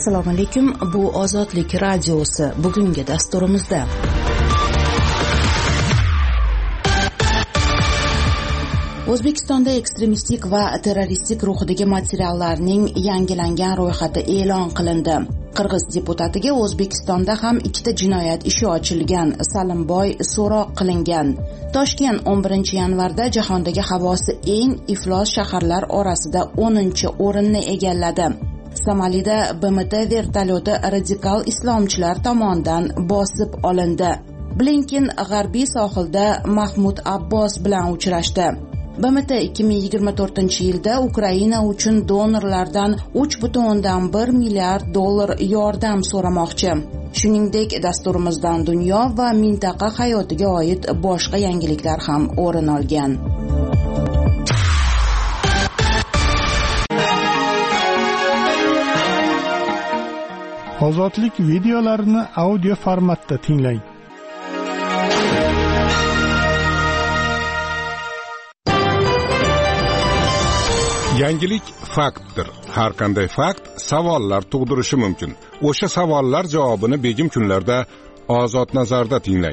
Assalomu alaykum. Bu Ozodlik radiosi. Bugungi dasturimizda O'zbekistonda ekstremistik va terroristik ruhidagi materiallarning yangilangan ro'yxati e'lon qilindi. Qirg'iz deputatiga O'zbekistonda ham 2 jinoyat ishi ochilgan. Salimboy so'roq qilingan. Toshkent 11-yanvarda jahondagi havosi eng iflos shaharlar orasida 10-o'rinni egalladi. Somalida BMT vertolyoti radikal islomchilar tomonidan bosib olindi. Blinken g'arbiy sohilda Mahmud Abbos bilan uchrashdi. BMT 2024-yilda Ukraina uchun donorlardan 3,1 milliard dollar yordam so'ramoqchi. Shuningdek, dasturimizdan dunyo va mintaqa hayotiga oid boshqa yangiliklar ham o'rin olgan. Ozodlik videolarini audio formatda tinglang. Yangilik faktdir. Har qanday fakt savollar tug'dirishi mumkin. O'sha savollar javobini begim kunlarda Ozod nazarda tinglang.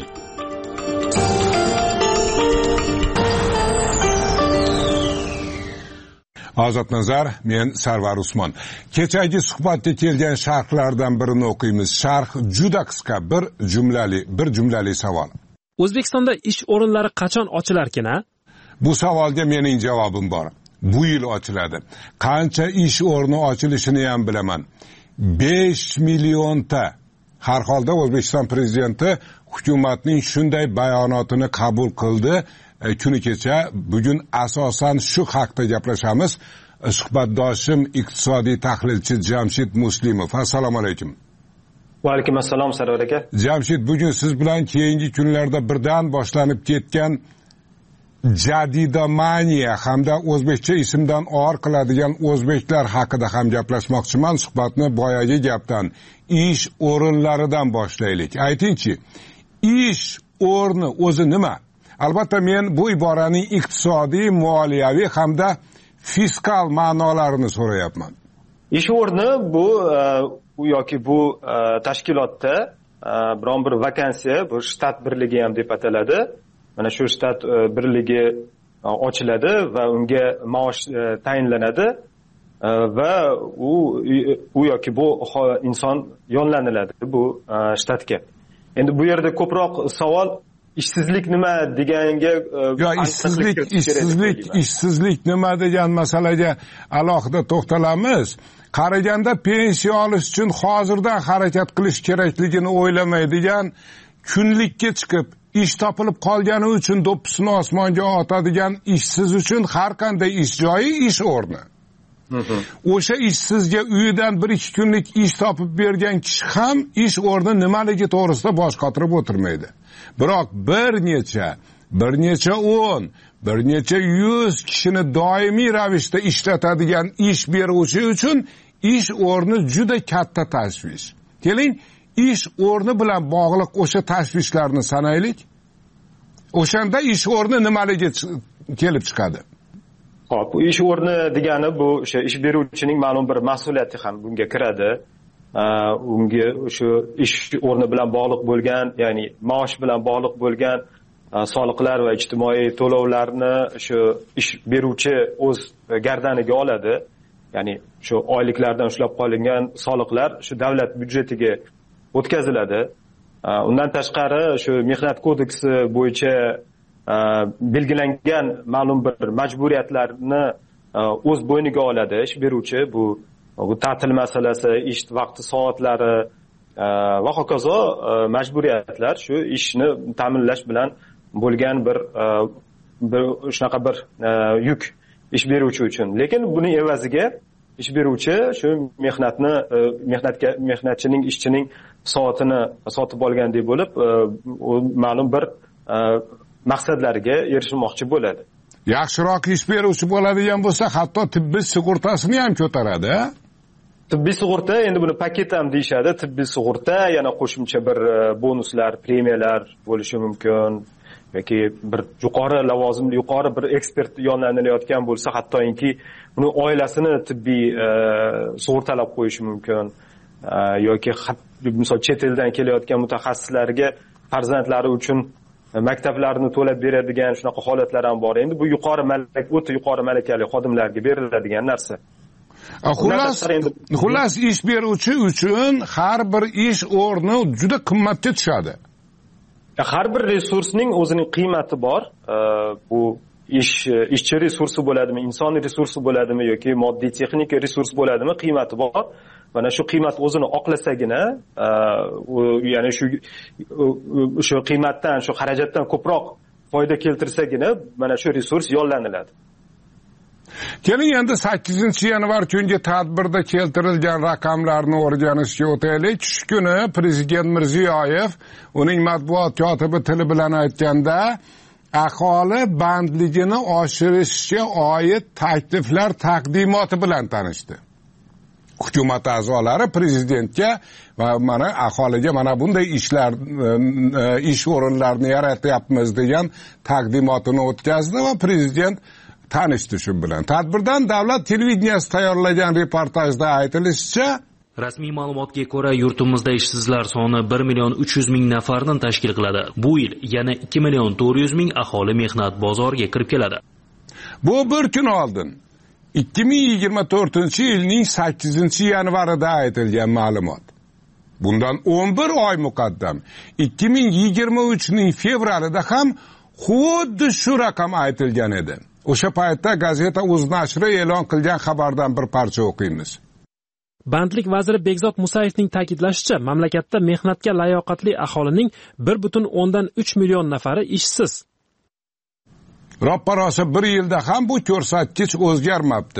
Ozod nazar, men Sarvar Usmon. Kechagi suhbatga kelgan sharhlardan birini o'qiymiz. Sharh juda qisqa, bir jumlali savol. O'zbekistonda ish o'rinlari qachon ochilarkan? Bu savolga mening javobim bor. Bu yil ochiladi. Qancha ish o'rni ochilishini ham bilaman. 5 millionta. Har holda O'zbekiston prezidenti hukumatning shunday bayonotini qabul qildi. Kuni kecha, bugun asosan shu haqda gaplashamiz. Suhbatdoshim iqtisodiy tahlilchi Jamshid Muslimov. Assalomu alaykum. Va alaykum assalom Sarvar aka. Jamshid, bugun siz bilan keyingi kunlarda birdan boshlanib ketgan jadidomaniya hamda o'zbekcha ismdan or qiladigan o'zbeklar haqida ham gaplashmoqchiman. Suhbatni boyagi gapdan, ish o'rinlaridan boshlaylik. Aytingchi, ish o'rni o'zi nima? Albatta men bu iboraning iqtisodiy, moliyaviy hamda fiskal ma'nolarini so'rayapman. Ish o'rni bu yoki bu tashkilotda biron bir vakansiya, bu shtat birligi ham deb ataladi. Mana shu shtat birligi ochiladi va unga maosh tayinlanadi va u yoki bu inson yo'llaniladi bu shtatga. Endi bu yerda ko'proq savol ishsizlik nima deganga ishsizlik nima degan masalaga alohida to'xtalamiz. Qaraganda pensiya olish uchun hozirdan harakat qilish kerakligini o'ylamaydigan, kunlikka chiqib ish topilib qolgani uchun do'ppisini osmonga otadigan ishsiz uchun har qanday ish joyi ish o'rni. O'sha ishsizga uyidan 1-2 kunlik ish topib bergan kishi ham ish o'rni nimaligi to'g'risida bosh qotirib o'tirmaydi. Biroq bir necha 10, bir necha 100 kishini doimiy ravishda ishlatadigan ish beruvchi uchun ish o'rni juda katta tashvish. Keling, ish o'rni bilan bog'liq o'sha tashvishlarni sanaylik. O'shanda ish o'rni nimaligi kelib chiqadi? Xo'p, ish o'rni degani bu o'sha ish beruvchining ma'lum bir mas'uliyati ham bunga kiradi. Unga o'sha ish o'rni bilan bog'liq bo'lgan, ya'ni maosh bilan bog'liq bo'lgan soliqlar va ijtimoiy to'lovlarni shu ish beruvchi o'z gardaniga oladi. Ya'ni shu oyliklardan ushlab qolingan soliqlar shu davlat byudjetiga o'tkaziladi. Undan tashqari shu mehnat kodeksi bo'yicha belgilangan ma'lum bir majburiyatlarni o'z bo'yniga oladi ish beruvchi. Bu ta'til masalasi, ish vaqti soatlari va hokazo majburiyatlar shu ishni ta'minlash bilan bo'lgan bir shunaqa bir yuk ish beruvchi uchun. Lekin buning evaziga ish beruvchi shu mehnatchining, ishchining soatini sotib olgandek bo'lib, ma'lum bir maqsadlariga erishmoqchi bo'ladi. Yaxshiroq ish beruvchi bo'ladigan bo'lsa, hatto tibbiy sug'urtasini ham ko'taradi. Tibbiy sug'urta, endi buni paket ham deyshadi. Tibbiy sug'urta, yana qo'shimcha bir bonuslar, premiyalar bo'lishi mumkin. yoki bir yuqori lavozimli, yuqori bir ekspert yollanilayotgan bo'lsa, hattoki uni oilasini tibbiy sug'urtalab qo'yishi mumkin. yoki misol chet eldan kelayotgan mutaxassislarga farzandlari uchun maktablarni to'lab beradigan shunaqa holatlar ham bor. Endi bu o'ta yuqori malakali xodimlarga beriladigan narsa. Xullas ish beruvchi uchun har bir ish o'rni juda qimmatga tushadi. Har bir resursning o'zining qiymati bor. Bu ishchi resursi bo'ladimi, insoniy resursi bo'ladimi yoki moddiy texnik resurs bo'ladimi, qiymati bor. Mana shu qiymat o'zini oqlasagina, ya'ni shu qiymatdan, shu xarajatdan ko'proq foyda keltirsagina, mana shu resurs yo'llaniladi. Keling endi 8-yanvar kungi tadbirda keltirilgan raqamlarni o'rganishga o'taylik. Shu kuni Prezident Mirziyoyev uning matbuot kotibi tili bilan aytganda, aholi bandligini oshirishga oid takliflar taqdimoti bilan tanishdi. Hukumat a'zolari prezidentga va mana aholiga mana bunday ish o'rinlarini yaratyapmiz degan taqdimotini o'tkazdi va prezident tanishdi shu bilan. Tadbirdan davlat televideniyasi tayyorlagan reportajda aytilishicha, rasmiy ma'lumotga ko'ra, yurtimizda ishsizlar soni 1.300.000 nafarni tashkil qiladi. Bu yil yana 2.400.000 aholi mehnat bozoriga kirib keladi. Bu bir kun oldin 2024-yilning 8-yanvarida aytilgan ma'lumot. Bundan 11 oy muqaddam 2023ning fevralida ham xuddi shu raqam aytilgan edi. O'sha paytda gazeta Uz nashri e'lon qilgan xabardan bir parcha o'qiymiz. Bandlik vaziri Bekzod Musayevning ta'kidlashicha, mamlakatda mehnatga layoqatli aholining 1.3 million nafari ishsiz. Roppa-rosa bir yilda ham bu ko'rsatkich o'zgarmabdi.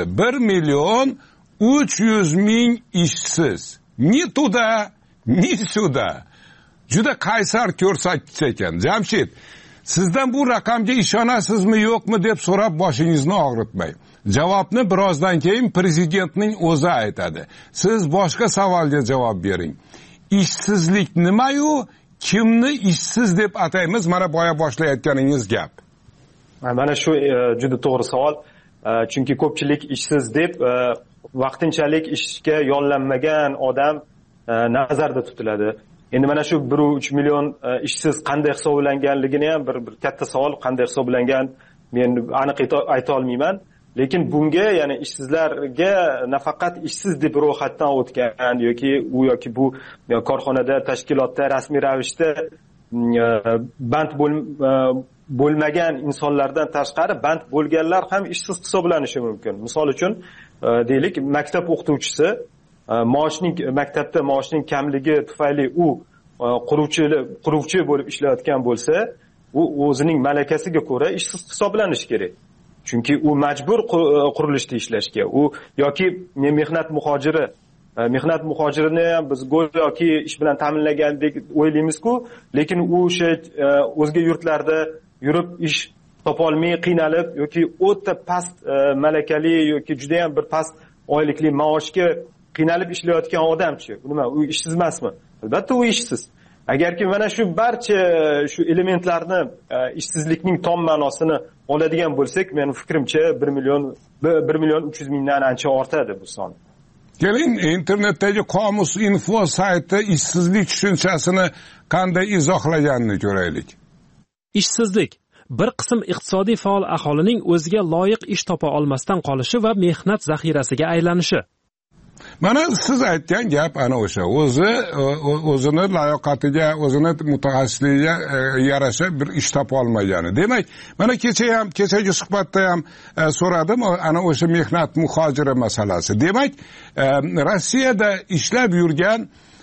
1.300.000 ishsiz. Ni tuda, ni suda. Juda qaysar ko'rsatkich ekan. Jamshid, sizdan bu raqamga ishonasizmi, yo'qmi deb so'rab boshingizni og'ritmang. Javobni birozdan keyin prezidentning o'zi aytadi. Siz boshqa savolga javob bering. Ishsizlik nima-yu, kimni ishsiz deb ataymiz? Mana boya boshlayotganingiz gap. Mana shu juda to'g'ri savol. Chunki ko'pchilik ishsiz deb vaqtinchalik ishga yollanmagan odam nazarda tutiladi. Endi mana shu 1.3 million ishsiz qanday hisoblanganligini ham bir katta savol, qanday hisoblangan men aniq ayta olmayman. Lekin bunga, ya'ni ishsizlarga nafaqat ishsiz deb ro'yxatdan o'tgan yoki bu korxonada, tashkilotda rasmiy ravishda band bo'lmagan insonlardan tashqari band bo'lganlar ham ishsiz hisoblanishi mumkin. Misol uchun, deylik, maktab o'qituvchisi maktabda maoshning kamligi tufayli u quruvchi bo'lib ishlayotgan bo'lsa, u o'zining malakasiga ko'ra ishsiz hisoblanishi kerak. Chunki u majbur qurilishda ishlashga. U yoki mehnat muhojirini ham biz go'yoki ish bilan ta'minlagandek o'ylaymiz-ku, lekin u o'sha o'zga yurtlarda yurib ish topolmay qiynalib yoki o'ta past malakali yoki juda ham bir past oylikli maoshga qiynalib ishlayotgan odamchi. Nima, u ishsiz emasmi? Albatta u ishsiz. Agarki mana shu barcha shu elementlarni ishsizlikning tom ma'nosini oladigan bo'lsak, men fikrimcha 1.300.000 dan ancha ortadi bu son. Keling, internetdagi Qomus Info sayti ishsizlik tushunchasini qanday izohlaganini ko'raylik. Ishsizlik bir qism iqtisodiy faol aholining o'ziga loyiq ish topa olmasdan qolishi va mehnat zaxirasiga aylanishi. Mana siz aytgan gap ana o'sha. O'zini layoqatiga, o'zini mutaxassisligiga yarasha bir ish topa olmagani. Demak, mana kechagi suhbatda ham so'radim, ana o'sha mehnat muhojiri masalasi. Demak, Rossiyada ishlab yurgan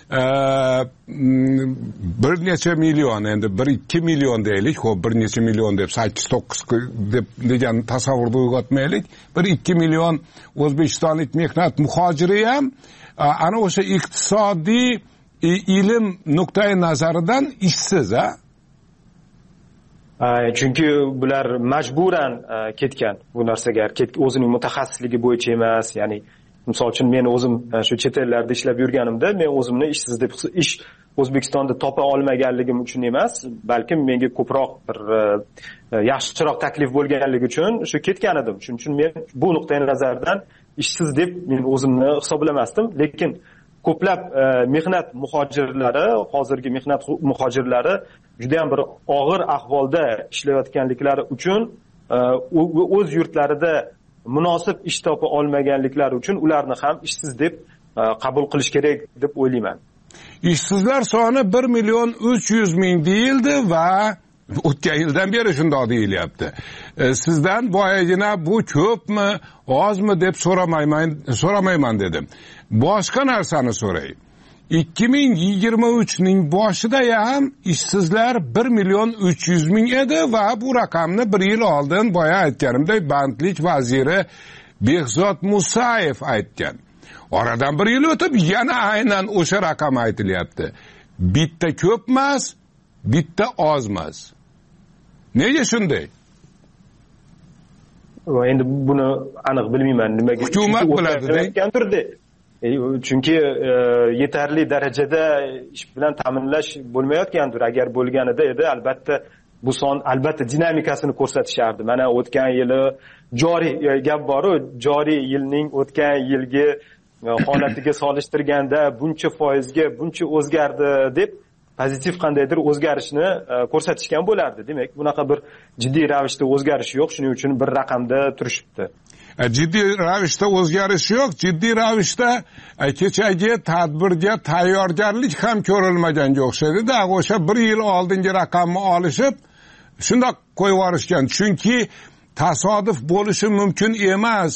bir necha million, endi 1-2 million deylik, xo'p, bir necha million deb 8-9 degan tasavvurni uyg'otmaylik. 1-2 million o'zbekistonlik mehnat muhojiri ham ana o'sha iqtisodiy ilm nuqtai nazaridan ishsiz, Chunki bular majburan ketgan bu narsaga, o'zining mutaxassisligi bo'yicha emas, ya'ni misol uchun men o'zim shu chet ellarda ishlab yurganimda men o'zimni ishsiz deb ish O'zbekistonda topa olmaganligim uchun emas, balkim menga ko'proq bir yaxshiroq taklif bo'lganligi uchun shu ketgan edim. Shuning uchun men bu nuqtai nazardan ishsiz deb men o'zimni hisoblamasdim, lekin ko'plab mehnat muhojirlari, hozirgi mehnat muhojirlari juda ham bir og'ir ahvolda ishlayotganliklari uchun o'z yurtlarida munosib ish topa olmaganliklari uchun ularni ham ishsiz deb qabul qilish kerak deb o'ylayman. Ishsizlar soni 1.300.000 deyildi va o'tgan yildan beri shundoq deyilyapti. Sizdan boyagina bu ko'pmi, ozmi deb so'ramayman dedim. Boshqa narsani so'ray. 2023 ning boshida ham ishsizlar 1.300.000 edi va bu raqamni bir yil oldin boya aytganimdek bandlik vaziri Behzod Musayev aytgan. Oradan bir yil o'tib yana aynan o'sha raqam aytilyapti. Bitta ko'pmas, bitta ozmas. Nega shunday? Endi buni aniq bilmayman, nimaga hukumat biladi. Chunki yetarli darajada ish bilan ta'minlash bo'lmayotgandir. Agar bo'lganida edi, albatta bu son albatta dinamikasini ko'rsatishardi. Mana o'tgan yili joriy gap bor-ku, joriy yilning o'tgan yilgi holatiga solishtirganda buncha foizga buncha o'zgardi deb pozitiv qandaydir o'zgarishni ko'rsatishgan bo'lardi. Demak, bunaqa bir jiddiy ravishda o'zgarish yo'q, shuning uchun bir raqamda turishibdi. Jiddiy ravishda o'zgarish yo'q, jiddiy ravishda kechagi tadbirga tayyorgarlik ham ko'rilmaganga o'xshaydi-da. O'sha bir yil oldingi raqamni olishib, shundoq qo'yib yuborishgan. Chunki tasodif bo'lishi mumkin emas.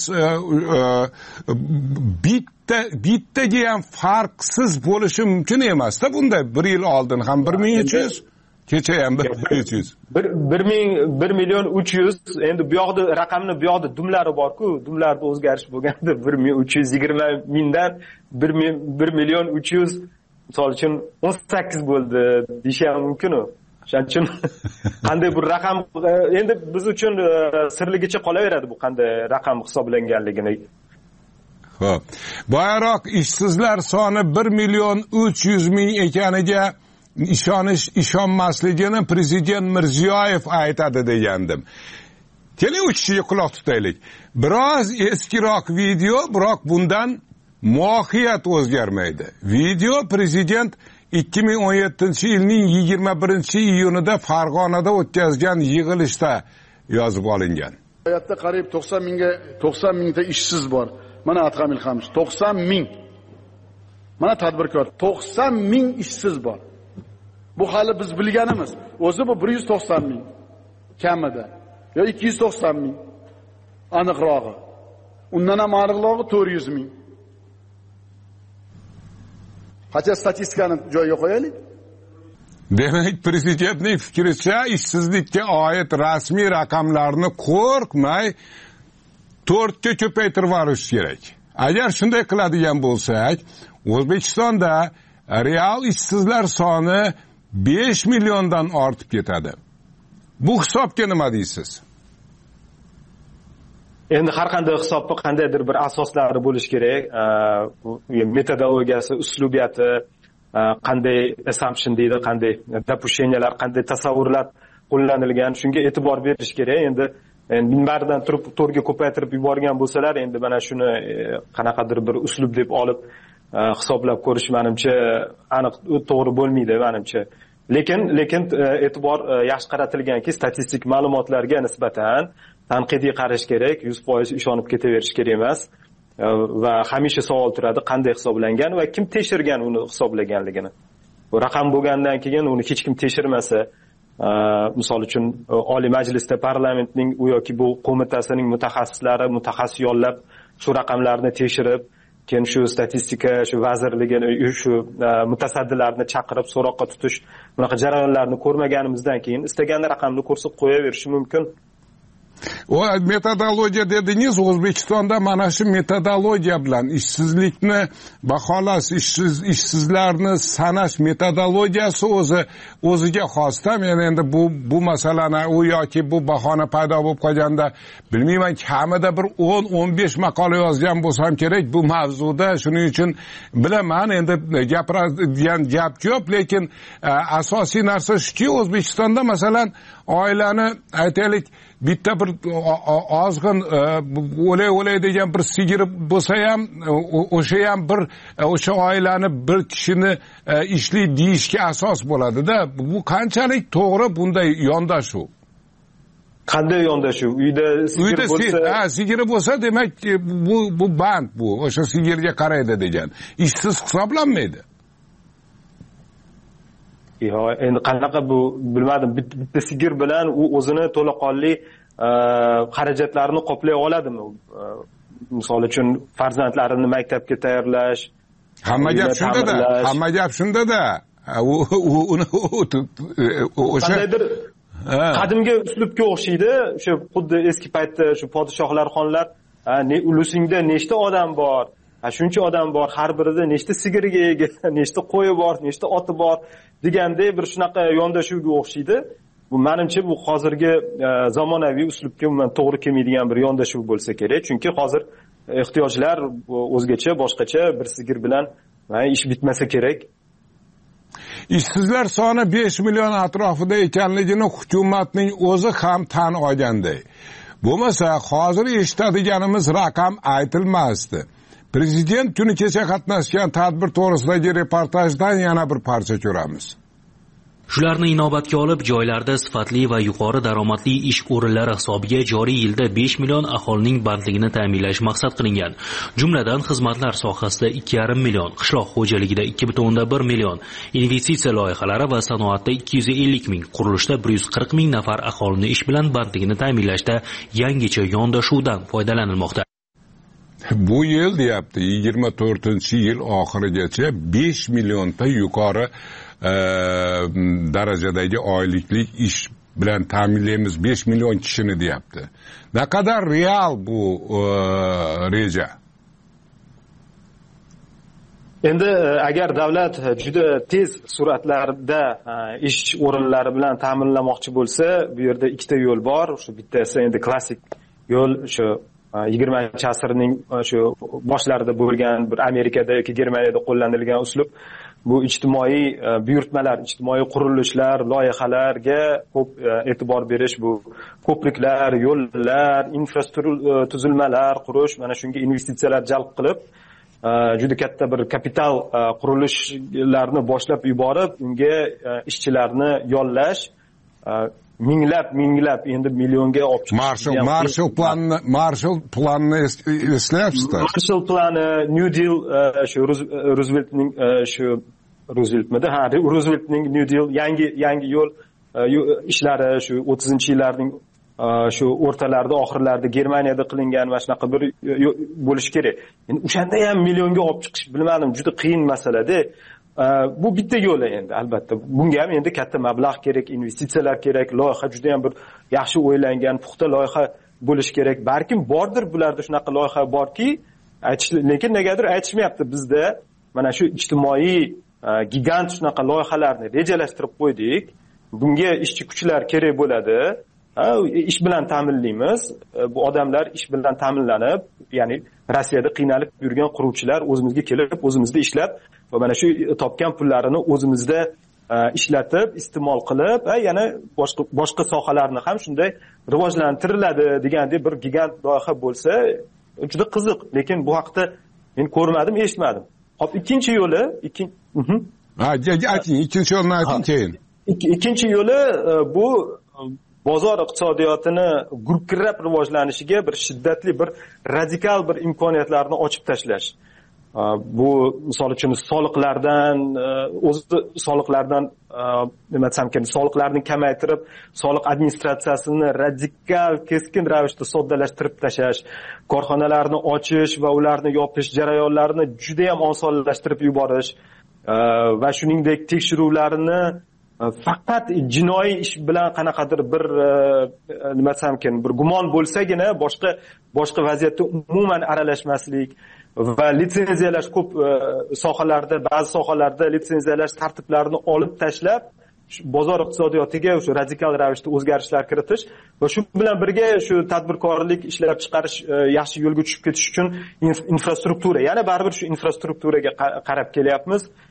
Bittaga ham farqsiz bo'lishi mumkin emas-da. Bunda bir yil oldin ham 1.300, kecha ham 1.300. 1.300.000 endi bu yoqda raqamni bu yoqda dumlari bor-ku, dumlarda o'zgarish bo'lganda 1.320.000 dan 1.300.000 misol uchun 18 bo'ldi deyish ham mumkin-ku. Shuning uchun qanday bir raqam endi biz uchun sirligicha qolaveradi bu qanday raqam hisoblanganligini. Xo'p. Boyaroq ishsizlar soni 1.300.000 ekaniga ishonmasligini prezident Mirziyoyev aytadi degandim. Keling uch kishiga quloq tutaylik. Biroz eskiroq video, biroq bundan mohiyat o'zgarmaydi. Video prezident 2017-yilning 21-iyunida Farg'onada o'tkazgan yig'ilishda yozib olingan. Hayotda qariyb 90 mingta ishsiz bor. Mana Atqamil Xamish 90 ming. Mana tadbirkor 90 ming ishsiz bor. Bu hali biz bilganimiz. O'zi bu 190 ming kamida. Yo 290 ming. Aniqrog'i. Undan ham aniqrog'i 400 ming. Qancha statistikani joyiga qo'yaylik. Demak, prezidentning fikricha ishsizlikka oid rasmiy raqamlarni qo'rqmay 4 ga ko'paytirib yuborish kerak. Agar shunday qiladigan bo'lsak, O'zbekistonda real ishsizlar soni 5 milliondan ortib ketadi. Bu hisobga nima deysiz? Endi har qanday hisobda qandaydir bir asoslari bo'lish kerak. Metodologiyasi, uslubiyati, qanday assumption deydi, qanday допущениялар, qanday tasavvurlar qo'llanilgan, shunga e'tibor berish kerak. Endi minbardan turib to'rga ko'paytirib yuborgan bo'lsalar, endi mana shuni qanaqadir bir uslub deb olib hisoblab ko'rish menimcha aniq to'g'ri bo'lmaydi menimcha. Lekin e'tibor yaxshi qaratilganki, statistik ma'lumotlarga nisbatan tanqidiy qarash kerak, 100% ishonib ketaverish kerak emas. Va hamisha savol turadi, qanday hisoblangan va kim tekshirgan uni hisoblaganligini. Bu raqam bo'lgandan keyin uni hech kim tekshirmasa, misol uchun Oliy Majlisda parlamentning u yoki bu qo'mitasining mutaxassislari mutaxassis yollab shu raqamlarni tekshirib, keyin shu statistika, shu vazirligini, shu mutasaddilarni chaqirib so'roqqa tutish, bunaqa jarayonlarni ko'rmaganimizdan keyin istagan raqamni ko'rsatib qo'yaverishi mumkin. O metodologiya dedingiz, O'zbekistonda mana shu metodologiya bilan ishsizlikni baholash, ishsizlarni sanash metodologiyasi o'ziga xosda. Men endi bu masalani u yoki bu bahona paydo bo'lib qolganda bilmayman, kamida bir 10-15 maqola yozgan bo'lsam kerak bu mavzuda. Shuning uchun bilaman, endi gapiradigan gap ko'p, lekin asosiy narsa shuki, O'zbekistonda masalan oilani aytaylik bitta bir ozg'in o'lay degan bir sigiri bo'lsa ham o'sha ham bir o'sha oilani bir kishini ishli deyishga asos bo'ladida. Bu qanchalik to'g'ri bunday yondashuv? Qanday yondashuv? Uyda sigiri bo'lsa, demak bu band, bu o'sha sigirga qaraydi degan. Ishsiz hisoblanmaydi. Endi qanaqa bu bilmadim. Bitta sigir bilan u o'zini to'laqonli xarajatlarini qoplay oladimi? Misol uchun farzandlarini maktabga tayyorlash. Hamma gap shunda-da. O'sha qandaydir qadimgi uslubga o'xshaydi. O'sha xuddi eski paytda shu podshohlar, xonlar, ulusingda nechta odam bor? Shuncha odam bor, har birida nechta sigirga ega, nechta qo'yi bor, nechta oti bor degandek bir shunaqa yondashuvga o'xshaydi. Bu menimcha bu hozirgi zamonaviy uslubga umuman to'g'ri kelmaydigan bir yondashuv bo'lsa kerak. Chunki hozir ehtiyojlar o'zgacha, boshqacha, bir sigir bilan ish bitmasa kerak. Ishsizlar soni 5 million atrofida ekanligini hukumatning o'zi ham tan olganday. Bo'lmasa hozir eshitadiganimiz raqam aytilmasdi. Prezident kuni kecha qatnashgan tadbir to'g'risidagi reportajdan yana bir parcha ko'ramiz. Shularni inobatga olib, joylarda sifatli va yuqori daromadli ish o'rinlari hisobiga joriy yilda 5 million aholining bandligini ta'minlash maqsad qilingan. Jumladan xizmatlar sohasida 2,5 million, qishloq xo'jaligida 2,1 million, investitsiya loyihalari va sanoatda 250 ming, qurilishda 140 ming nafar aholini ish bilan bandligini ta'minlashda yangicha yondashuvdan foydalanilmoqda. Bu yil deyapti, 24-yil oxirigacha 5 millionta yuqori darajadagi oyliklik ish bilan ta'minlaymiz 5 million kishini deyapti. Ne kadar real bu reja? Endi agar davlat juda tez sur'atlarda ish o'rinlari bilan ta'minlamoqchi bo'lsa, bu yerda ikkita yo'l bor. Shu bittasi endi klassik yo'l, shu 20-asrning shu boshlarida bo'lgan bir Amerikada yoki Germaniyada qo'llanilgan uslub. Bu ijtimoiy buyurtmalar, ijtimoiy qurilishlar, loyihalarga ko'p e'tibor berish, bu ko'priklar, yo'llar, infratuzilmalar tuzilmalar qurish, mana shunga investitsiyalar jalb qilib, juda katta bir kapital qurilishlarni boshlab yuborib, unga ishchilarni yollash, minglab endi millionga olib chiqish. Marshall planni eslayapsizlar? Marshall plani, New Deal, shu Rooseveltning Rooseveltning New Deal, yangi yo'l ishlari shu 30-yillarning shu o'rtalarida, oxirlarida Germaniyada qilingan va shunaqa bir bo'lish kerak. Endi o'shanda ham millionga olib chiqish bilmadim, juda qiyin masala-da. Bu bitta yo'li endi, albatta. Bunga ham endi katta mablag' kerak, investitsiyalar kerak, loyiha juda ham bir yaxshi o'ylangan, puxta loyiha bo'lish kerak. Balkim bordir bularda shunaqa loyiha borki, lekin negadir aytishmayapti. Bizda mana shu ijtimoiy gigant shunaqa loyihalarni rejalashtirib qo'ydik. Bunga ishchi kuchlar kerak bo'ladi. Ish bilan ta'minlaymiz. Bu odamlar ish bilan ta'minlanib, ya'ni Rossiyada qiynalib yurgan quruvchilar o'zimizga kelib, o'zimizda ishlab va mana shu topgan pullarini o'zimizda ishlatib, iste'mol qilib, yana boshqa sohalarni ham shunday rivojlantiriladi degandek bir gigant loyiha bo'lsa, juda qiziq. Lekin bu haqda men ko'rmadim, eshitmadim. Hop, ikkinchi yo'li, ikkinchi yo'lni ayting keyin. Ikkinchi yo'li bu bozor iqtisodiyotini gurkirab rivojlanishiga bir shiddatli, bir radikal bir imkoniyatlarni ochib tashlash. Bu misol uchun soliqlarni kamaytirib, soliq administratsiyasini radikal, keskin ravishda soddalashtirib tashlash, korxonalarni ochish va ularni yopish jarayonlarini juda ham osonlashtirib yuborish va shuningdek tekshiruvlarni faqat jinoiy ish bilan qanaqadir bir bir gumon bo'lsagina boshqa vaziyatda umuman aralashmaslik va litsenziyalash ko'p sohalarda, ba'zi sohalarda litsenziyalash tartiblarini olib tashlab, bozor iqtisodiyotiga o'sha radikal ravishda o'zgarishlar kiritish va shu bilan birga shu tadbirkorlik, ishlab chiqarish yaxshi yo'lga tushib ketish uchun infrastruktura, yana baribir shu infrastrukturaga qarab kelyapmiz.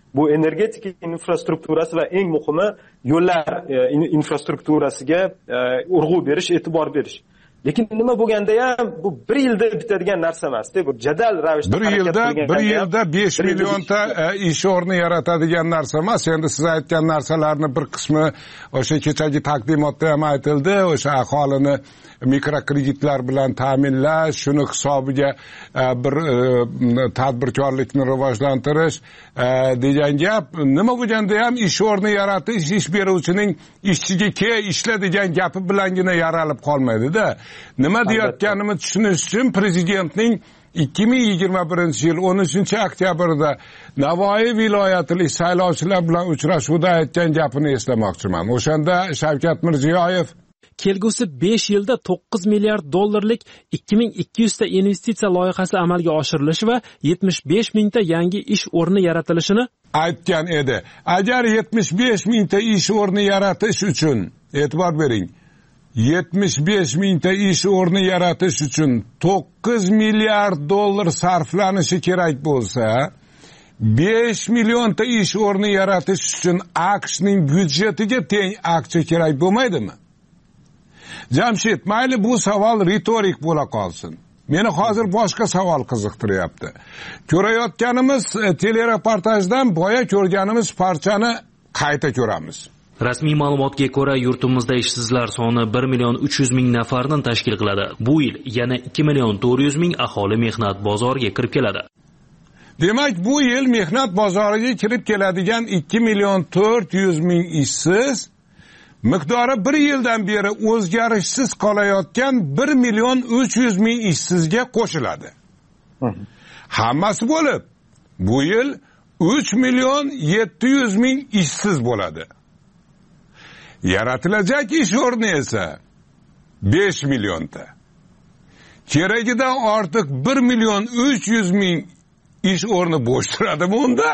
bu energetika infrastrukturasi va eng muhimi yo'llar infrastrukturasiga urg'u berish, e'tibor berish. Lekin nima bo'lganda ham bu bir yilda bitadigan narsa emas-da, bu jadal ravishda bir yilda 5 millionta ish o'rni yaratadigan narsa emas. Endi siz aytgan narsalarning bir qismi o'sha kechagi taqdimotda ham aytildi, o'sha aholini mikrokreditlar bilan ta'minlash, shuni hisobiga bir tadbirkorlikni rivojlantirish degan gap. Nima bo'lganda ham ish o'rni yaratish ish beruvchining ishchiga ishla degan gapi bilangina yaralib qolmaydi-da. Nima deyotganimni tushunish uchun prezidentning 2021-yil 13-oktyabrda Navoiy viloyatilik saylovchilar bilan uchrashuvda aytgan gapini eslamoqchiman. O'shanda Shavkat Mirziyoyev kelgusi 5 yilda 9 milliard dollarlik 2200 ta investitsiya loyihasi amalga oshirilishi va 75 mingta yangi ish o'rni yaratilishini aytgan edi. Agar 75 mingta ish o'rni yaratish uchun, e'tibor bering, 75 mingta ish o'rni yaratish uchun 9 milliard dollar sarflanishi kerak bo'lsa, 5 millionta ish o'rni yaratish uchun AQShning byudjetiga teng aksiya kerak bo'lmaydimi? Jamshid, mayli bu savol ritorik bo'la qolsin. Meni hozir boshqa savol qiziqtiryapti. Ko'rayotganimiz telereportajdan boya ko'rganimiz parchani qayta ko'ramiz. Rasmiy ma'lumotga ko'ra, yurtimizda ishsizlar soni 1.300.000 nafarni tashkil qiladi. Bu yil yana 2.400.000 aholi mehnat bozoriga kirib keladi. Demak, bu yil mehnat bozoriga kirib keladigan 2.400.000 ishsiz miqdori bir yildan beri o'zgarishsiz qolayotgan 1.300.000 ishsizga qo'shiladi. Hammasi bo'lib, bu yil 3.700.000 ishsiz bo'ladi. Yaratilajak ish o'rni esa 5 millionta. Keragidan ortiq 1.300.000 ish o'rni bo'sh turadimi unda?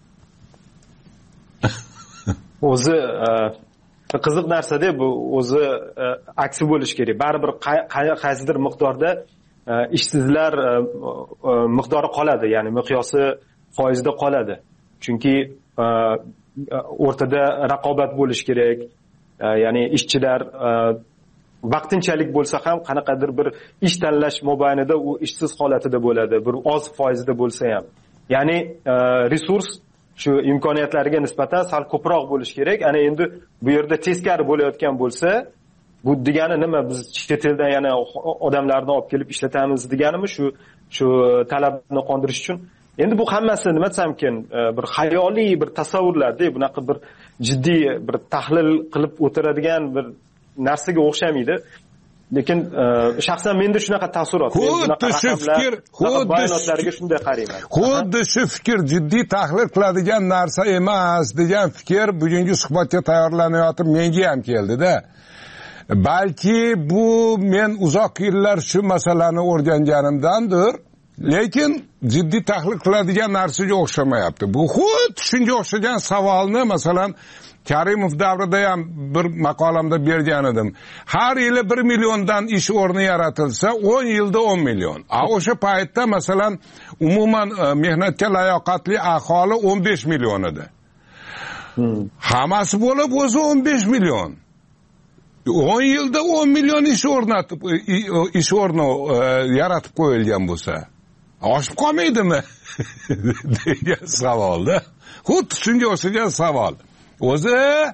O'zi qiziq narsa-da, bu o'zi aksi bo'lish kerak. Baribir qaysidir miqdorda ishsizlar miqdori qoladi, ya'ni miqyosi foizda qoladi. Chunki o'rtada raqobat bo'lish kerak. Ya'ni ishchilar vaqtinchalik bo'lsa ham qanaqadir bir ish tanlash mobaynida u ishsiz holatida bo'ladi, bir oz foizda bo'lsa ham. Ya'ni resurs shu imkoniyatlariga nisbatan sal ko'proq bo'lish kerak. Ana endi bu yerda teskari bo'layotgan bo'lsa, bu degani nima? Biz chet eldan yana odamlarni olib kelib ishlatamiz deganimi shu talabni qondirish uchun? Endi bu hammasi nima desamkin, bir xayoliy bir tasavvurlarda, bunaqa bir jiddiy bir tahlil qilib o'tiradigan bir narsaga o'xshamaydi. Lekin shaxsan menda shunaqa taassurot, bunaqa raqamlar, bayonotlarga shunday qarayman. Xuddi shu fikr jiddiy tahlil qiladigan narsa emas degan fikr bugungi suhbatga tayyorlanayotib menga ham keldi-da. Balki bu men uzoq yillar shu masalani o'rganganimdandir. Lekin jiddiy tahlil qiladigan narsaga o'xshamayapti. Bu xuddi shunga o'xshagan savolni masalan Karimov davrida ham bir maqolamda bergan edim. Har yili 1 milliondan ish o'rni yaratilsa, 10 yilda 10 million. O'sha paytda masalan umuman mehnatga layoqatli aholi 15 million edi. Hammasi bo'lib o'zi 15 million. 10 yilda 10 million ish o'rni yaratib qo'yilgan bo'lsa, oshib qolmaydimi? degan savolda. Xuddi shunga o'xshagan savol. O'zi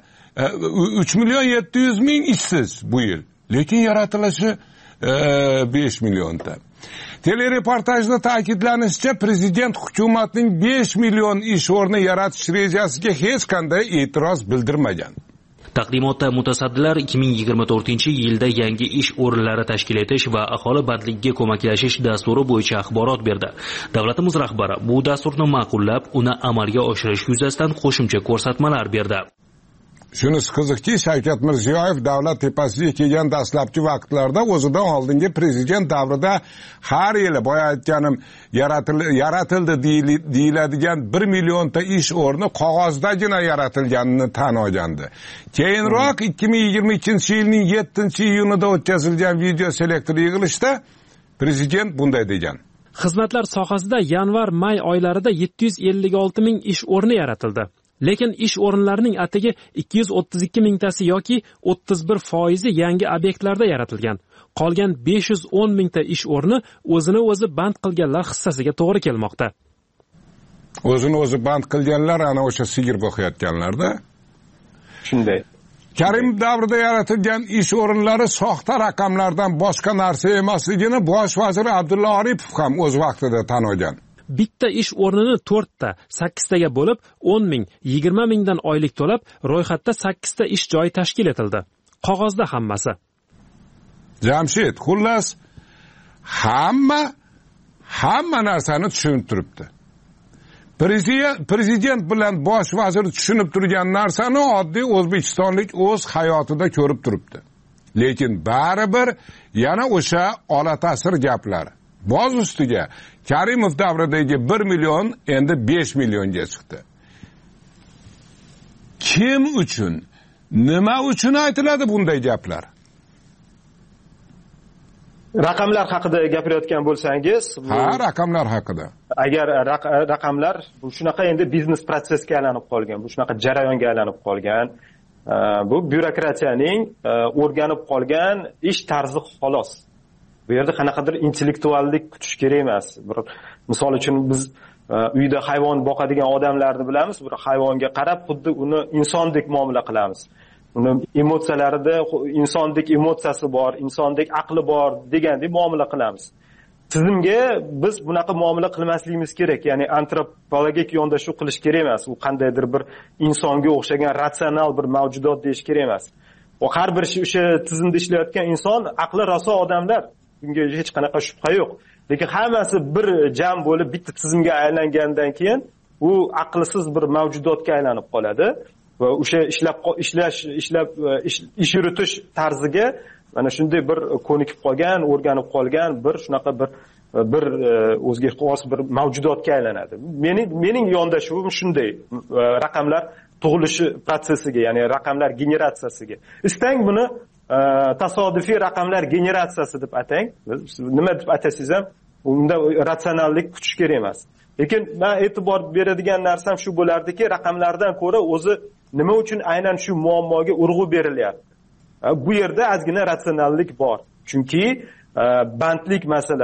3.700.000 ishsiz bu yil. Lekin yaratilishi 5 millionta. Telereportajda ta'kidlanishicha, prezident hukumatning 5 million ish o'rni yaratish rejasiga hech qanday e'tiroz bildirmagan. Taqdimotda mutasaddilar 2024-yilda yangi ish o'rinlari tashkil etish va aholi bandligiga ko'maklashish dasturi bo'yicha axborot berdi. Davlatimiz rahbari bu dasturni ma'qullab, uni amalga oshirish yuzasidan qo'shimcha ko'rsatmalar berdi. Shunisi qiziqki, Shavkat Mirziyoyev davlat tepasiga kelgan dastlabki vaqtlarda o'zidan oldingi prezident davrida har yili boya aytganim yaratildi deyiladigan 1 millionta ish o'rni qog'ozdagina yaratilganini tan olgandi. Keyinroq 2022-yilning 7-iyunida o'tkazilgan video selektor yig'ilishda prezident bunday degan: Xizmatlar sohasida yanvar-may oylarida 756 ming ish o'rni yaratildi. Lekin ish o'rinlarining atigi 232 mingtasi yoki 31% yangi obyektlarda yaratilgan. Qolgan 510 mingta ish o'rni o'zini o'zi band qilganlar hissasiga to'g'ri kelmoqda. O'zini o'zi band qilganlar ana o'sha sigir boqayotganlarda. Shunday. Karimov davrida yaratilgan ish o'rinlari soxta raqamlardan boshqa narsa emasligini bosh vazir Abdulla Aripov ham o'z vaqtida tan olgan. Bitta ish o'rnini 4 ta, 8 taga bo'lib 10 ming, 20 mingdan oylik to'lab, ro'yxatda 8 ta ish joyi tashkil etildi. Qog'ozda hammasi. Jamshid, xullas hamma narsani tushunib turibdi. Prezident bilan bosh vazir tushunib turgan narsani oddiy o'zbekistonlik o'z hayotida ko'rib turibdi. Lekin baribir yana o'sha olatasir gaplar. Boz ustiga Karimov davridagi 1 million endi 5 millionga chiqdi. Kim uchun, nima uchun aytiladi bunday gaplar? Raqamlar haqida gapirayotgan bo'lsangiz, raqamlar haqida. Agar raqamlar bu shunaqa endi biznes protsesga aylanib qolgan, bu shunaqa jarayonga aylanib qolgan, bu byurokratiyaning o'rganib qolgan ish tarzi xolos. Bu yerda qanaqadir intellektuallik kutish kerak emas. Misol uchun biz uyda hayvon boqadigan odamlarni bilamiz, bir hayvonga qarab xuddi uni insondek muomala qilamiz. Uni emotsiyalarida insondek emotsiyasi bor, insondek aqli bor degandek muomala qilamiz. Tizimga biz bunaqa muomala qilmasligimiz kerak, ya'ni antropologik yondashuv qilish kerak emas. U qandaydir bir insonga o'xshagan ratsional bir mavjudot deyish kerak emas. Va har bir o'sha tizimda ishlayotgan inson aqli raso odamlar. Bunga hech qanaqa shubha yo'q. Lekin hammasi bir jam bo'lib bitta tizimga aylangandan keyin u aqlsiz bir mavjudotga aylanib qoladi va o'sha ish yuritish tarziga mana shunday bir ko'nikib qolgan, o'rganib qolgan bir shunaqa bir o'ziga xos bir mavjudotga aylanadi. Mening yondashuvim shunday. Raqamlar tug'ilishi protsessiga, ya'ni raqamlar generatsiyasiga. Istang buni tasodifiy raqamlar generatsiyasi deb atang. Nima deb atasangiz ham unda ratsionallik kutish kerak emas. Lekin men e'tibor beradigan narsam shu bo'lardiki, raqamlardan ko'ra o'zi nima uchun aynan shu muammoga urg'u berilyapti. Bu yerda ozgina ratsionallik bor. Chunki bandlik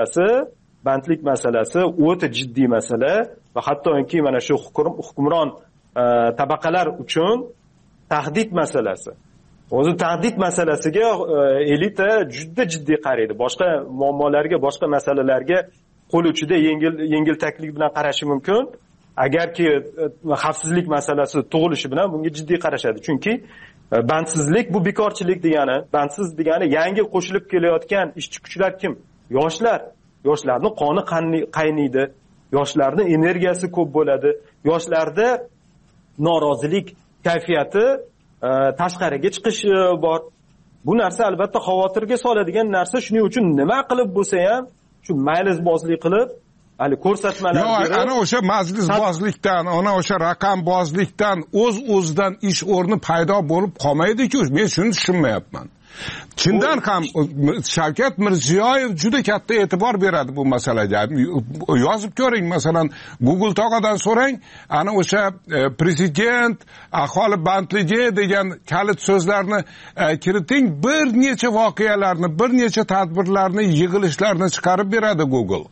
masalasi o'ta jiddiy masala va hattoki mana shu hukmron tabaqalar uchun tahdid masalasi. O'zi tahdid masalasiga elita juda jiddiy qaraydi. Boshqa muammolarga, boshqa masalalarga qo'l uchida yengiltaklik bilan qarashi mumkin. Agarki xavfsizlik masalasi tug'ilishi bilan bunga jiddiy qarashadi. Chunki bandsizlik bu bekorchilik degani. Bandsiz degani yangi qo'shilib kelayotgan ishchi kuchlar kim? Yoshlar. Yoshlarning qoni qaynaydi. Yoshlarning energiyasi ko'p bo'ladi. Yoshlarda norozilik kayfiyati tashqariga chiqish bor. Bu narsa albatta xavotirga soladigan narsa. Shuning uchun nima qilib bo'lsa ham shu maylizbozlik qilib hali ko'rsatmalar berib, ana o'sha majlisbozlikdan, ana o'sha raqambozlikdan o'z-o'zidan ish o'rni paydo bo'lib qolmaydi-ku. Men shuni tushunmayapman. Chindan ham Shavkat Mirziyoyev juda katta e'tibor beradi bu masalaga. Yozib ko'ring, masalan, Google tog'adan so'rang, ana o'sha prezident aholi bandligi degan kalit so'zlarni kiriting, bir necha voqealarni, bir necha tadbirlarni, yig'ilishlarni chiqarib beradi Google.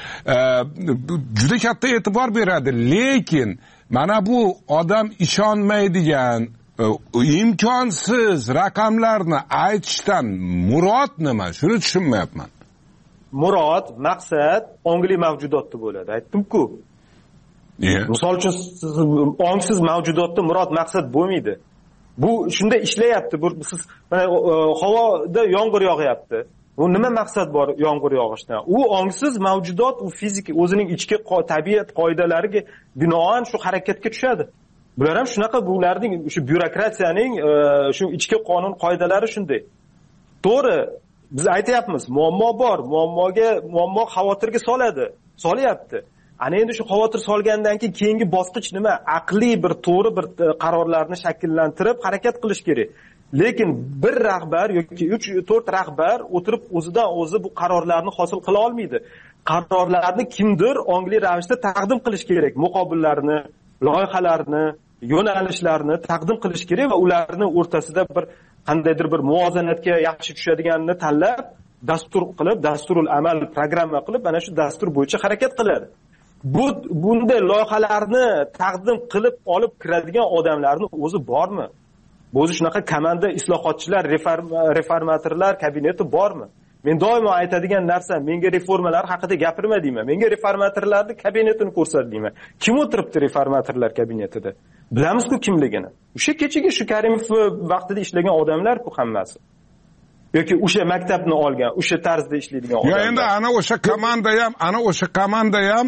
Juda katta e'tibor beradi, lekin mana bu odam ishonmaydigan imkonsiz raqamlarni aytishdan murod nima? Shuni tushunmayapman. Murod, maqsad ongli mavjudotda bo'ladi. Aytdim-ku. Misol uchun ongsiz mavjudotda murod maqsad bo'lmaydi. Bu shunda ishlayapti. Siz mana havoda yomg'ir yog'yapti. Bu nima maqsad bor yomg'ir yog'ishdan? U ongsiz mavjudot, u fizik o'zining ichki tabiat qoidalariga binoan shu harakatga tushadi. Bular ham shunaqa, bularning shu byurokratiyaning shu ichki qonun qoidalari shunday. To'g'ri, biz aytayapmiz, muammo bor. Muammo xavotirga solyapti. Ana endi shu xavotir solgandan keyin keyingi bosqich nima? Aqliy bir to'g'ri bir qarorlarni shakllantirib harakat qilish kerak. Lekin bir rahbar yoki 3-4 rahbar o'tirib o'zidan o'zi bu qarorlarni hosil qila olmaydi. qarorlarni kimdir ongli ravishda taqdim qilish kerak, muqobillarni, loyihalarni, yo'nalishlarni taqdim qilish kerak va ularni o'rtasida bir qandaydir bir muvozanatga yaxshi tushadiganini tanlab, dastur qilib, dasturul amal programma qilib, mana shu dastur bo'yicha harakat qiladi. Bunday loyihalarni taqdim qilib olib kiradigan odamlarning o'zi bormi? O'zi shunaqa komanda islohotchilar, reformatorlar kabineti bormi? Men doimo aytadigan narsa, menga reformalar haqida gapirma deyman. Menga reformatorlarning kabinetini ko'rsat deyman. Kim o'tiribdi reformatorlar kabinetida? Bilamiz-ku kimligini. O'sha kechagi shu Karimov vaqtida ishlagan odamlar bu hammasi. Yoki o'sha maktabni olgan, o'sha tarzda ishlaydigan odamlar. Ya endi ana o'sha komanda ham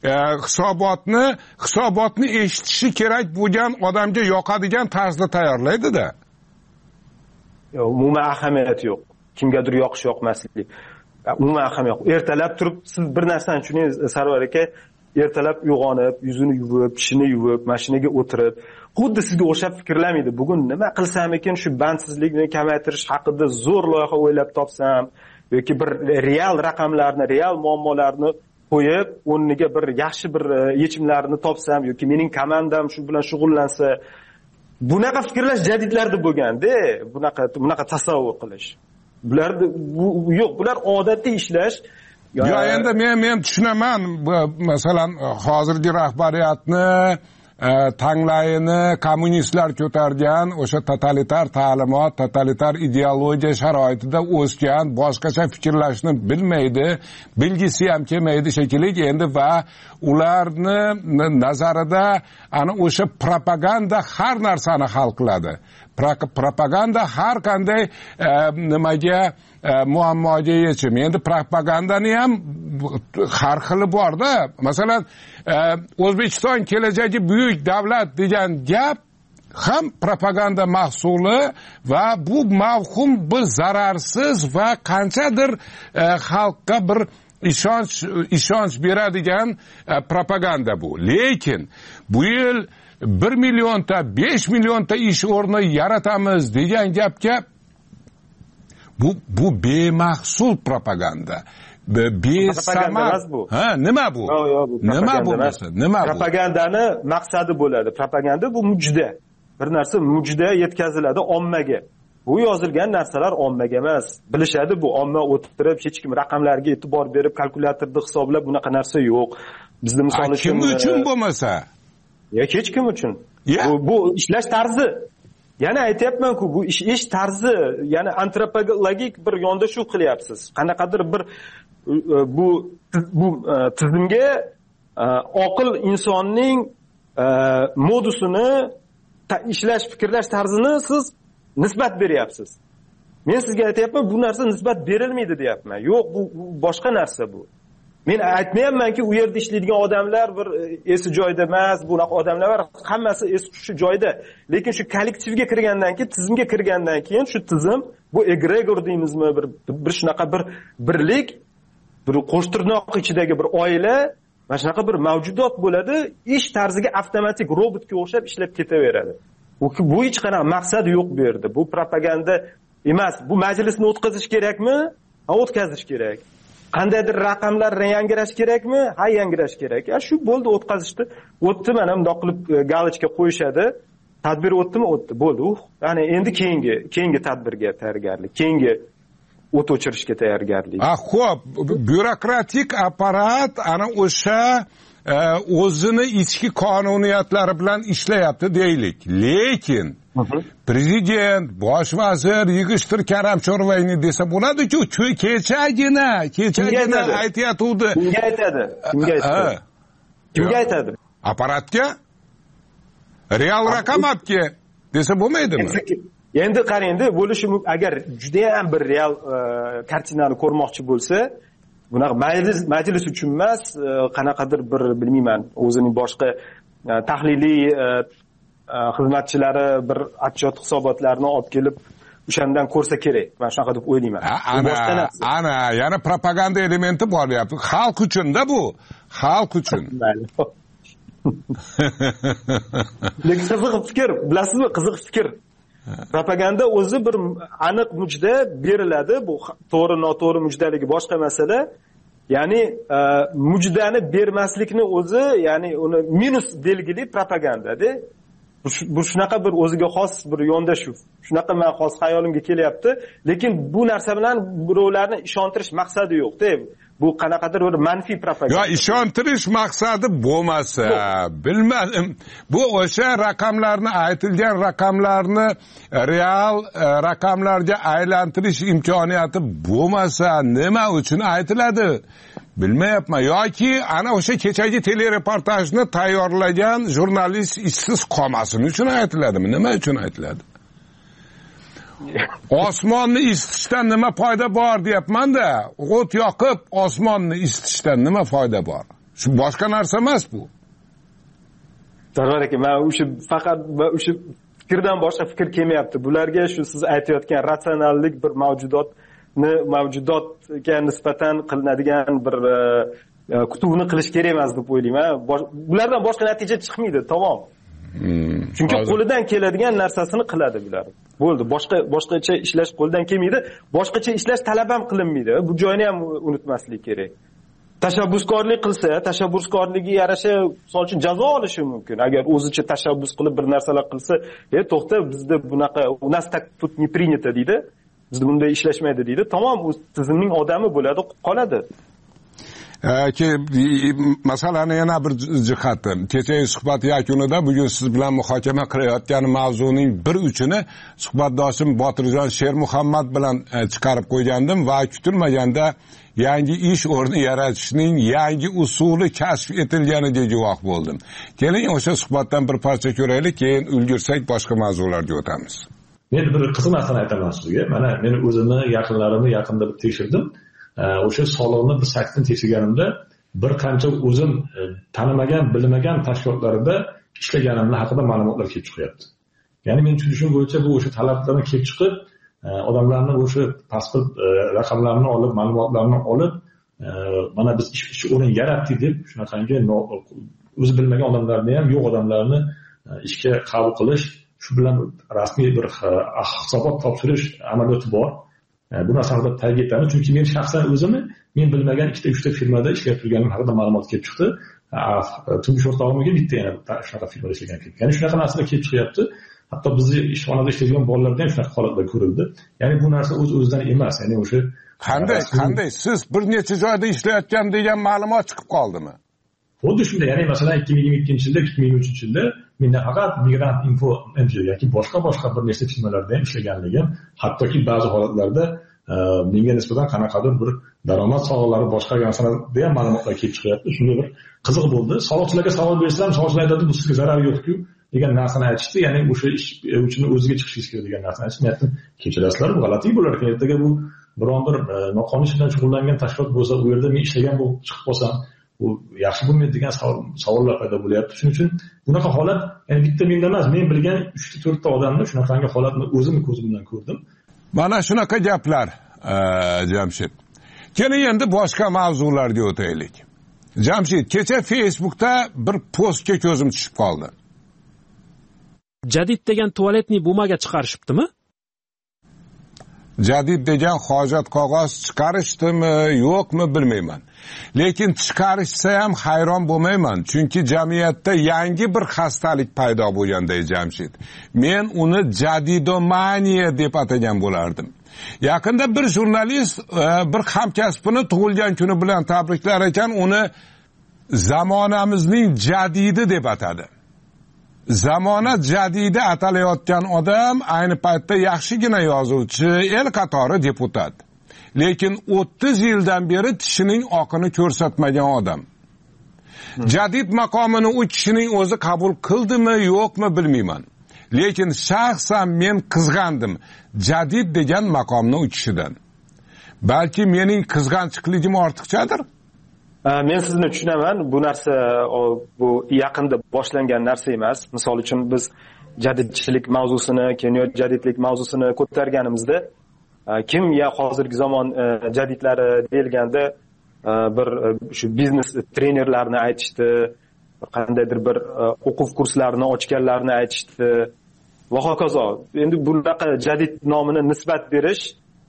hisobotni eshitishi kerak bo'lgan odamga yoqadigan tarzda tayyorlaydi-da. Umuman ahamiyati yo'q. Kimgadir yoqish yoqmaslik. Umuman ahamiyat yo'q. Ertalab turib siz bir narsani tushuning, Sarvar aka, ertalab uyg'onib, yuzini yuvib, tishini yuvib, mashinaga o'tirib, xuddi sizga o'xshab fikrlamaydi. Bugun nima qilsam ekan, shu bandsizlikni kamaytirish haqida zo'r loyiha o'ylab topsam yoki bir real raqamlarni, real muammolarni qo'yib, o'rniga bir yaxshi bir yechimlarni topsam yoki mening komandam shu bilan shug'ullansa, bunaqa fikrlash jadidlarda bo'lganda, bunaqa tasavvur qilish. Yo'q, bular odatiy ishlash. Ya endi men tushunaman, masalan, hozirgi rahbariyatni tanglayini kommunistlar ko'targan, o'sha totalitar ta'limot, totalitar ideologiya sharoitida o'sgan, boshqacha fikrlashni bilmaydi, bilgisi ham kelmaydi shekilli endi va ularni nazarida ana o'sha propaganda har narsani hal qiladi. Propaganda har qanday nimaga muammoga yechim. Endi propagandani ham har xili bor-da. Masalan, O'zbekiston kelajagi buyuk davlat degan gap ham propaganda mahsuli va bu mavhum bir zararsiz va qanchadir xalqqa bir ishonch beradigan propaganda bu. Lekin bu yil 1 millionta, 5 millionta ish o'rni yaratamiz degan gapga bu bemahsul propaganda. Besamar. Ha, nima bu? Nima bo'lmasa? Nima bu? Propagandani maqsadi bo'ladi. Propaganda bu mujda. Bir narsa mujda yetkaziladi ommaga. Bu yozilgan narsalar ommaga emas. Bilishadi, bu omma o'tirib hech kim raqamlarga e'tibor berib kalkulyatorda hisoblab bunaqa narsa yo'q. Bizda misol uchun kim uchun bo'lmasa? Hech kim uchun. Bu ishlash tarzi. Yana aytayapman-ku, bu ish tarzi, ya'ni antropologik bir yondashuv qilyapsiz. Qanaqadir bir bu tizimga oqil insonning modusini, ishlash, fikrlash tarzini siz nisbat beryapsiz. Men sizga aytayapman, bu narsa nisbat berilmaydi deyapman. Yo'q, bu boshqa narsa bu. Men aytmayapmanki, u yerda ishlaydigan odamlar bir esi joyida emas, bunaqa odamlar var, hammasi esi shu joyda. Lekin shu kollektivga kirgandan keyin, tizimga kirgandan keyin shu tizim, bu egregor deymizmi, bir shunaqa bir birlik, bir qo'shtirnoq ichidagi bir oila, mana shunaqa bir mavjudot bo'ladi, ish tarziga avtomatik robotga o'xshab ishlab ketaveradi. Bu hech qanaqa maqsadi yo'q bu yerda. Bu propaganda emas. Bu majlisni o'tkazish kerakmi? Ha, o'tkazish kerak. Qandaydir raqamlar yangirash kerakmi? Ha, yangirash kerak. Shu bo'ldi, o'tkazishdi. O'tdi, mana bundoq qilib galochka qo'yishadi. Tadbir o'tdimi? O'tdi. Bo'ldi. Ya'ni endi keyingi tadbirga tayyorgarlik, keyingi o't o'chirishga tayyorgarlik. Xo'p, byurokratik apparat ana o'sha o'zini ichki qonuniyatlari bilan ishlayapti deylik. Lekin prezident, bosh vazir Yig'ishtir Karamchorvayni desa bo'ladi-ku, kechagina aytayotdi. Kimga aytadi? Apparatga? Real raqam olibki desa bo'lmaydimi? Endi qarang, bo'lishi mumkin. Agar juda ham bir real kartinani ko'rmoqchi bo'lsa, bunaqa majlis uchun emas, qanaqadir bir bilmayman, o'zining boshqa tahliliy xizmatchilari bir отчет hisobotlarni olib kelib o'shandan ko'rsa kerak. Men shunaqa deb o'ylayman. Ana, yana propaganda elementi bo'lyapti. Xalq uchun-da bu. Xalq uchun. Lekin qiziq fikr, bilasizmi? Qiziq fikr. Propaganda o'zi bir aniq mujda beriladi. Bu to'g'ri, noto'g'ri mujdaligi boshqa masala. ya'ni mujdani bermaslikni o'zi, ya'ni uni minus belgili propagandada. Bu shunaqa bir o'ziga xos bir yondashuv. Shunaqa men xos xayolimga kelyapti, lekin bu narsa bilan birovlarni ishontirish maqsadi yo'q-da. Bu qanaqadir bir manfiy propaganda. Yo, ishontirish maqsadi bo'lmasa, bilmadim. Bu o'sha raqamlarni, aytilgan raqamlarni real raqamlarga aylantirish imkoniyati bo'lmasa, nima uchun aytiladi? Bilmayapman. Yoki ana o'sha kechagi telereportajni tayyorlagan jurnalist ishsiz qolmasin uchun aytiladimi? Nima uchun aytiladi? Osmonni isitishdan nima foyda bor deyapman-da. O't yoqib osmonni isitishdan nima foyda bor? Shu boshqa narsa emas bu. Darvar aka, men faqat o'sha fikrdan boshqa fikr kelmayapti. Bularga shu siz aytayotgan ratsionallik bir mavjudotga nisbatan qilinadigan bir kutuvni qilish kerak emas deb o'ylayman. Bulardan boshqa natija chiqmaydi, tamom. Chunki qo'lidan keladigan narsasini qiladi bular. Bo'ldi, boshqacha ishlash qo'ldan kelmaydi, boshqacha ishlash talab ham qilinmaydi. Bu joyini ham unutmaslik kerak. Tashabbuskorlik qilsa, tashabbuskorligiga yarasha misol uchun jazo olishi mumkin. Agar o'zicha tashabbus qilib bir narsalar qilsa, to'xta, bizda bunaqa u nas tak тут не принято deydi. Bizda bunday ishlashmaydi deydi. Tamom, u tizimning odami bo'ladi, qoladi. Masalani yana bir jihati, kechagi suhbat yakunida bugun siz bilan muhokama qilayotgan mavzuning bir uchini suhbatdoshim Botirjon Shermuhammad bilan chiqarib qo'ygandim va kutilmaganda yangi ish o'rni yaratishning yangi usuli kashf etilganiga guvoh bo'ldim. Keling o'sha suhbatdan bir parcha ko'raylik, keyin ulgursak boshqa mavzularga o'tamiz. Men bir qiziq narsani aytaman sizga. Mana men o'zimni yaqinlarimni yaqinda tekshirdim. O'sha soliqni bir saksini tekshirganimda bir qancha o'zim tanimagan, bilmagan tashkilotlarda ishlaganimni haqida ma'lumotlar kelib chiqyapti. Ya'ni men tushunishim bo'yicha bu o'sha talablardan kelib chiqib, odamlarni o'sha pasport raqamlarini olib, ma'lumotlarni olib, mana biz ish o'rin yaratdik deb shunaqangi o'zi bilmagan odamlarni ham, yo'q odamlarni ishga qabul qilish, shu bilan rasmiy bir hisobot topshirish amaliyoti bor. Bu narsani ta'kid etaman, chunki men shaxsan o'zimni men bilmagan 2-3 firmada ishlayib turganim haqida ma'lumot kelib chiqdi. Turmush o'rtog'imga bitta yana shunaqa firmada ishlagan ekan. Ya'ni shunaqa narsalar kelib chiqyapti. Hatto bizni ishxonada ishlaydigan bolalarda ham shunaqa holatlar ko'rildi. Ya'ni bu narsa o'z-o'zidan emas. Ya'ni o'sha qanday siz bir necha joyda ishlayotgan degan ma'lumot chiqib qoldimi? Xuddi shunday. Ya'ni masalan 2022-yilda, 2023-yilda menda faqat Migrant Info NGO yoki boshqa bir nechta firmalarda ham ishlaganligim, hattoki ba'zi holatlarda menga nisbatan qanaqadir bir daromad solig'lari boshqa narsalarda ham ma'lumotlar kelib chiqyapti. Shunday bir qiziq bo'ldi. Soliqchilarga savol bersam, soliqchilar aytadi, bu sizga zarar yo'q-ku degan narsani aytishdi. Ya'ni o'sha ish uchun o'ziga chiqishingiz kerak degan narsani aytishdi. Men aytdim, kechirasizlar, bu g'alati bo'lar ekan. Ertaga bu biron bir noqonuniy ish bilan shug'ullangan tashkilot bo'lsa, u yerda men ishlagan bu chiqib qolsam, bu yaxshi bo'lmaydi degan savollar paydo bo'lyapti. Shuning uchun bunaqa holat, ya'ni bitta menda emas, men bilgan 3-4 ta odamni shunaqangi holatni o'zim ko'zim bilan ko'rdim. Mana shunaqa gaplar, Jamshid. Keling endi boshqa mavzularga o'taylik. Jamshid, kecha Facebookda bir postga ko'zim tushib qoldi. Jadid degan tualetni bumaga chiqarishibdimi? Jadid degan hojat qog'oz chiqarishdimi, yo'qmi bilmayman. Lekin chiqarishsa ham hayron bo'lmayman, chunki jamiyatda yangi bir xastalik paydo bo'lganday Jamshid. Men uni jadidomaniya deb atagan bo'lardim. Yaqinda bir jurnalist bir hamkasbini tug'ilgan kuni bilan tabriklar ekan, uni zamonamizning jadidi deb atadi. Zamona jadidi atalayotgan odam ayni paytda yaxshigina yozuvchi, el qatori deputat. Lekin 30 yildan beri tishining oqini ko'rsatmagan odam. Jadid maqomini u kishining o'zi qabul qildimi, yo'qmi bilmayman. Lekin shaxsan men qizg'andim jadid degan maqomni u kishidan. Balki mening qizg'anchiqligim ortiqchadir. Men sizni tushunaman. Bu narsa bu yaqinda boshlangan narsa emas. Misol uchun biz jadidchilik mavzusini, keniyot jadidlik mavzusini ko'targanimizda kim ya hozirgi zamon jadidlari deyilganda bir shu biznes trenerlarni aytishdi, qandaydir bir o'quv kurslarini ochganlarni aytishdi va hokazo. Endi bunaqa jadid nomini nisbat berish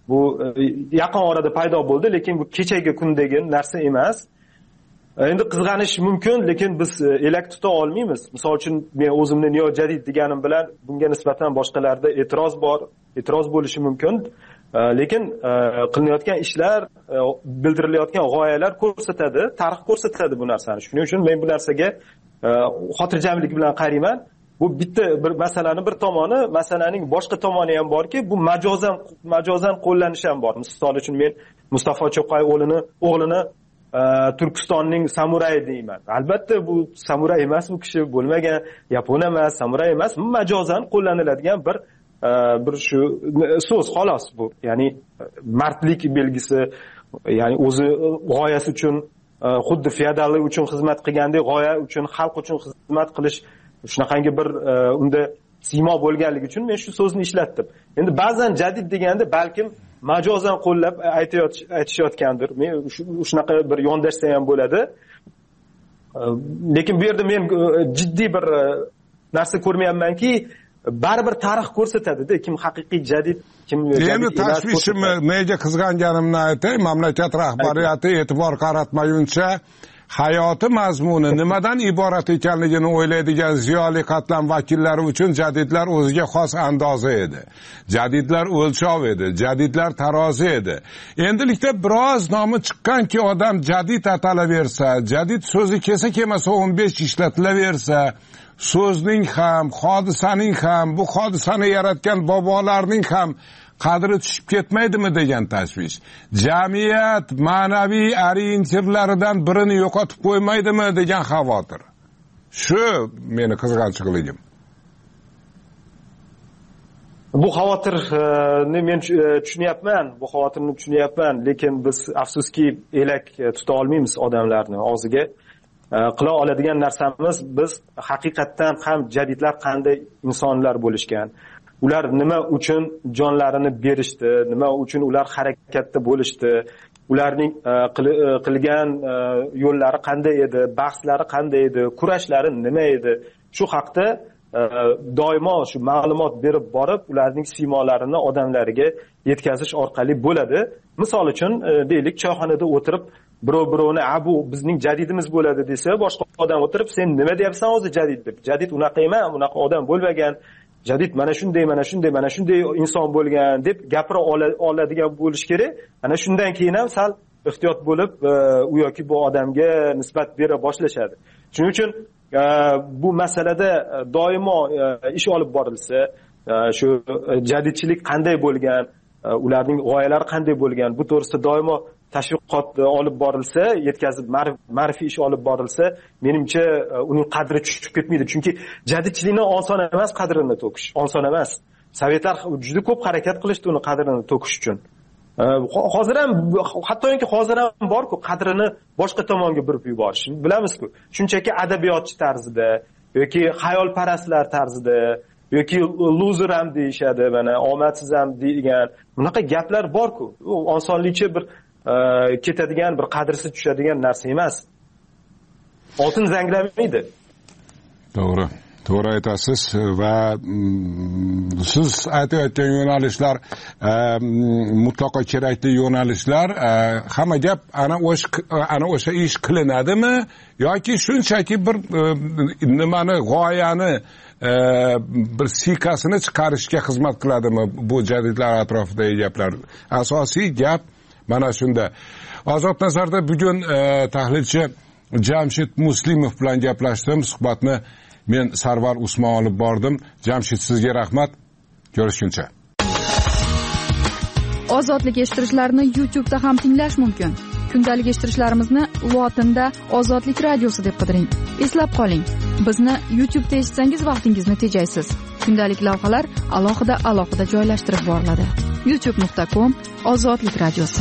bu yaqin orada paydo bo'ldi, lekin bu kechagi kundagi narsa emas. Endi qizg'anish mumkin, lekin biz elak tuta olmaymiz. Misol uchun men o'zimni neo-jadid deganim bilan bunga nisbatan boshqalarda e'tiroz bo'lishi mumkin. Lekin qilinayotgan ishlar, bildirilayotgan g'oyalar ko'rsatadi, tarix ko'rsatadi bu narsani. Shuning uchun men bu narsaga xotirjamlik bilan qarayman. Bu bitta bir masalaning bir tomoni, masalaning boshqa tomoni ham borki, bu majozan qo'llanish ham bor. Misol uchun men Mustafa Cho'qay o'g'lini Turkistonning samurayi deyman. Albatta bu samuray emas, bu kishi bo'lmagan, yapon emas, samuray emas, majozan qo'llaniladigan bir shu so'z xolos bu. Ya'ni mardlik belgisi, ya'ni o'zi g'oyasi uchun xuddi feodallik uchun xizmat qilgandek g'oya uchun, xalq uchun xizmat qilish shunaqangi bir unda siymo bo'lganligi uchun men shu so'zni ishlatdim. Endi ba'zan jadid deganda balkim majozan qo'llab aytishayotgandir. Men shunaqa bir yondashsa ham bo'ladi. Lekin bu yerda men jiddiy bir narsa ko'rmayapmanki, baribir tarix ko'rsatadi-da, kim haqiqiy jadid, kim jadid. Endi tashvishimni nega qizg'anganimni aytay. Mamlakat rahbariyati e'tibor qaratmaguncha hayoti mazmuni nimadan iborat ekanligini o'ylaydigan ziyoli qatlam vakillari uchun jadidlar o'ziga xos andoza edi. Jadidlar o'lchov edi, jadidlar tarozi edi. Endilikda biroz nomi chiqqanki odam jadid atalaversa, jadid so'zi kelmasa 15 ishlatilaversa, so'zning ham, hodisaning ham, bu hodisani yaratgan bobolarning ham qadri tushib ketmaydimi degan tashvish. Jamiyat ma'naviy orientirlaridan birini yo'qotib qo'ymaydimi degan xavotir. Shu meni qizg'anchiqligim. Bu xavotirni men tushunyapman, lekin biz afsuski elak tuta olmaymiz odamlarni og'ziga. Qila oladigan narsamiz, biz haqiqatdan ham jadidlar qanday insonlar bo'lishgan, ular nima uchun jonlarini berishdi, nima uchun ular harakatda bo'lishdi, ularning qilgan yo'llari qanday edi, bahslari qanday edi, kurashlari nima edi, shu haqda doimo shu ma'lumot berib borib, ularning siymolarini odamlarga yetkazish orqali bo'ladi. Misol uchun deylik, choyxonada o'tirib birovni bu bizning jadidimiz bo'ladi desa, boshqa odam o'tirib sen nima deyapsan o'zi jadid deb. Jadid unaqa emas, unaqa odam bo'lmagan. Jadid mana shunday inson bo'lgan deb gapira oladigan bo'lish kerak. Ana shundan keyin ham sal ehtiyot bo'lib u yoki bu odamga nisbat bera boshlashadi. Shuning uchun bu masalada doimo ish olib borilsa, shu jadidchilik qanday bo'lgan, ularning g'oyalari qanday bo'lgan, bu to'g'risida doimo tashviqot olib borilsa, yetkazib ma'rifiy ish olib borilsa, menimcha uning qadri tushib ketmaydi. Chunki jadidchilikni oson emas qadrini to'kish, oson emas. Sovetlar juda ko'p harakat qilishdi uni qadrini to'kish uchun. Hozir ham, hattoki hozir ham bor-ku, qadrini boshqa tomonga burib yuborish. Bilamiz-ku, shunchaki adabiyotchi tarzida yoki xayolparastlar tarzida yoki loser ham deyishadi, mana omadsiz ham degan bunaqa gaplar bor-ku. U osonlikcha bir ketadigan, bir qadrsiz tushadigan narsa emas. Oltin zanglamaydi. To'g'ri aytasiz va siz aytayotgan yo'nalishlar mutlaqo kerakli yo'nalishlar. Hamma gap ana o'sha ish qilinadimi yoki shunchaki bir nimani, g'oyani bir sikasini chiqarishga xizmat qiladimi bu jadidlar atrofidagi gaplar? Asosiy gap mana shunda. Ozod nazarda bugun tahlilchi Jamshid Muslimov bilan gaplashdim. Suhbatni men Sarvar Usmon olib bordim. Jamshid, sizga rahmat. Ko'rishguncha. Ozodlik eshittirishlarni YouTube'da ham tinglash mumkin. Kundalik eshittirishlarimizni lotinda Ozodlik radiosi deb qidiring. Eslab qoling, bizni YouTube'da eshitsangiz vaqtingizni tejaysiz. Kundalik lavhalar alohida joylashtirib boriladi. youtube.com/Ozodlik radiosi.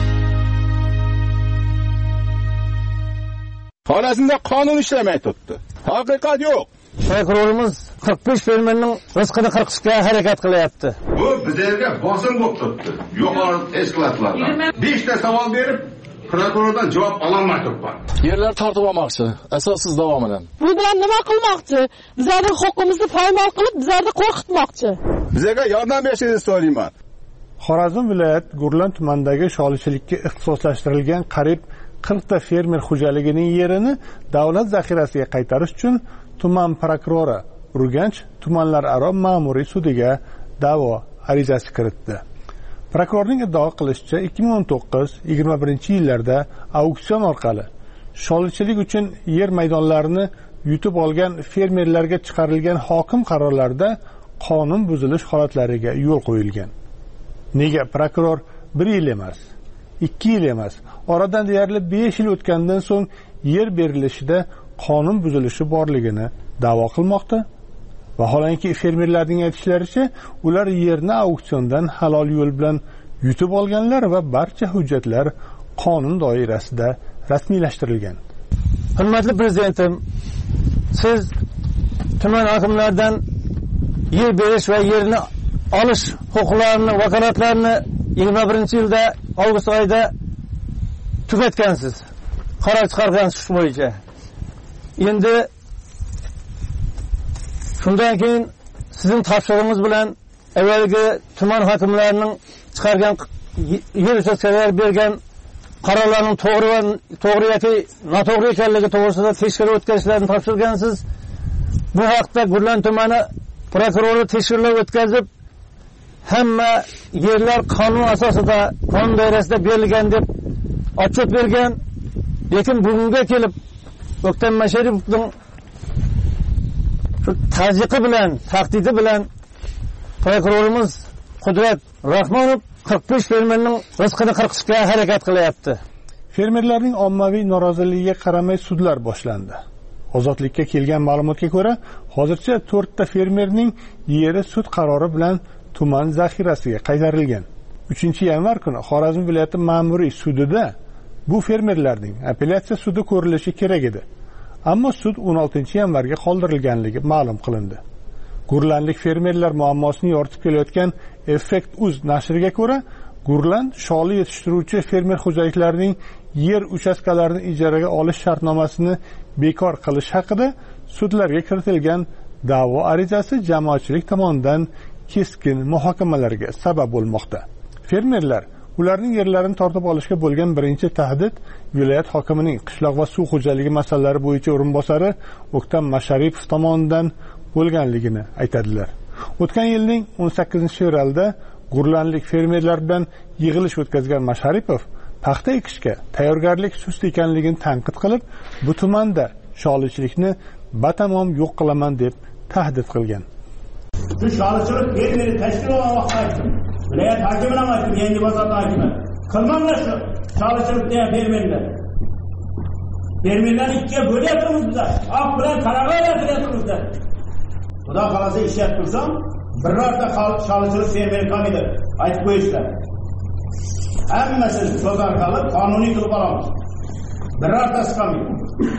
Xorazmda qonun ishlamay turibdi. Haqiqat yo'q. Prokurorimiz 45 fermerning rizqini qirqishga harakat qilyapti. Bu bizlarga bosim bo'lib turibdi. Yuqori tashkilotlardan 5 ta savol berib, prokurordan javob ololmay turibman. Yerlar tortib olmoqchi, asossiz davomidan. Bu bilan nima qilmoqchi? Bizlarning huquqimizni poymol qilib, bizlarni qo'rqitmoqchi. Bizlarga yordam berishingizni so'rayman. Xorazm viloyat Gurlan tumanidagi sholichilikka ixtisoslashtirilgan qariyb 40 ta fermer xo'jaligining yerini davlat zaxirasiga qaytarish uchun tuman prokurori Urganch tumanlararo ma'muriy sudiga da'vo arizasi kiritdi. Prokurorning iddao qilishicha 2019-21 yillarda auksion orqali sholichilik uchun yer maydonlarini yutib olgan fermerlarga chiqarilgan hokim qarorlarida qonun buzilish holatlariga yo'l qo'yilgan. Nega prokuror 1 yil emas, 2 yil emas, oradan deyarli 5 yil o'tgandan so'ng yer berilishida qonun buzilishi borligini da'vo qilmoqda? Vaholanki fermerlarning aytishlaricha, ular yerni auksiondan halol yo'l bilan yutib olganlar va barcha hujjatlar qonun doirasida rasmiylashtirilgan. Hurmatli prezidentim, siz tuman hokimlaridan yer berish va yerni olish huquqlarini, vakolatlarini 21-yilda avgust oyida tugatgansiz. Qaror chiqargansiz shu bo'yicha. Endi shundan keyin sizning topshirig'ingiz bilan avvalgi tuman hokimlarining chiqargan yer uchastkalari bergan qarorlarning to'g'ri yoki noto'g'ri ekanligi to'g'risida tekshiruv o'tkazishlarni topshirgansiz. Bu haqda Gurlan tumani prokurori tekshiruv o'tkazib, hamma yerlar qonun asosida, qonun doirasida berilgan deb otchoq bergan. Lekin bugunga kelib O'ktam Masharipovning tazyiqi bilan, tahdidi bilan prokurorimiz Qudrat Rahmonov 45 fermerning rizqini qirqishga harakat qilyapti. Fermerlarning ommaviy noroziligiga qaramay sudlar boshlandi. Ozodlikka kelgan ma'lumotga ko'ra, hozircha 4 ta fermerning yeri sud qarori bilan tuman zaxirasiga qaytarilgan. 3-yanvar kuni Xorazm viloyati ma'muriy sudida bu fermerlarning apellyatsiya sudi ko'rilishi kerak edi. Ammo sud 16-yanvarga qoldirilganligi ma'lum qilindi. Gurlanlik fermerlar muammosini yoritib kelayotgan Effekt.uz nashriga ko'ra, Gurlan sholi yetishtiruvchi fermer xo'jaliklarining yer uchastkalarini ijaraga olish shartnomasini bekor qilish haqida sudlarga kiritilgan da'vo arizasi jamoatchilik tomonidan keskin muhokamalarga sabab bo'lmoqda. Fermerlar ularning yerlarini tortib olishga bo'lgan birinchi tahdid viloyat hokimining qishloq va suv xo'jaligi masalalari bo'yicha o'rinbosari O'ktam Masharipov tomonidan bo'lganligini aytadilar. O'tgan yilning 18-fevralda Gurlanlik fermerlar bilan yig'ilish o'tkazgan Masharipov paxta ekishga tayyorgarlik sust ekanligini tanqid qilib, bu tumanda sholichilikni batamom yo'q qilaman deb tahdid qilgan. Shu sholichilik fermeri tashkil vaqtida viloyat hokimi bilan aytdim, yangi bozor hokimi. Qilmanglar shu sholichilikni fermerlar. Fermerlar ikkiga bo'lyapmiz biz. Oq bilan qora bo'lyapmiz. Xudo xolasa ishlab tursam, birorta sholichilik fermeri qolmaydi. Aytib qo'yishlar. Hammasini so'z orqali qonuniy qilib olamiz. Birortasi qolmaydi.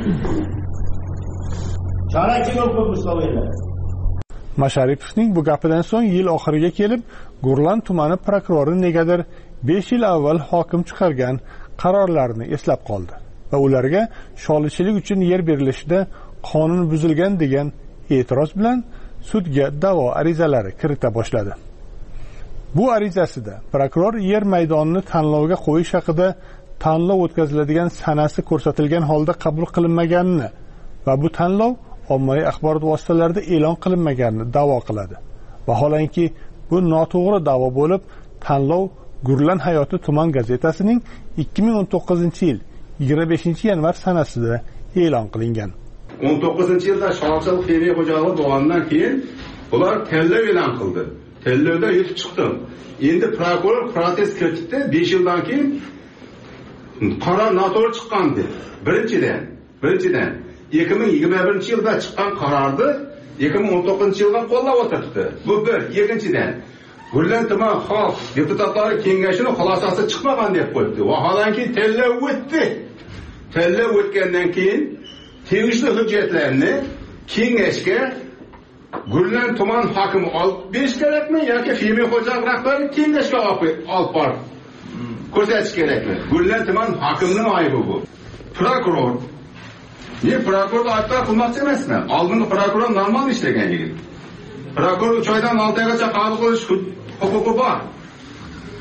Sholichilik ko'p bo'ladi. Masharipovning bu gapidan so'ng yil oxiriga kelib, Gurlan tumani prokurori negadir 5 yil avval hokim chiqargan qarorlarini eslab qoldi va ularga sholichilik uchun yer berilishida qonun buzilgan degan e'tiroz bilan sudga da'vo arizalari kirita boshladi. Bu arizasida prokuror yer maydonini tanlovga qo'yish haqida tanlov o'tkaziladigan sanasi ko'rsatilgan holda qabul qilinmaganini va bu tanlov ommaviy axborot vositalarida e'lon qilinmaganini da'vo qiladi. Vaholanki bu noto'g'ri da'vo bo'lib, tanlov Gurlan hayoti tuman gazetasining 2019-yil 25-yanvar sanasida e'lon qilingan. 19-yilda sholichilik fermer xo'jaligi bo'lgandan keyin ular tanlov e'lon qildi. Tanlovda yutib chiqdim. Endi prokuror protest kiritdi. 5 yildan keyin qaror noto'g'ri chiqqan dedi. Birinchidan 2021-yilda chiqqan qarorni 2019-yilga qo'llab o'tiribdi. Bu bir. Ikkinchidan, Gurlan tuman xalq deputatlari kengashining xulosasi chiqmagan deb qo'yibdi. Vaholanki tanlov o'tdi. Tanlov o'tgandan keyin tegishli hujjatlarni kengashga Gurlan tuman hokimi olib berish kerakmi yoki fermer xo'jalik rahbari kengashga olib borib ko'rsatish kerakmi? Gurlan tuman hokimining aybi bu. Prokuror prokuror aytib qilmoqchi emasman. Oldingi prokuror normal ishlagan yigit. Prokuror 3 oydan 6 oygacha qabul qilish huquqi bor.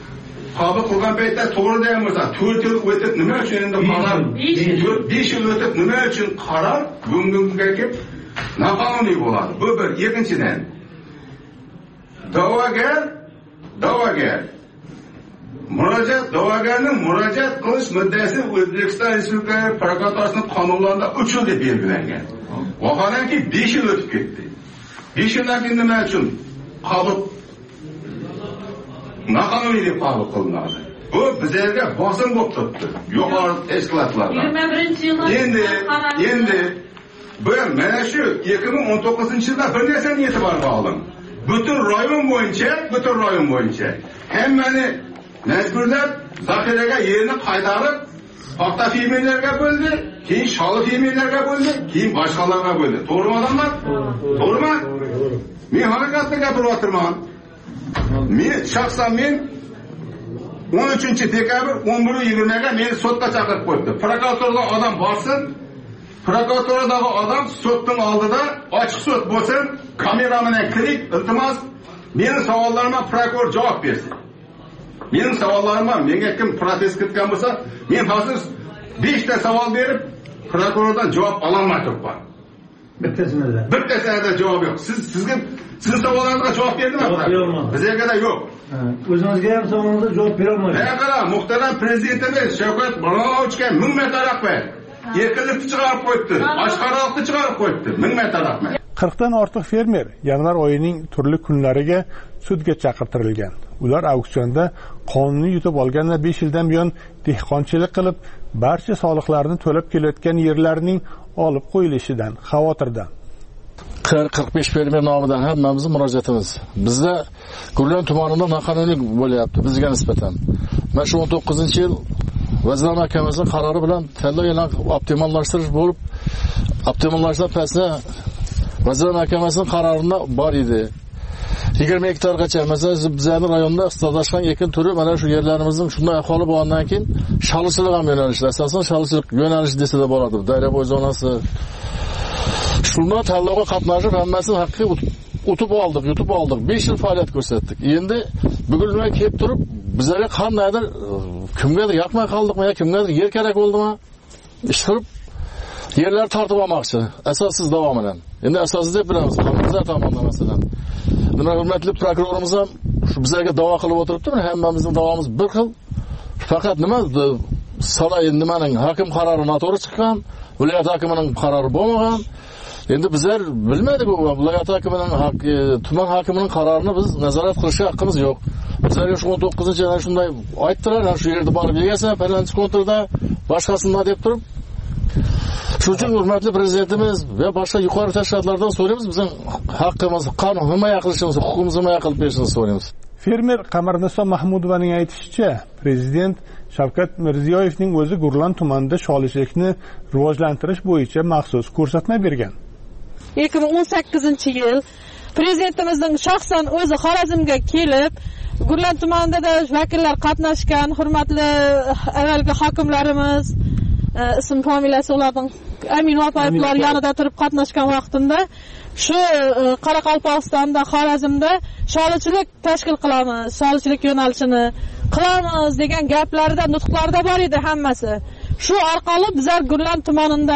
qabul qilgan paytda to'g'ri degan bo'lsa 4 yil o'tib nima uchun endi qaror 5 yil o'tib nima uchun qaror bugunga kelib noqonuniy bo'ladi? Bu bir. Ikkinchidan da'vogar da'vogarning murojaat qilish muddati O'zbekiston Respublikasi prokuraturasining qonunlarida 3 yil deb belgilangan. Vaholanki 5 yil o'tib ketdi. 5 yildan keyin nima uchun qabul noqonuniy deb qabul qilinadi? Bu bizlarga bosim bo'lib turibdi. Yuqori tashkilotlardan. 21-yilda endi bu mana shu 2019-yilda bir narsani e'tiborga oling. Butun rayon bo'yicha hammani majburlab zaxiraga yerni qaytarib, paxta fermerlarga bo'ldi, keyin sholi fermerlarga bo'ldi, keyin boshqalarga bo'ldi. To'g'rimi odamlar? To'g'rimi? Men haqiqatni gapiryapman. Men 13-dekabr 11:20 ga meni sudga chaqirib qo'ydi. Prokuraturaga odam borsin, prokuraturadagi odam sudning oldida ochiq sud bo'lsin, kamera bilan kirib, iltimos, meni savollarimga prokuror javob bersin. Mening savollarimga menga kim protest qilgan bo'lsa, men hozir 5 ta savol berib, prokurordan javob ololmay turibman. Bittasida javob yo'q. Siz savollaringizga javob berdingmi? Bizga yo'q. O'zingizga ham savolingizga javob bera olmaysiz. Qara, muhtaram prezidentimiz Shavkat Miromonovichga 1000 marta rahmat. Erkinlikni chiqarib qo'yibdi, oshqoroqni chiqarib qo'yibdi. 1000 marta rahmat. 40 dan ortiq fermer yanvar oyining turli kunlariga sudga chaqirtirilgan. Ular auksionda qonuniy yutib olgan va 5 yildan buyon dehqonchilik qilib, barcha soliqlarni to'lab kelayotgan yerlarining olib qo'yilishidan xavotirda. 40-45 fermer nomidan hammamizning murojaatimiz. Bizda Gurlan tumanida noqonuniy bo'lyapti bizga nisbatan. Mana shu 19-yil Vazirlar Mahkamasining qarori bilan tanlov e'lon optimallashtirish bo'lib, optimallashtirish pastda Vazirlar Mahkamasining qarorida bor edi. 20 hektargacha, masalan, bizning rayonda iqtisodlashgan ekin turi mana shu yerlarimizning shunday ahvoli bo'lgandan keyin shalchilik ham yo'nalishi, asosan shalchilik yo'nalishi desa da bo'ladi. Daryobo'y zonasi. Shunda tanlovga qatnashib hammasini haqiqiy yutib oldik. 5 yil faoliyat ko'rsatdik. Endi bugunga kelib turib, bizlarga qandaydir kimgadir yoqmay qoldikmi yoki kimgadir yer kerak bo'ldimi? Ish qilib yerlar tortib olmoqchi, asossiz da'vo bilan. Endi asossiz deb bilamiz, qonunlar tomonidan masalan. Nima hurmatli prokurorimiz ham shu bizlarga da'vo qilib o'tiribdi. Hammamizning da'vomiz bir xil. Faqat nima nimaning hokim qarori noto'g'ri chiqqan, viloyat hokimining qarori bo'lmagan. Endi bizlar bilmaydik, u viloyat hokimining tuman hokimining qarorini biz nazorat qilishga haqqimiz yo'q. Bizlarga shu 19-yilda shunday aytdilar, shu yerda borib yegasan, palanchi kontrda boshqasini deb turib. Shuning uchun hurmatli prezidentimiz va boshqa yuqori tashkilotlardan so'raymiz, bizning haqqimiz, qonun himoya qilishimiz, huquqimizni himoya qilib berishimizni so'raymiz. Fermer Qamarniso Mahmudovaning aytishicha, prezident Shavkat Mirziyoyevning o'zi Gurlan tumanida sholichilikni rivojlantirish bo'yicha maxsus ko'rsatma bergan. 2018-yil prezidentimizning shaxsan o'zi Xorazmga kelib, Gurlan tumanida vakillar qatnashgan, hurmatli avvalgi hokimlarimiz, ism familiyasi ularning Amin Vatoyevlar yonida turib qatnashgan vaqtimda shu Qoraqalpog'istonda, Xorazmda sholichilik tashkil qilamiz, sholichilik yo'nalishini qilamiz degan gaplarda, nutqlarda bor edi hammasi. Shu orqali bizlar Gurlan tumanida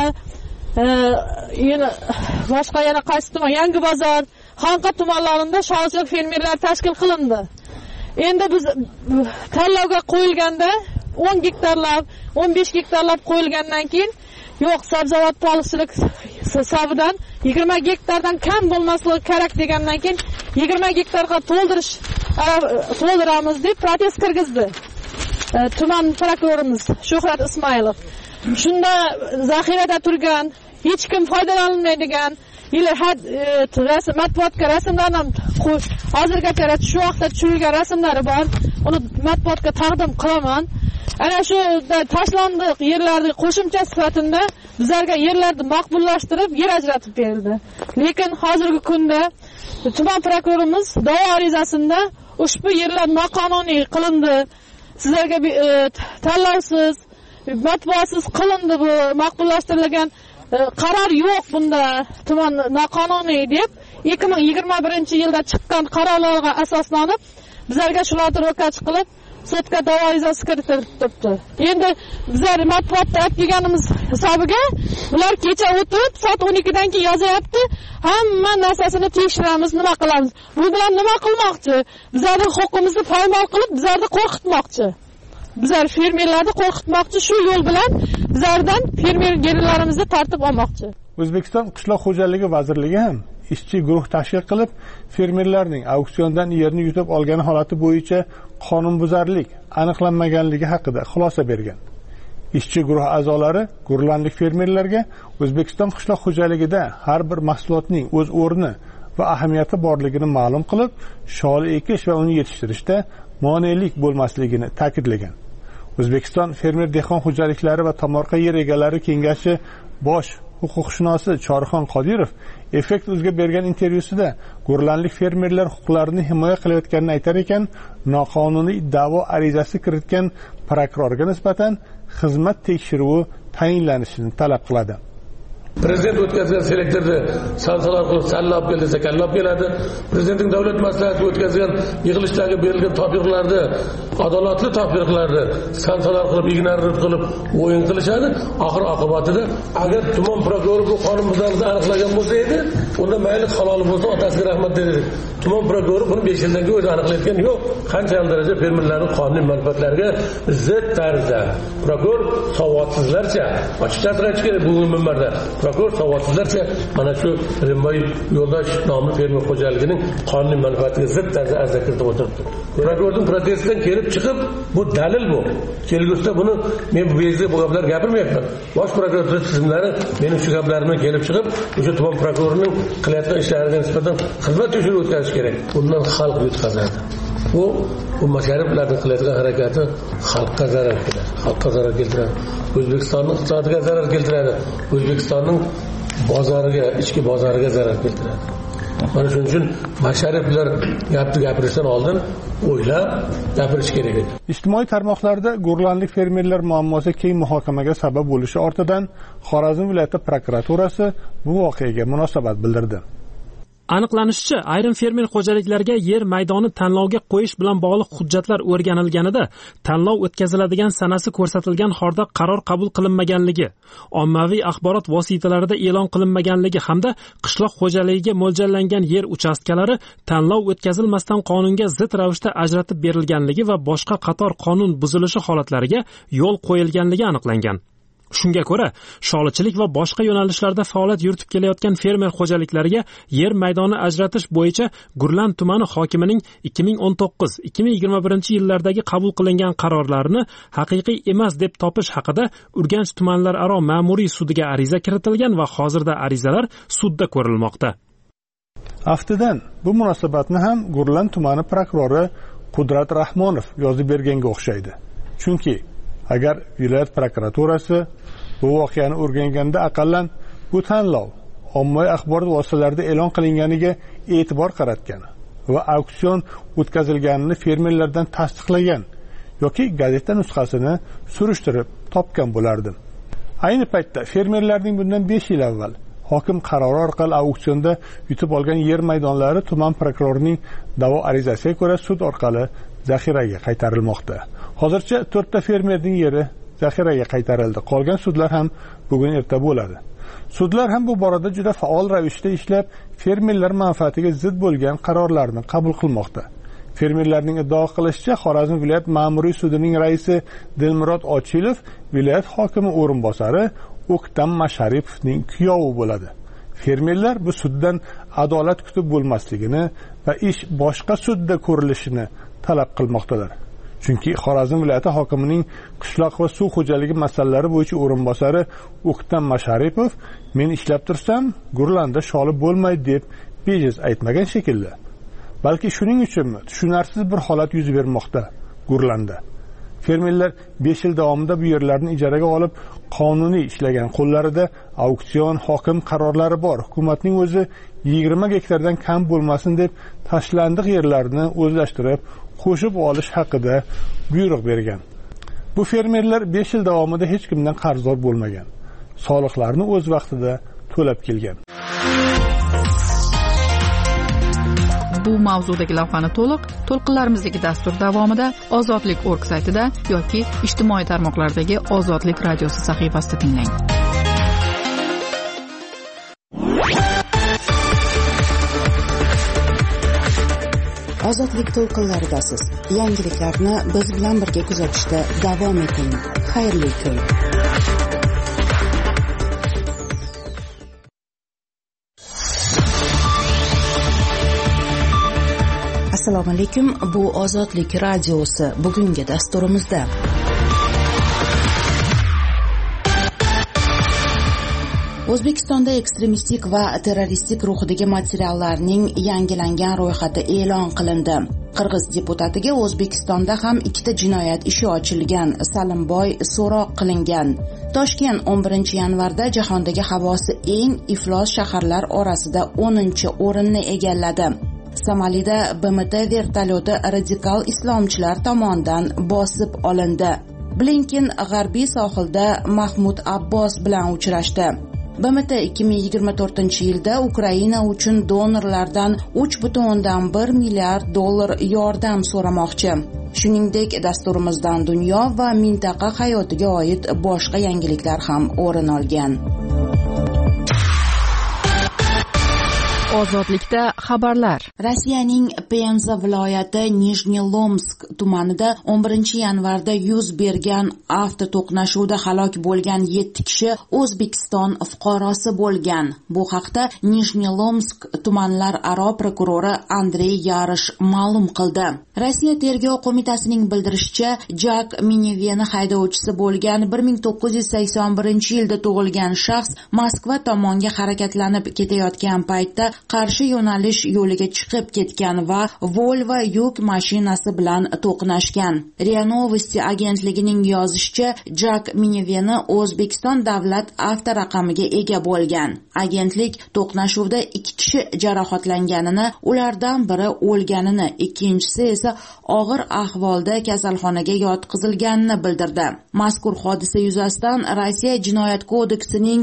boshqa yana qaysi tuman, Yangi bozor, Xonqa tumanlarida sholichilik fermerlar tashkil qilindi. Endi biz tanlovga qo'yilganda 10 gektarlab, 15 gektarlab qo'yilgandan keyin yo'q, sabzavot baliqchilik hisobidan 20 gektardan kam bo'lmasligi kerak degandan keyin 20 gektarga to'ldiramiz deb protest kirgizdi. Tuman prokurorimiz Shuhrat Ismoilov. Shunda zaxirada turgan, hech kim foydalanolmaydigan matbuotga rasmlarni hozirgacha shu vaqtda tushirilgan rasmlari bor. Uni matbuotga taqdim qilaman. Ana shu tashlandiq yerlarni qo'shimcha sifatida bizlarga yerlarni maqbullashtirib, yer ajratib berildi. Lekin hozirgi kunda tuman prokurorimiz da'vo arizasida ushbu yerlar noqonuniy qilindi, sizlarga tanlovsiz, matbuotsiz qilindi, bu maqbullashtirilgan qaror yo'q bunda, tuman noqonuniy deb 2021-yilda chiqqan qarorlarga asoslanib bizlarga shularni ro'kach qilib sotka davo arizasi kiritilibdi. Endi bizlar matbuotda olib kelganimiz hisobiga ular kecha o'tib soat 12 dan keyin yozyapti. Hamma narsasini tekshiramiz, nima qilamiz? Bu bilan nima qilmoqchi? Bizlarning huquqimizni poymol qilib, bizlarni qo'rqitmoqchi. Bizlar fermerlarni qo'rqitmoqchi, shu yo'l bilan bizlardan fermerlarimizni tartib olmoqchi. O'zbekiston Qishloq xo'jaligi vazirligi ham ishchi guruh tashkil qilib, fermerlarning auksiondan yerni yutib olgani holati bo'yicha qonunbuzarlik aniqlanmaganligi haqida xulosa bergan. Ishchi guruh a'zolari gurlanlik fermerlarga O'zbekiston qishloq xo'jaligida har bir mahsulotning o'z o'rni va ahamiyati borligini ma'lum qilib, sholi ekish va uni yetishtirishda monelik bo'lmasligini ta'kidlagan. O'zbekiston fermer dehqon xo'jaliklari va tomorqa yer egalari kengashi bosh huquqshunosi Chorixon Qodirov Effekt o'zga bergan intervyusida gurlanlik fermerlar huquqlarini himoya qilayotganini aytar ekan, noqonuniy da'vo arizasi kiritgan prokurorga nisbatan xizmat tekshiruvi tayinlanishini talab qiladi. Prezident o'tkazgan selektorda sanksiyalar qilib sallab keldi desa kallab keladi. Prezidentning davlat maslahati o'tkazgan yig'ilishdagi berilgan topshiriqlarda, adolatli topshiriqlarda sanksiyalar qilib, ignorant qilib o'yin qilishadi. Oxir oqibatida agar tuman prokurori bu qonunbuzarlikni aniqlagan bo'lsa edi, unda mayli haloli bo'lsa otasiga rahmat dedi. Tuman prokurori buni 5 yildan keyin o'zi aniqlayotgan yo'q. Qanchalik darajada fermerlarning qonuniy manfaatlariga zid tarzda prokuror savodsizlarcha ochiqchasiga aytish kerak bu minbarda. Prokuror savodsizlarcha mana shu Rimboy Yo'ldosh nomli fermer xo'jaligining qonuniy manfaatiga zid tarzda arza kiritib o'tiribdi. Prokurorning protestidan kelib chiqib, bu dalil bu. Kelgusida buni men bu bezda bu gaplar gapirmayapman. Bosh prokuratura tizimlari mening shu gaplarimdan kelib chiqib, o'sha tuman prokurorining qilayotgan ishlariga nisbatan xizmat tekshiruvi o'tkazish kerak. Bundan xalq yutqazadi. Bu mashariflarning qilayotgan harakati xalqqa zarar keltiradi. Xalqqa zarar keltiradi. O'zbekistonning iqtisodiga zarar keltiradi. O'zbekistonning bozoriga, ichki bozoriga zarar keltiradi. Mana shuning uchun mashariflar gapni gapirishdan oldin o'ylab gapirish kerak edi. Ijtimoiy tarmoqlarda gurlanlik fermerlar muammosi keng muhokamaga sabab bo'lishi ortidan Xorazm viloyati prokuraturasi bu voqeaga munosabat bildirdi. Aniqlanishicha, ayrim fermer xo'jaliklariga yer maydoni tanlovga qo'yish bilan bog'liq hujjatlar o'rganilganida tanlov o'tkaziladigan sanasi ko'rsatilgan holda qaror qabul qilinmaganligi, ommaviy axborot vositalarida e'lon qilinmaganligi hamda qishloq xo'jaligiga mo'ljallangan yer uchastkalari tanlov o'tkazilmasdan qonunga zid ravishda ajratib berilganligi va boshqa qator qonun buzilishi holatlariga yo'l qo'yilganligi aniqlangan. Shunga ko'ra, sholichilik va boshqa yo'nalishlarda faoliyat yuritib kelayotgan fermer xo'jaliklariga yer maydoni ajratish bo'yicha Gurlan tumani hokimining 2019-2021 yillardagi qabul qilingan qarorlarini haqiqiy emas deb topish haqida Urganch tumanlararo ma'muriy sudiga ariza kiritilgan va hozirda arizalar sudda ko'rilmoqda. Aftidan bu munosabatni ham Gurlan tumani prokurori Qudrat Rahmonov yozib berganga o'xshaydi. Chunki agar viloyat prokuraturasi bu voqeani o'rganganda aqallan bu tanlov ommaviy axborot vositalarida e'lon qilinganiga e'tibor qaratgan va auksion o'tkazilganini fermerlardan tasdiqlagan yoki gazeta nusxasini surishtirib topgan bo'lardim. Ayni paytda fermerlarning bundan 5 yil avval hokim qarori orqali auksionda yutib olgan yer maydonlari tuman prokurorining da'vo arizasiga ko'ra sud orqali zaxiraga qaytarilmoqda. Hozircha 4 ta fermerning yeri zaxiraga qaytarildi. Qolgan sudlar ham bugun erta bo'ladi. Sudlar ham bu borada juda faol ravishda ishlab, fermerlar manfaatiga zid bo'lgan qarorlarni qabul qilmoqda. Fermerlarning iddao qilishicha, Xorazm viloyat ma'muriy sudining raisi Dilmurod Ochilov viloyat hokimi o'rinbosari O'ktam Masharipovning kuyovi bo'ladi. Fermerlar bu suddan adolat kutib bo'lmasligini va ish boshqa sudda ko'rilishini talab qilmoqdalar. Chunki Xorazm viloyati hokimining qishloq va suv xo'jaligi masalalari bo'yicha o'rinbosari O'ktam Masharipov men ishlab tursam, Gurlanda sholi bo'lmaydi deb bejiz aytmagan shekilli. Balki shuning uchunmi tushunarsiz bir holat yuz bermoqda Gurlanda. Fermerlar 5 yil davomida bu yerlarni ijaraga olib, qonuniy ishlagan, qo'llarida auksion, hokim qarorlari bor. Hukumatning o'zi 20 gektardan kam bo'lmasin deb tashlandiq yerlarni o'zlashtirib, qo'shib olish haqida buyruq bergan. Bu fermerlar 5 yil davomida hech kimdan qarzdor bo'lmagan. Soliqlarni o'z vaqtida to'lab kelgan. bu mavzudagi lavhani to'lqinlarimizdagi dastur davomida ozodlik.org saytida yoki ijtimoiy tarmoqlardagi Ozodlik radiosi sahifasida tinglang. Ozodlik to'lqinlaridasiz. Yangiliklarni biz bilan birga kuzatishda davom eting. Xayrli kun. Assalomu alaykum. Bu Ozodlik radiosi. Bugungi dasturimizda O'zbekistonda ekstremistik va terroristik ruhidagi materiallarning yangilangan ro'yxati e'lon qilindi. Qirg'iz deputatiga O'zbekistonda ham 2 jinoyat ishi ochilgan. Salimboy so'roq qilingan. Toshkent 11 yanvarda jahondagi havosi eng iflos shaharlar orasida 10-o'rinni egalladi. Somalida BMT vertolyoti radikal islomchilar tomonidan bosib olindi. Blinken g'arbiy sohilda Mahmud Abbos bilan uchrashdi. BMT 2024-yilda Ukraina uchun donorlardan 3,1 milliard dollar yordam so'ramoqchi. Shuningdek, dasturimizdan dunyo va mintaqa hayotiga oid boshqa yangiliklar ham o'rin olgan. Ozodlikda xabarlar. Rossiyaning Penza viloyati Nijnelomsk tumanida 11 yanvarda yuz bergan avtoto'qnashuvda halok bo'lgan 7 kishi O'zbekiston fuqarosi bo'lgan. Bu haqda Nijnelomsk tumanlararo prokurori Andrey Yarish ma'lum qildi. Rossiya tergov qo'mitasining bildirishicha, Jak miniveni haydovchisi bo'lgan 1981-yilda tug'ilgan shaxs Moskva tomonga harakatlanib ketayotgan paytda qarshi yo'nalish yo'liga chiqib ketgan va Volvo yuk mashinasi bilan to'qnashgan. RIA Novosti agentligining yozishicha, Jak miniveni O'zbekiston davlat avtoraqamiga ega bo'lgan. Agentlik to'qnashuvda 2 kishi jarohatlanganini, ulardan biri o'lganini, ikkinchisi esa og'ir ahvolda kasalxonaga yotqizilganini bildirdi. Mazkur hodisa yuzasidan Rossiya Jinoyat kodeksining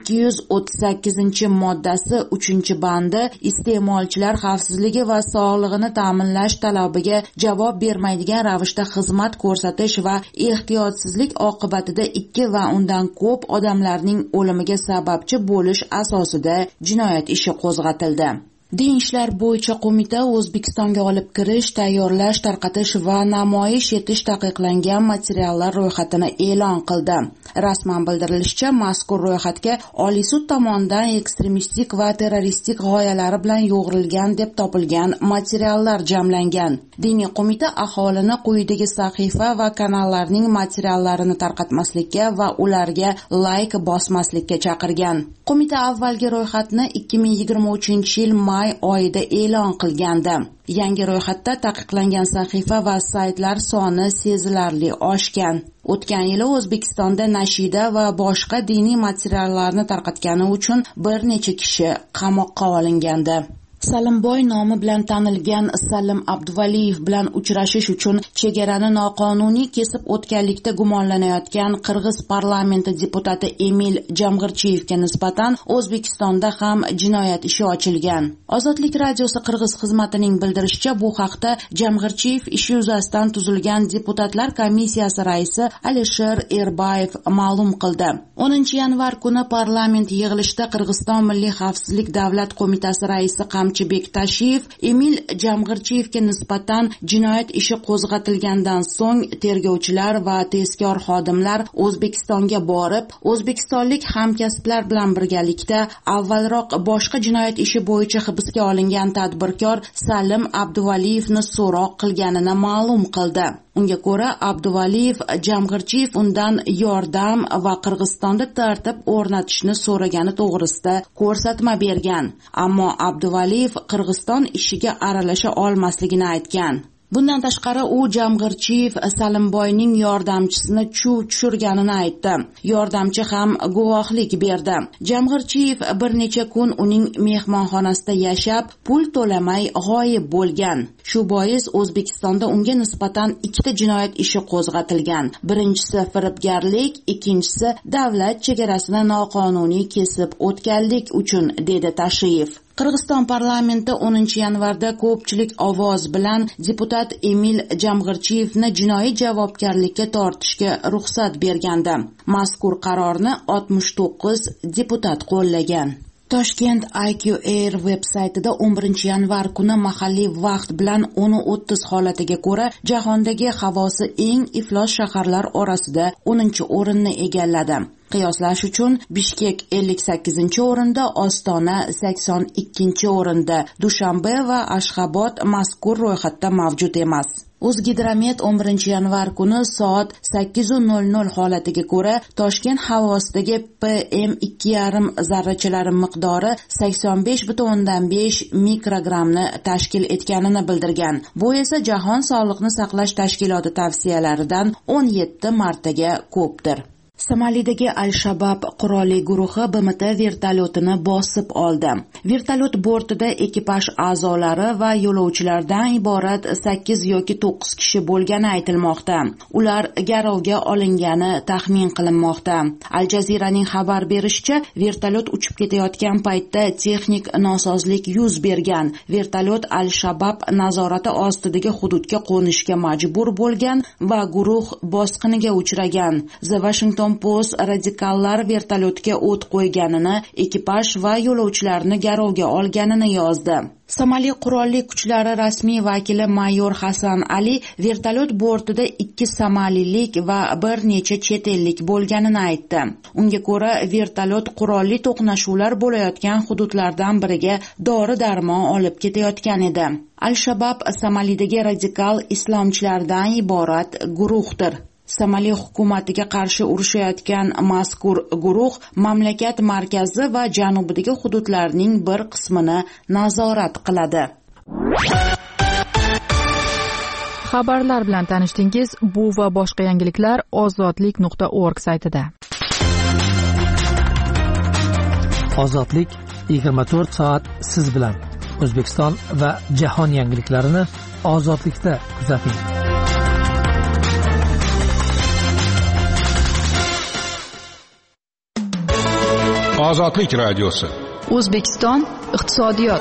238-moddasi 3-bandi iste'molchilar xavfsizligi va sog'lig'ini ta'minlash talabiga javob bermaydigan ravishda xizmat ko'rsatish va ehtiyotsizlik oqibatida 2 va undan ko'p odamlarning o'limiga sababchi bo'lish asosida jinoyat ishi qo'zg'atildi. Din ishlar bo'yicha qo'mita O'zbekistonga olib kirish, tayyorlash, tarqatish va namoyish etish taqiqlangan materiallar ro'yxatini e'lon qildi. Rasman bildirilishicha, mazkur ro'yxatga Oliy sud tomonidan ekstremistik va terroristik g'oyalari bilan yo'g'rilgan deb topilgan materiallar jamlangan. Diniy qo'mita aholini quyidagi sahifa va kanallarning materiallarini tarqatmaslikka va ularga like bosmaslikka chaqirgan. Qo'mita avvalgi ro'yxatni 2023-yil may oyida e'lon qilgandi. Yangi ro'yxatda taqiqlangan sahifa va saytlar soni sezilarli oshgan. O'tgan yili O'zbekistonda nashida va boshqa diniy materiallarni tarqatgani uchun bir necha kishi qamoqqa olingandi. Salimboy nomi bilan tanilgan Salim Abduvaliyev bilan uchrashish uchun chegarani noqonuniy kesib o'tganlikda gumonlanayotgan Qirg'iz parlamenti deputati Emil Jamg'irchiyevga nisbatan O'zbekistonda ham jinoyat ishi ochilgan. Ozodlik radiosi Qirg'iz xizmatining bildirishicha, bu haqda Jamg'irchiyev ishi yuzasidan tuzilgan deputatlar komissiyasi raisi Alisher Erbayev ma'lum qildi. 10 yanvar kuni parlament yig'ilishida Qirg'iziston Milliy xavfsizlik davlat qo'mitasi raisi Bektashev Emil Jamg'irchiyevga nisbatan jinoyat ishi qo'zg'atilgandan so'ng tergovchilar va tezkor xodimlar O'zbekistonga borib, o'zbekistonlik hamkasblar bilan birgalikda avvalroq boshqa jinoyat ishi bo'yicha hibsga olingan tadbirkor Salim Abduvaliyevni so'roq qilganini ma'lum qildi. Unga ko'ra, Abduvaliyev Jamg'irchiyev undan yordam va Qirg'izistonda tartib o'rnatishni so'ragani to'g'risida ko'rsatma bergan. Ammo Abduvaliyev Qirg'iziston ishiga aralasha olmasligini aytgan. Bundan tashqari u Jamg'irchiyev Salimboyning yordamchisini chuv tushirganini aytdi. Yordamchi ham guvohlik berdi. Jamg'irchiyev bir necha kun uning mehmonxonasida yashab, pul to'lamay g'oyib bo'lgan. Shu bois O'zbekistonda unga nisbatan 2 jinoyat ishi qo'zg'atilgan. Birinchisi firibgarlik, ikkinchisi davlat chegarasini noqonuniy kesib o'tganlik uchun, dedi Tashiyev. Qirg'iziston parlamenti 10-yanvarda ko'pchilik ovoz bilan deputat Emil Jamg'irchiyevni jinoiy javobgarlikka tortishga ruxsat bergandi. Mazkur qarorni 69 deputat qo'llagan. Toshkent IQAir veb-saytida 11-yanvar kuni mahalliy vaqt bilan 10:30 holatiga ko'ra jahondagi havosi eng iflos shaharlar orasida 10-o'rinni egalladi. Qiyoslash uchun Bishkek 58-o'rinda, Ostona 82-o'rinda, Dushanbe va Ashxabod mazkur ro'yxatda mavjud emas. O'zgidromet 11-yanvar kuni soat 8:00 holatiga ko'ra Toshkent havosidagi PM2,5 zarrachalari miqdori 85,5 mikrogrammni tashkil etganini bildirgan. Bu esa Jahon Sog'liqni saqlash tashkiloti tavsiyalaridan 17 martaga ko'pdir. Somalidagi Al-Shabab qurolli guruhi BMT vertolyotini bosib oldi. Vertolyot bortida ekipaj a'zolari va yo'lovchilardan iborat 8 yoki 9 kishi bo'lgani aytilmoqda. Ular garovga olingani taxmin qilinmoqda. Al Jazeeraning xabar berishicha, vertolyot uchib ketayotgan paytda texnik nosozlik yuz bergan. Vertolyot Al-Shabab nazorati ostidagi hududga qo'nishga majbur bo'lgan va guruh bosqiniga uchragan. The Washington Post radikallar vertolyotga o't qo'yganini, ekipaj va yo'lovchilarni garovga olganini yozdi. Somali qurolli kuchlari rasmiy vakili mayor Hasan Ali vertolyot bortida 2 somalilik va bir necha chet ellik bo'lganini aytdi. Unga ko'ra, vertolyot qurolli to'qnashuvlar bo'layotgan hududlardan biriga dori-darmon olib ketayotgan edi. Al-Shabab Somalidagi radikal islomchilardan iborat guruhdir. Somali hukumatiga qarshi urushayotgan mazkur guruh mamlakat markazi va janubidagi hududlarning bir qismini nazorat qiladi. Xabarlar bilan tanishdingiz. Bu va boshqa yangiliklar ozodlik.org saytida. Ozodlik 24 soat siz bilan. O'zbekiston va jahon yangiliklarini ozodlikda kuzating. Ozodlik radiosi. O'zbekiston iqtisodiyot.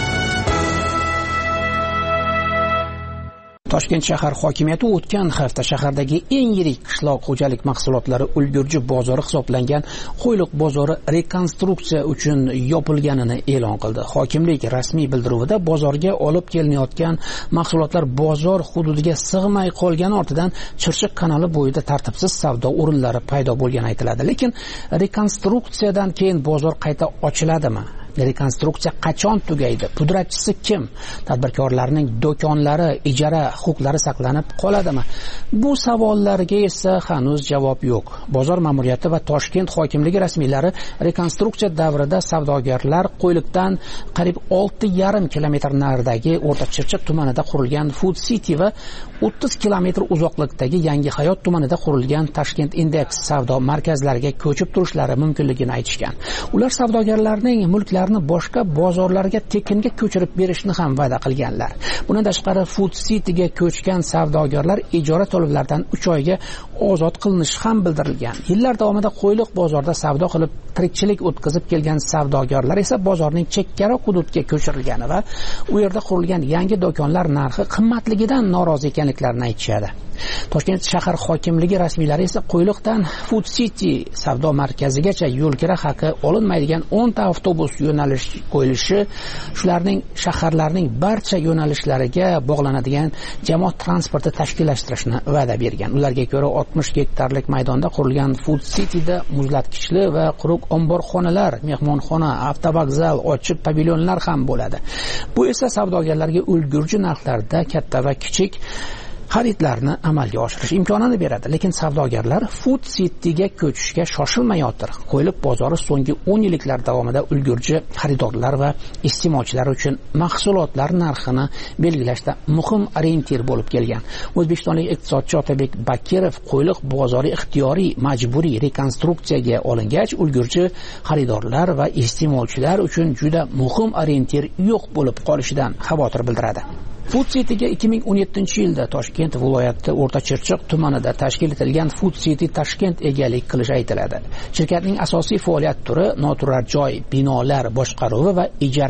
Toshkent shahar hokimiyati o'tgan hafta shahardagi eng yirik qishloq xo'jalik mahsulotlari ulgurji bozori hisoblangan Qo'yliq bozori rekonstruksiya uchun yopilganini e'lon qildi. Hokimlik rasmiy bildiruvida bozorga olib kelinayotgan mahsulotlar bozor hududiga sig'may qolgani ortidan Chirchiq kanali bo'yida tartibsiz savdo o'rinlari paydo bo'lgani aytiladi. Lekin rekonstruksiyadan keyin bozor qayta ochiladimi? Rekonstruksiya qachon tugaydi? Pudratchisi kim? Tadbirkorlarning do'konlari, ijara huquqlari saqlanib qoladimi? Bu savollarga esa hanuz javob yo'q. Bozor ma'muriyati va Toshkent hokimligi rasmiylari rekonstruksiya davrida savdogarlar Qo'yliqdan qariyb 6,5 kilometr naridagi O'rta Chirchiq tumanida qurilgan Food City va 30 kilometr uzoqlikdagi Yangi Hayot tumanida qurilgan Tashkent Index savdo markazlariga ko'chib turishlari mumkinligini aytishgan. Ular savdogarlarning mulklarini boshqa bozorlarga tekinga ko'chirib berishni ham va'da qilganlar. Bundan tashqari Food Cityga ko'chgan savdogarlar ijara to'lovlaridan 3 oyga ozod qilinishi ham bildirilgan. Yillar davomida Qo'yliq bozorida savdo qilib tirikchilik o'tkazib kelgan savdogarlar esa bozorning chekkaroq hududga ko'chirilgani va u yerda qurilgan yangi do'konlar narxi qimmatligidan norozi ekanliklarini aytishadi. Toshkent shahar hokimligi rasmiylari esa Qo'yliqdan Food City savdo markazigacha yo'lkira haqi olinmaydigan 10 ta avtobus yo'nalish qo'yilishi, shularning shaharlarning barcha yo'nalishlariga bog'lanadigan jamoat transporti tashkillashtirishni va'da bergan. Ularga ko'ra 60 gektarlik maydonda qurilgan Food Cityda muzlatkichli va quruq omborxonalar, mehmonxona, avtovokzal, ochiq pavilyonlar ham bo'ladi. Bu esa savdogarlarga ulgurji narxlarda katta va kichik xaridlarni amalga oshirish imkonini beradi. Lekin savdogarlar Food Cityga ko'chishga shoshilmayotir. Qo'yliq bozori so'nggi 10 yilliklar davomida ulgurji xaridorlar va iste'molchilar uchun mahsulotlar narxini belgilashda muhim orientir bo'lib kelgan. O'zbekistonlik iqtisodchi Otabek Bakirov Qo'yliq bozori ixtiyoriy majburiy rekonstruksiyaga olingach, ulgurji xaridorlar va iste'molchilar uchun juda muhim orientir yo'q bo'lib qolishidan xavotir bildiradi. Food Cityga 2017-yilda Toshkent viloyati O'rta Chirchiq tumanida tashkil etilgan Food City Tashkent egalik qilish aytiladi. Shirkatning asosiy faoliyat turi noturar joy, binolar boshqaruvi va ijara.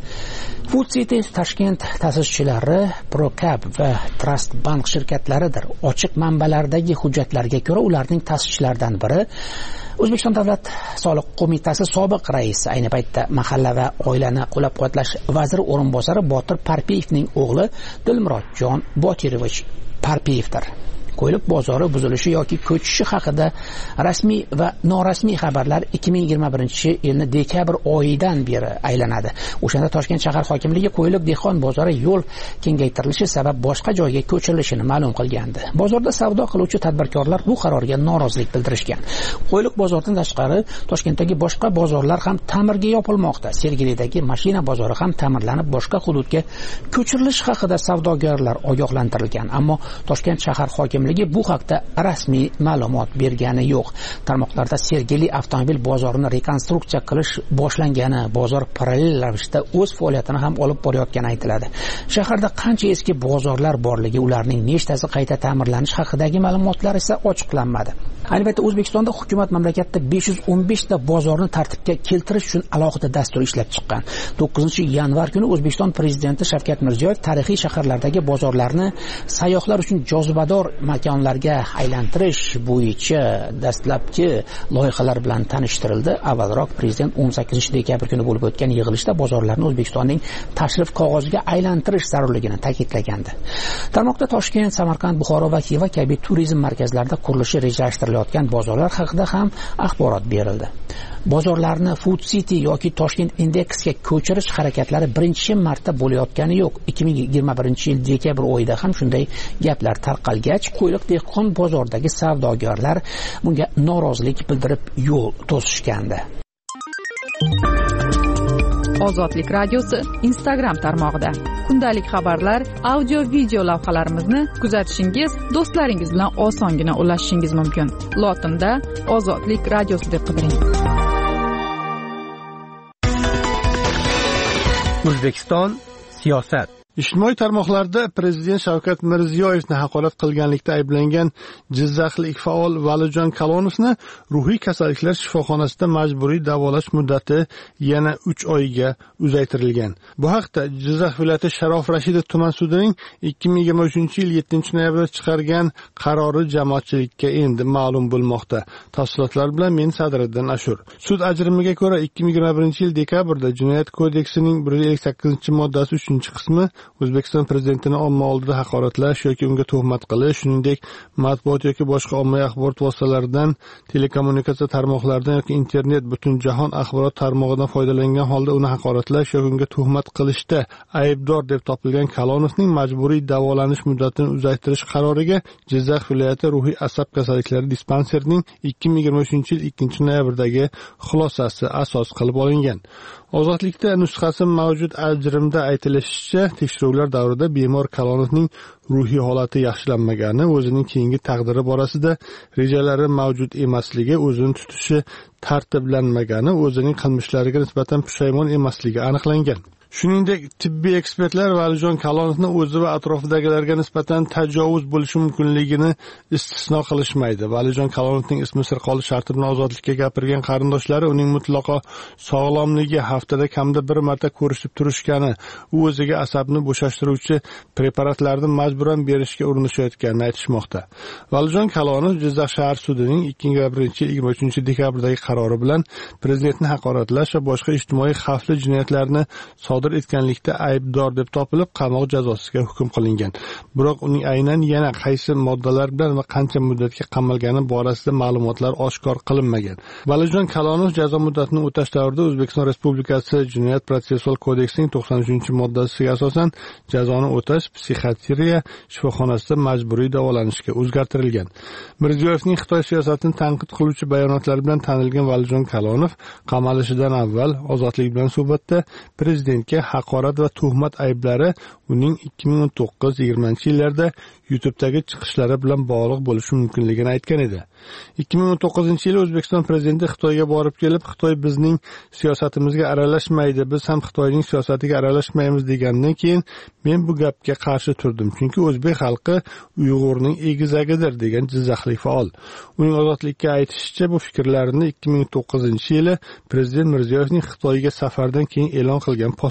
Food City Toshkent ta'sischilari Procab va Trust Bank shirkatlaridir. Ochiq manbalardagi hujjatlarga ko'ra ularning ta'sischilaridan biri O'zbekiston Davlat soliq qo'mitasi sobiq raisi, ayni paytda mahalla va oilani qo'llab-quvvatlash vaziri o'rinbosari Botir Parpiyevning o'g'li Dilmurodjon Botirovich Parpiyevdir. Qo'yliq bozori buzilishi yoki ko'chishi haqida rasmiy va norasmiy xabarlar 2021-yilning dekabr oyidan beri aylanadi. O'shanda Toshkent shahar hokimligi Qo'yliq dehqon bozori yo'l kengaytirilishi sabab boshqa joyga ko'chirilishini ma'lum qilgandi. Bozorda savdo qiluvchi tadbirkorlar bu qarorga norozilik bildirishgan. Qo'yliq bozoridan tashqari Toshkentdagi boshqa bozorlar ham ta'mirga yopilmoqda. Sergelidagi mashina bozori ham ta'mirlanib boshqa hududga ko'chirilishi haqida savdogarlar ogohlantirilgan. Ammo Toshkent shahar hokimligi bu haqda rasmiy ma'lumot bergani yo'q. Tarmoqlarda Sergeli avtomobil bozorini rekonstruksiya qilish boshlangani, bozor parallel ravishda o'z faoliyatini ham olib borayotgani aytiladi. Shaharda qancha eski bozorlar borligi, ularning nechtasi qayta ta'mirlanish haqidagi ma'lumotlar esa ochiqlanmadi. Albatta, O'zbekistonda hukumat mamlakatda 515 ta bozorni tartibga keltirish uchun alohida dastur ishlab chiqqan. 9-yanvar kuni O'zbekiston prezidenti Shavkat Mirziyoyev tarixiy shaharlardagi bozorlarni sayyohlar uchun jozibador makonlarga aylantirish bo'yicha dastlabki loyihalar bilan tanishtirildi. Avvalroq prezident 18 dekabr kuni bo'lib o'tgan yig'ilishda bozorlarni O'zbekistonning tashrif qog'oziga aylantirish zarurligini ta'kidlagandi. Tarmoqda Toshkent, Samarqand, Buxoro va Xiva kabi turizm markazlarida qurilishi rejalashtirilgan bozorlar haqida ham axborot berildi. Bozorlarni Food City yoki Toshkent Indexga ko'chirish harakatlari birinchi marta bo'layotgani yo'q. 2021-yil dekabr oyida ham shunday gaplar tarqalgach, Qo'yliq dehqon bozoridagi savdogarlar bunga norozilik bildirib yo'l to'sishgandi. Ozodlik radiosi Instagram tarmog'ida kundalik xabarlar, audio-video lavhalarimizni kuzatishingiz, do'stlaringiz bilan osongina ulashishingiz mumkin. Lotinda Ozodlik radiosi deb qidiring. O'zbekiston siyosat. Ijtimoiy tarmoqlarda prezident Shavkat Mirziyoyevni haqorat qilganlikda ayblangan jizzaxlik faol Valijon Kalonovni ruhiy kasalliklar shifoxonasida majburiy davolash muddati yana 3 oyga uzaytirilgan. Bu haqda Jizzax viloyati Sharof Rashidov tuman sudining 2023-yil 7-noyabrda chiqargan qarori jamoatchilikka endi ma'lum bo'lmoqda. Tafsilotlar bilan men Sadriddin Ashur. Sud ajrimiga ko'ra 2021-yil dekabrda Jinoyat kodeksining 158-moddasi 3-qismi O'zbekiston prezidentini omma oldida haqoratlash yoki unga tuhmat qilish, shuningdek matbuot yoki boshqa ommaviy axborot vositalaridan, telekommunikatsiya tarmoqlaridan yoki internet butun jahon axborot tarmog'idan foydalangan holda uni haqoratlash yoki unga tuhmat qilishda aybdor deb topilgan Kalonovning majburiy davolanish muddatini uzaytirish qaroriga Jizzax viloyati ruhiy asab kasalliklari dispanserining 2023-yil 2-noyabrdagi xulosasi asos qilib olingan. Ozodlikda nusxasi mavjud ajrimda aytilishicha, tekshiruvlar davrida bemor Kalonovning ruhiy holati yaxshilanmagani, o'zining keyingi taqdiri borasida rejalari mavjud emasligi, o'zini tutishi tartiblanmagani, o'zining qilmishlariga nisbatan pushaymon emasligi aniqlangan. Shuningdek, tibbiy ekspertlar Valijon Kalonovni o'zi va atrofidagilarga nisbatan tajovuz bo'lishi mumkinligini istisno qilishmaydi. Valijon Kalonovning ismi sir qolish sharti bilan ozodlikka gapirgan qarindoshlari uning mutlaqo sog'lomligi, haftada kamida bir marta ko'rishib turishgani, u o'ziga asabni bo'shashtiruvchi preparatlarni majburan berishga urinishayotganini aytishmoqda. Valijon Kalonov Jizzax shahar sudining 2023-dekabrdagi qarori bilan prezidentni haqoratlash va boshqa ijtimoiy xavfli jinoyatlarni sodir etganlikda aybdor deb topilib, qamoq jazosiga hukm qilingan. Biroq uning aynan yana qaysi moddalar bilan va qancha muddatga qamalgani borasida ma'lumotlar oshkor qilinmagan. Valijon Kalonov jazo muddatini o'tash davrida O'zbekiston Respublikasi Jinoyat protsessual kodeksining 93-moddasiga asosan jazoni o'tash psixiatriya shifoxonasida majburiy davolanishga o'zgartirilgan. Mirziyoyevning Xitoy siyosatini tanqid qiluvchi bayonotlari bilan tanilgan Valijon Kalonov qamalishidan avval Ozodlik bilan suhbatda prezidentga haqorat va tuhmat ayblari uning 2019-20 yillarda YouTube'dagi chiqishlari bilan bog'liq bo'lishi mumkinligini aytgan edi. 2019-yili O'zbekiston prezidenti Xitoyga borib kelib, Xitoy bizning siyosatimizga aralashmaydi, biz ham Xitoyning siyosatiga aralashmaymiz degandan keyin men bu gapga qarshi turdim, chunki o'zbek xalqi Uyg'urning egizagidir degan jizzaxlik faol. Uning ozodlikka aytishicha, bu fikrlarini 2009-yili prezident Mirziyoyevning Xitoyga safardan keyin e'lon qilgan post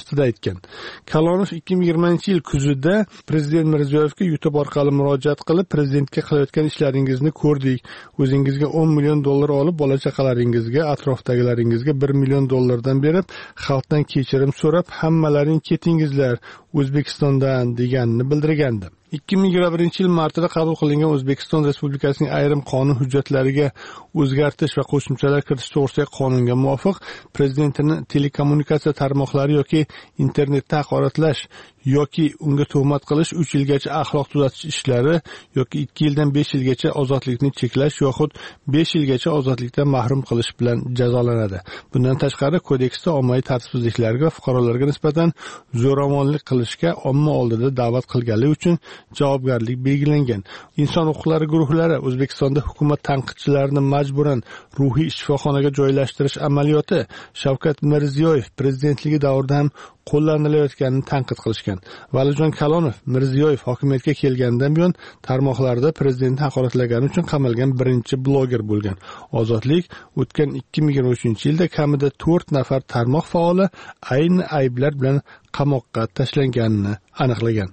vaqtida aytgan. Kalonov 2020-yil kuzida prezident Mirziyoyevga YouTube orqali murojaat qilib, prezidentga qilayotgan ishlaringizni ko'rdik. O'zingizga 10 million dollar olib, bola chaqalaringizga, atrofdagilaringizga 1 million dollardan berib, xalqdan kechirim so'rab, hammalaring ketingizlar O'zbekistondan deganini bildirgandi. 2021-yil martida qabul qilingan O'zbekiston Respublikasining ayrim qonun hujjatlariga o'zgartirish va qo'shimchalar kiritish to'g'risidagi qonunga muvofiq prezidentini telekommunikatsiya tarmoqlari yoki internetda haqoratlash yoki unga tuhmat qilish 3 yilgacha axloq tuzatish ishlari yoki 2 yildan 5 yilgacha ozodlikni cheklash yoxud 5 yilgacha ozodlikdan mahrum qilish bilan jazolanadi. Bundan tashqari kodeksda ommaviy tartibsizliklarga va fuqarolarga nisbatan zo'ravonlik qilishga omma oldida da'vat qilganlik uchun javobgarlik belgilangan. Inson huquqlari guruhlari O'zbekistonda hukumat tanqidchilarini majburan ruhiy shifoxonaga joylashtirish amaliyoti Shavkat Mirziyoyev prezidentligi davrida ham qo'llanilayotganini tanqid qilishgan. Valijon Kalonov Mirziyoyev hokimiyatga kelgandan buyon tarmoqlarda prezidentni haqoratlagani uchun qamalgan birinchi bloger bo'lgan. Ozodlik o'tgan 2023-yilda kamida 4 nafar tarmoq faoli ayni ayblar bilan qamoqqa tashlanganini aniqlagan.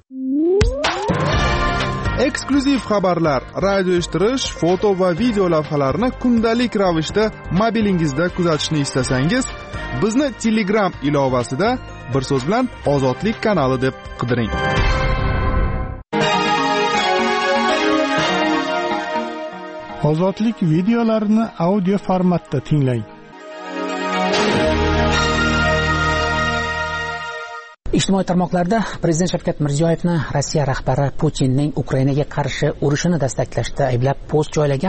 Eksklyuziv xabarlar, radio eshittirish, foto va video lavhalarni kundalik ravishda mobilingizda kuzatishni istasangiz, bizni Telegram ilovasida bir so'z bilan Ozodlik kanali deb qidiring. Ozodlik videolarini audio formatda tinglang. Ijtimoiy tarmoqlarda prezident Shavkat Mirziyoyevni Rossiya rahbari Putinning Ukrainaga qarshi urushini destaklashda ayblab post joylagan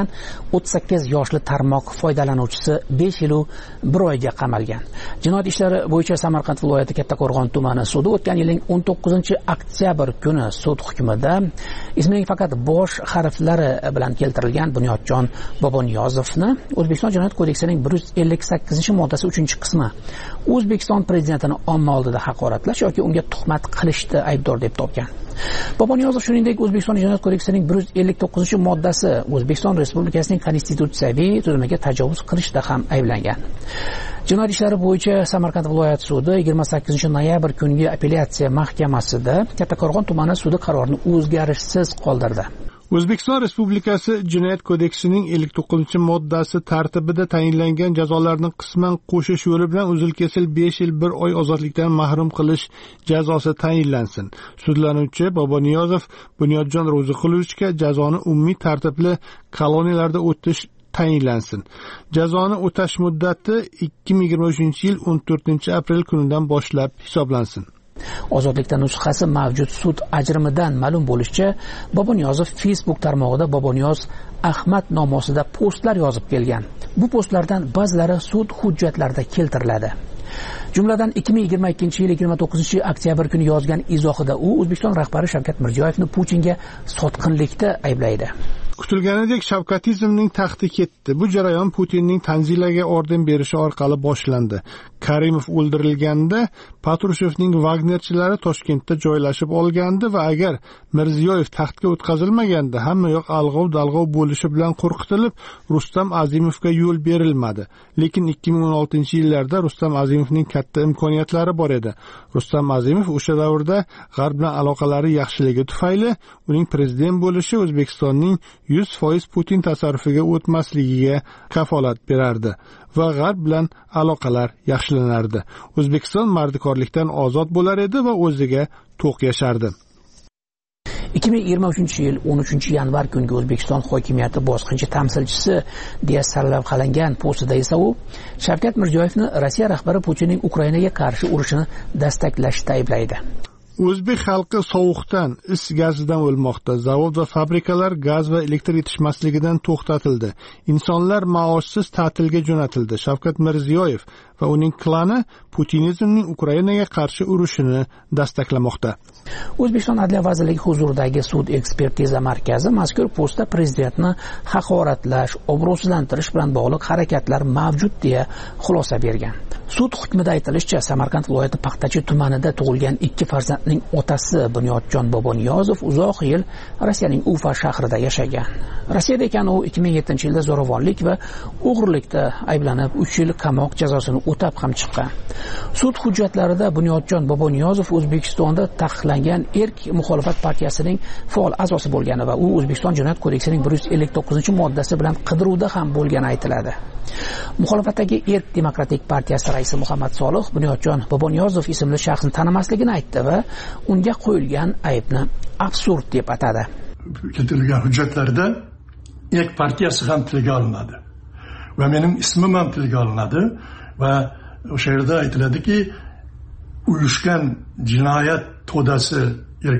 38 yoshli tarmoq foydalanuvchisi 5 yil 1 oyga qamalgan. Jinoyat ishlari bo'yicha Samarqand viloyati Kattaqo'rg'on tumani sudi o'tgan yilning 19-oktyabr kuni sud hukmida ismining faqat bosh harflari bilan keltirilgan Bunyodjon Boboniyozovni O'zbekiston Jinoyat kodeksining 158-moddasi 3-qismi O'zbekiston prezidentini omma oldida haqoratlash yoki unga tuhmat qilishda aybdor deb topgan. Boboniyozov shuningdek O'zbekiston Jinoyat kodeksining 159-moddasi O'zbekiston Respublikasining konstitutsiyaviy tuzumiga tajovuz qilishda ham ayblangan. Jinoyat ishlari bo'yicha Samarqand viloyat sudi 28-noyabr kungi apellyatsiya mahkamasida Kattaqo'rg'on tumani sudi qarorini o'zgarishsiz qoldirdi. O'zbekiston Respublikasi Jinoyat kodeksining 59-moddasi tartibida tayinlangan jazolarni qisman qo'shish yo'li bilan uzil-kesil 5 yil 1 oy ozodlikdan mahrum qilish jazosi tayinlansin. Sudlanuvchi Boboniyozov Bunyodjon Ro'ziqulovichga jazoni umumiy tartibli koloniyalarda o'tish tayinlansin. Jazoni o'tash muddati 2023-yil 14-aprel kunidan boshlab hisoblansin. Ozodlikda nusxasi mavjud sud ajrimidan ma'lum bo'lishicha, Boboniyozov Facebook tarmog'ida Boboniyoz Ahmad nomosida postlar yozib kelgan. Bu postlardan ba'zilari sud hujjatlarida keltiriladi. Jumladan 2022-yil 29-oktyabr kuni yozgan izohida u O'zbekiston rahbari Shavkat Mirziyoyevni Putinga sotqinlikda ayblaydi. Kutilganidek shavkatizmning taxti ketdi. Bu jarayon Putinning Tanzilaga orden berishi orqali boshlandi. Karimov o'ldirilganda Patrushevning Wagnerchilari Toshkentda joylashib olgandi va agar Mirziyoyev taxtga o'tkazilmaganda hamma yoq alg'ov-dalg'ov bo'lishi bilan qo'rqitilib, Rustam Azimovga yo'l berilmadi. Lekin 2016-yillarda Rustam Azimovning katta imkoniyatlari bor edi. Rustam Azimov o'sha davrda G'arb bilan aloqalari yaxshiligi tufayli uning prezident bo'lishi O'zbekistonning 100% Putin tasarrufiga o'tmasligiga kafolat berardi va G'arb bilan aloqalar yaxshilanardi. O'zbekiston mardikorlikdan ozod bo'lar edi va o'ziga to'q yashardi. 2023-yil 13-yanvar kungi O'zbekiston hokimiyati bosqinchi tamsilchisi deya sarlavhalangan postida esa u Shavkat Mirziyoyevni Rossiya rahbari Putinning Ukrainaga qarshi urushini destaklashda ayblaydi. O'zbek xalqi sovuqdan, is gazidan o'lmoqda. Zavod va fabrikalar gaz va elektr yetishmasligidan to'xtatildi. Insonlar maoshsiz ta'tilga jo'natildi. Shavkat Mirziyoyev va uning klani Putinizmning Ukrainaga qarshi urushini dastaklamoqda. O'zbekiston Adliya vazirligi huzuridagi sud ekspertiza markazi mazkur postda prezidentni haqoratlash, obro'sizlantirish bilan bog'liq harakatlar mavjud deya xulosa bergan. Sud hukmida aytilishicha, Samarqand viloyati Paxtachi tumanida tug'ilgan 2 farzandni Karimовning otasi Bunyodjon Boboniyozov uzoq yil Rossiyaning Ufa shahrida yashagan. Rossiyada ekan u 2007-yilda zo'ravonlik va o'g'irlikda ayblanib 3 yil qamoq jazosini o'tab ham chiqqan. Sud hujjatlarida Bunyodjon Boboniyozov O'zbekistonda taqiqlangan Erk muxolifat partiyasining faol a'zosi bo'lgani va u O'zbekiston Jinoyat kodeksining 159-moddasi bilan qidiruvda ham bo'lgani aytiladi. Muxolifatdagi Erk demokratik partiyasi raisi Muhammad Solih Bunyodjon Boboniyozov ismli shaxsni tanimasligini aytdi va unga qo'yilgan aybni absurd deb atadi. Keltirilgan hujjatlarda Erk partiyasi ham tilga olinadi va mening ismim ham tilga olinadi va o'sha yerda aytiladiki, uyushgan jinoyat to'dasi Erk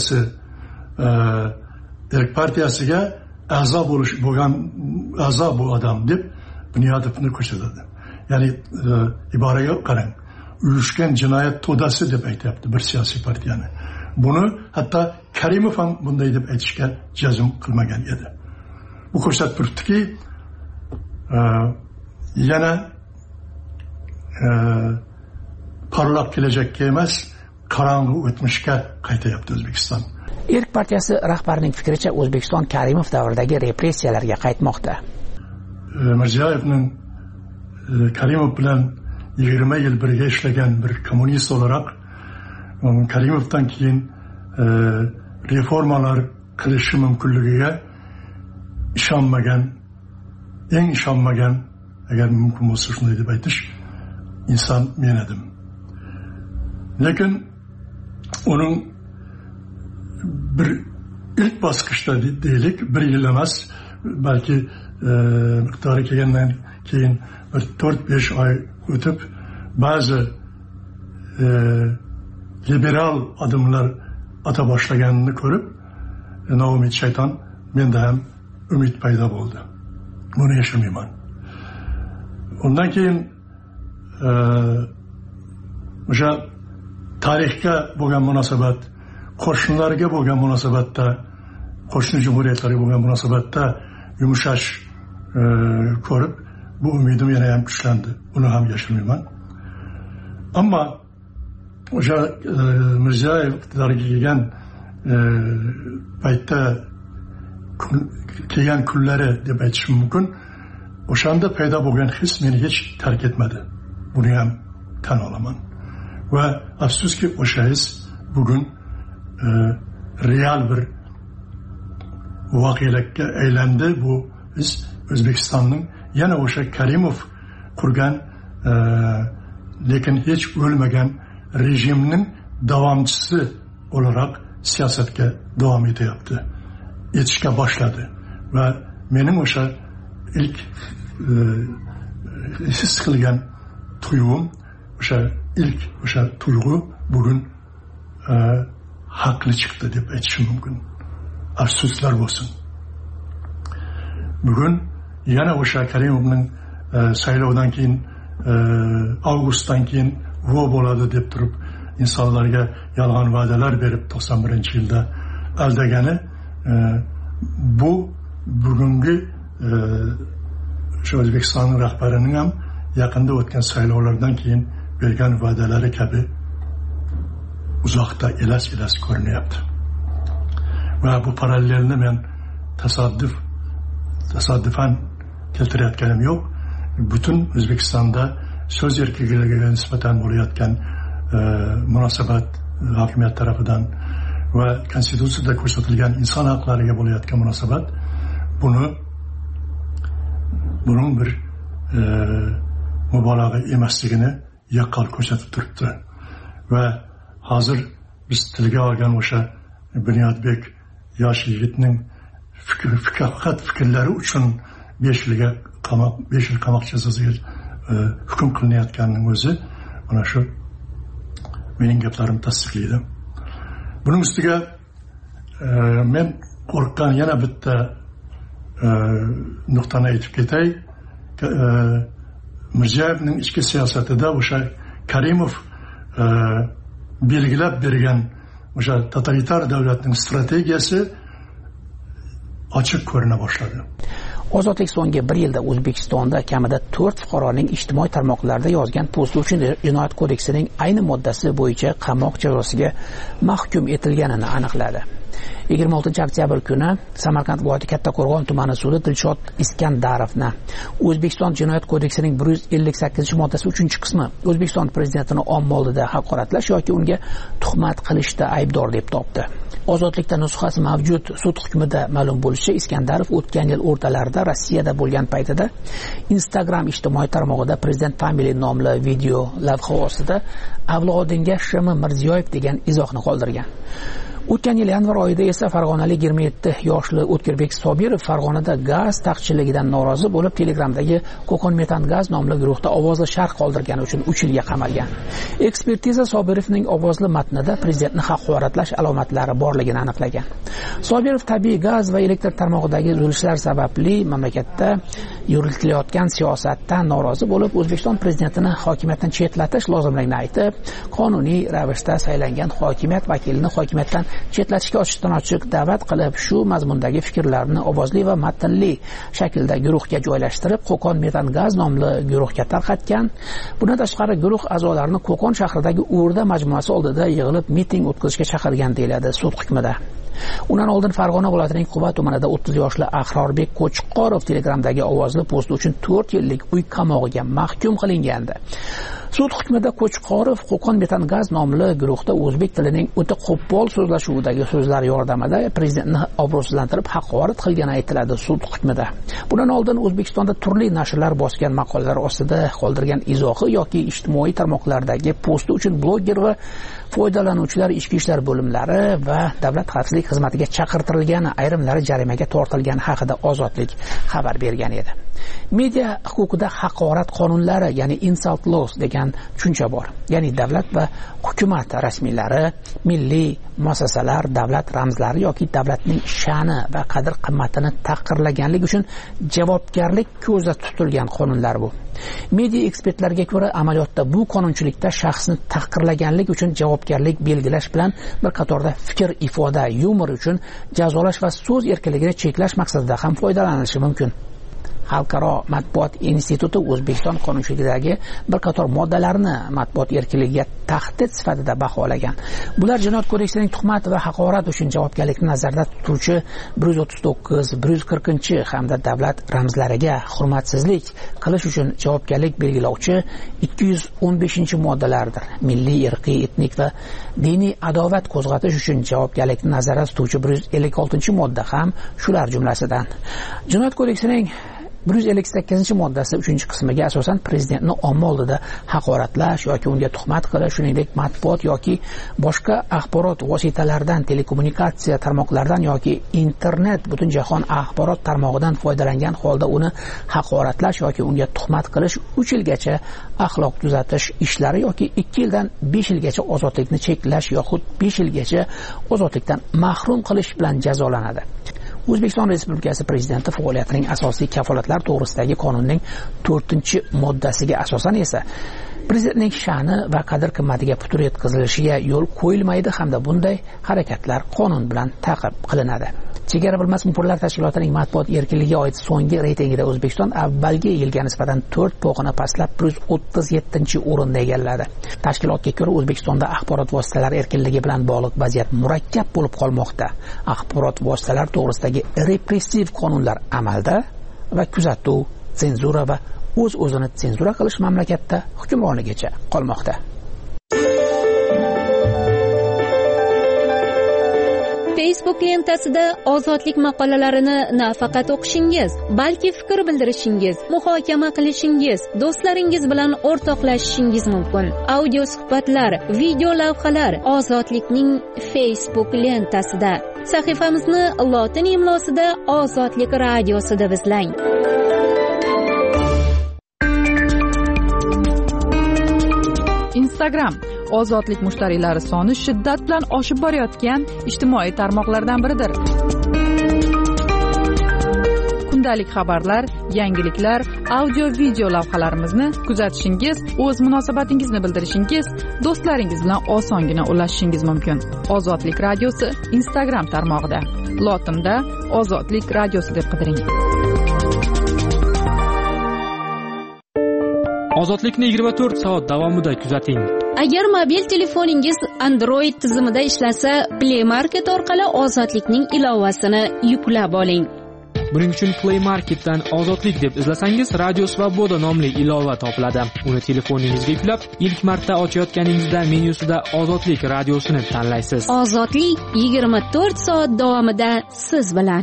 partiyasiga a'zo bo'lgan a'zo bu odam deb Bunyodovni ko'rsatadi. Ya'ni iboraga qarang. Uyushgan jinoyat to'dasi deb aytyapti bir siyosiy partiyani. Buni hatto Karimov ham bunday deb aytishga jazm qilmagan edi. Bu ko'rsatib turibdiki, yana parlaq kelajakka emas, qorong'u o'tmishga qaytyapti O'zbekiston. Erk partiyasi rahbarining fikricha O'zbekiston Karimov davridagi repressiyalarga qaytmoqda. Mirziyoyevning Karimov bilan 20 yil birga ishlagan bir kommunist olarak Karimovdan keyin reformalar qilishi mumkinligiga ishonmagan, agar mumkin bo'lsa shunday deb aytish, inson men edim. Lekin uning bir ilk bosqichda deylik, bir yil emas, balki miqdori kelgandan keyin bir 4-5 oy o'tib ba'zi liberal adımlar ata boshlaganini ko'rib, Naumid shayton menda ham umid paydo bo'ldi. Buni yashirmayman. Undan keyin o'sha tarixga bo'lgan munosabat, qo'shnilarga bo'lgan munosabatda, qo'shni jumhuriyatlarga bo'lgan munosabatda yumshash ko'rib, bu umidim yana ham kuchlandi. Buni ham yashirmayman. Ammo o'sha Mirziyoyev iqtidorga kelgan paytda kelgan kunlari deb aytish mumkin. O'shanda paydo bo'lgan his meni hech tark etmadi. Buni ham tan olaman. Va afsuski o'sha his bugun real bir voqelikka aylandi. Bu his O'zbekistonning yana o'sha Karimov qurgan lekin hech o'lmagan rejimning davomchisi olarak siyosatga davom etishga boshladi. Va mening o'sha ilk his qilgan tuyg'um, o'sha tuyg'u bugun haqli chiqdi deb aytishim mumkin. Afsuslar bo'lsin. Bugun yana o'sha Karimovning saylovdan keyin avgustdan keyin vo bo'ladi deb turib insonlarga yolg'on va'dalar berib 91-yilda aldagani, bu bugungi shu O'zbekiston rahbarining ham yaqinda o'tgan saylovlardan keyin bergan va'dalari kabi uzoqda elas ko'rinyapti. Va bu parallelni men tasodifan keltirayotganim yo'q. Butun O'zbekistonda so'z erkinligiga nisbatan bo'layotgan munosabat hokimiyat tarafidan va konstitutsiyada ko'rsatilgan inson haqlariga bo'layotgan munosabat buning bir mubolag'a emasligini yaqqol ko'rsatib turibdi. Va hozir biz tilga olgan o'sha Bunyodbek yosh yigitning faqat fikrlari uchun 5 yil qamoq jazosiga hukm qilinayotganining o'zi mana shu mening gaplarimni tasdiqlaydi. Buning ustiga men qo'rqqan yana bitta nuqtani aytib ketay. Mirziyoyevning ichki siyosatida o'sha Karimov belgilab bergan o'sha totalitar davlatning strategiyasi ochiq ko'rina boshladi. Ozodlik so'nggi 1 yilda O'zbekistonda kamida 4 fuqaroning ijtimoiy tarmoqlarda yozgan posti uchun Jinoyat kodeksining ayni moddasi bo'yicha qamoq jazosiga mahkum etilganini aniqladi. 26 oktyabr kuni Samarqand viloyati Kattaqo'rg'on tumani sudi Dilshod Iskandarovni O'zbekiston Jinoyat kodeksining 158-moddasi 3-qismi O'zbekiston prezidentini omma oldida haqoratlash yoki unga tuhmat qilishda aybdor deb topdi. Ozodlikda nusxasi mavjud sud hukmida ma'lum bo'lishicha, Iskandarov o'tgan yil o'rtalarida Rossiyada bo'lgan paytida Instagram ijtimoiy tarmog'ida Prezident Family nomli video lavha ostida avlodinga Sh.M. Mirziyoyev degan izohni qoldirgan. O'tgan yil yanvar oyida esa farg'onalik 27 yoshli O'tkirbek Sobirov Farg'onada gaz taqchilligidan norozi bo'lib Telegramdagi Qo'qon metan gaz nomli guruhda ovozli sharh qoldirgani uchun 3 yilga qamalgan. Ekspertiza Sobirovning ovozli matnida prezidentni haqoratlash alomatlari borligini aniqlagan. Sobirov tabiiy gaz va elektr tarmog'idagi uzilishlar sababli mamlakatda yuritilayotgan siyosatdan norozi bo'lib, O'zbekiston prezidentini hokimiyatdan chetlatish lozimligini aytib, qonuniy ravishda saylangan hokimiyat vakilini hokimiyatdan chetlatishga ochiqdan ochiq da'vat qilib, shu mazmundagi fikrlarni ovozli va matnli shaklda guruhga joylashtirib, Qo'qon metan gaz nomli guruhga tarqatgan. Bundan tashqari guruh a'zolarini Qo'qon shahridagi O'rda majmuasi oldida yig'ilib miting o'tkazishga chaqirgan deyiladi sud hukmida. Undan oldin Farg'ona viloyatining Quva tumanida 30 yoshli Ahrorbek Qo'chqorov Telegramdagi ovozli posti uchun 4 yillik uy qamog'iga mahkum qilingandi. Sud hukmida Qo'chqorov Qo'qon metan gaz nomli guruhda o'zbek tilining o'ta qo'pol so'zlashuvidagi so'zlar yordamida prezidentni obro'sizlantirib haqorat qilgani aytiladi sud hukmida. Bundan oldin O'zbekistonda turli nashrlar bosgan maqolalar ostida qoldirgan izohi yoki ijtimoiy tarmoqlardagi posti uchun bloger va foydalanuvchilar ichki ishlar bo'limlari va davlat xavfsizlik xizmatiga chaqirtirilgani, ayrimlari jarimaga tortilgani haqida Ozodlik xabar bergan edi. Media huquqida haqorat qonunlari, ya'ni insult laws degan tushuncha bor. Ya'ni davlat va hukumat rasmiylari, milliy muassasalar, davlat ramzlari yoki davlatning sha'ni va qadr-qimmatini tahqirlaganlik uchun javobgarlik ko'zda tutilgan qonunlar bu. Media ekspertlariga ko'ra, amaliyotda bu qonunchilikda shaxsni tahqirlaganlik uchun javobgarlik belgilash bilan bir qatorda fikr ifoda, yumor uchun jazolash va so'z erkinligini cheklash maqsadida ham foydalanilishi mumkin. Xalqaro matbuot instituti O'zbekiston qonunchiligidagi bir qator moddalarni matbuot erkinligiga tahdid sifatida baholagan. Bular Jinoyat kodeksining tuhmat va haqorat uchun javobgarlikni nazarda tutuvchi 139, 140 hamda davlat ramzlariga hurmatsizlik qilish uchun javobgarlik belgilovchi 215-moddalardir. Milliy, irqiy, etnik va diniy adovat qo'zg'atish uchun javobgarlikni nazarda tutuvchi 156-modda ham shular jumlasidan. Jinoyat kodeksining 158-moddasi 3-qismiga asosan prezidentni omma oldida haqoratlash yoki unga tuhmat qilish, shuningdek matbuot yoki boshqa axborot vositalaridan, telekommunikatsiya tarmoqlaridan yoki internet butun jahon axborot tarmog'idan foydalangan holda uni haqoratlash yoki unga tuhmat qilish 3 yilgacha axloq tuzatish ishlari yoki 2 yildan 5 yilgacha ozodlikni cheklash yoxud 5 yilgacha ozodlikdan mahrum qilish bilan jazolanadi. O'zbekiston Respublikasi Prezidenti faoliyatining asosiy kafolatlar to'g'risidagi qonunning 4-moddasiga asosan esa prezidentning sha'ni va qadr-qimmatiga putur yetkazilishiga yo'l qo'yilmaydi hamda bunday harakatlar qonun bilan ta'qib qilinadi. Chegara bilmas muxbirlar tashkilotining matbuot erkinligiga oid so'nggi reytingida O'zbekiston avvalgi yilga nisbatan 4 pog'ona pastlab 137-o'rinni egalladi. Tashkilotga ko'ra, O'zbekistonda axborot vositalari erkinligi bilan bog'liq vaziyat murakkab bo'lib qolmoqda. Axborot vositalari to'g'risidagi repressiv qonunlar amalda va kuzatuv, senzura va o'z-o'zini senzura qilish mamlakatda hukmronligicha qolmoqda. Facebook lentasida ozodlik maqolalarini nafaqat o'qishingiz, balki fikr bildirishingiz, muhokama qilishingiz, do'stlaringiz bilan o'rtoqlashishingiz mumkin. Audio suhbatlar, video lavhalar Ozodlikning Facebook lentasida. Sahifamizni lotin imlosida Ozodlik radiosida izlang. Instagram ozodlik mushtariylari soni shiddat bilan oshib borayotgan ijtimoiy tarmoqlardan biridir. Kundalik xabarlar, yangiliklar, audio video lavhalarimizni kuzatishingiz, o'z munosabatingizni bildirishingiz, do'stlaringiz bilan osongina ulashishingiz mumkin. Ozodlik radiosi Instagram tarmog'ida. Lotinda Ozodlik radiosi deb qidiring. Ozodlikni 24 soat davomida kuzating. Agar mobil telefoningiz Android tizimida ishlasa, Play Market orqali Ozodlikning ilovasini yuklab oling. Buning uchun Play Marketdan Ozodlik deb izlasangiz, Radio Svoboda nomli ilova topiladi. Uni telefoningizga yuklab, ilk marta ochayotganingizda menyusida Ozodlik radiosini tanlaysiz. Ozodlik 24 soat davomida siz bilan.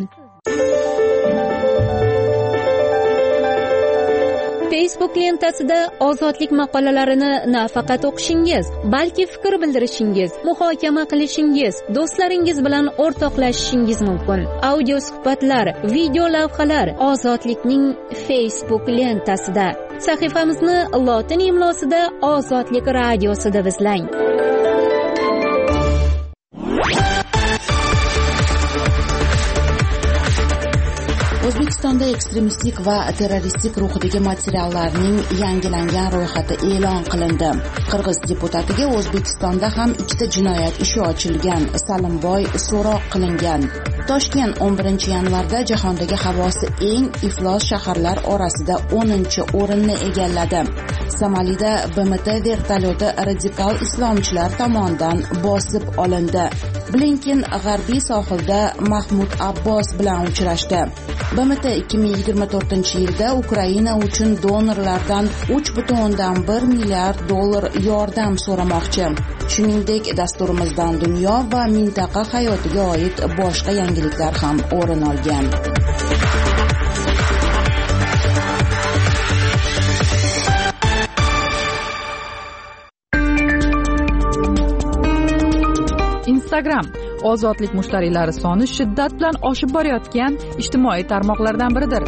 Facebook lentasida Ozodlik maqolalarini nafaqat o'qishingiz, balki fikr bildirishingiz, muhokama qilishingiz, do'stlaringiz bilan o'rtoqlashishingiz mumkin. Audio suhbatlar, video lavhalar Ozodlikning Facebook lentasida. Sahifamizni lotin imlosida Ozodlik radiosi deb izlang. O'zbekistonda ekstremistik va terroristik ruhidagi materiallarning yangilangan ro'yxati e'lon qilindi. Qirg'iz deputatiga O'zbekistonda ham 2 jinoyat ishi ochilgan. Salimboy so'roq qilingan. Toshkent 11 yanvarda jahondagi havosi eng iflos shaharlar orasida 10-o'rinni egalladi. Somalida BMT vertolyoti radikal islomchilar tomonidan bosib olindi. Blinken g'arbiy sohilda Mahmud Abbos bilan uchrashdi. BMT 2024-yilda Ukraina uchun donorlardan 3,1 milliard dollar yordam so'ramoqchi. Shuningdek, dasturimizdan dunyo va mintaqa hayotiga oid boshqa yangiliklar ham o'rin olgan. Instagram ozodlik mushtariylari soni shiddat bilan oshib borayotgan ijtimoiy tarmoqlardan biridir.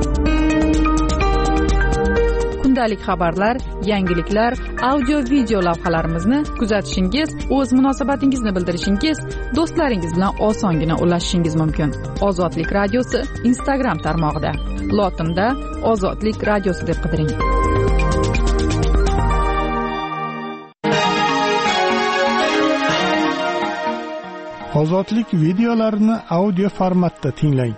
Kundalik xabarlar, yangiliklar, audio video lavhalarimizni kuzatishingiz, o'z munosabatingizni bildirishingiz, do'stlaringiz bilan osongina ulashishingiz mumkin. Ozodlik radiosi Instagram tarmog'ida. Lotinda Ozodlik radiosi deb qidiring. Ozodlik videolarini audio formatda tinglang.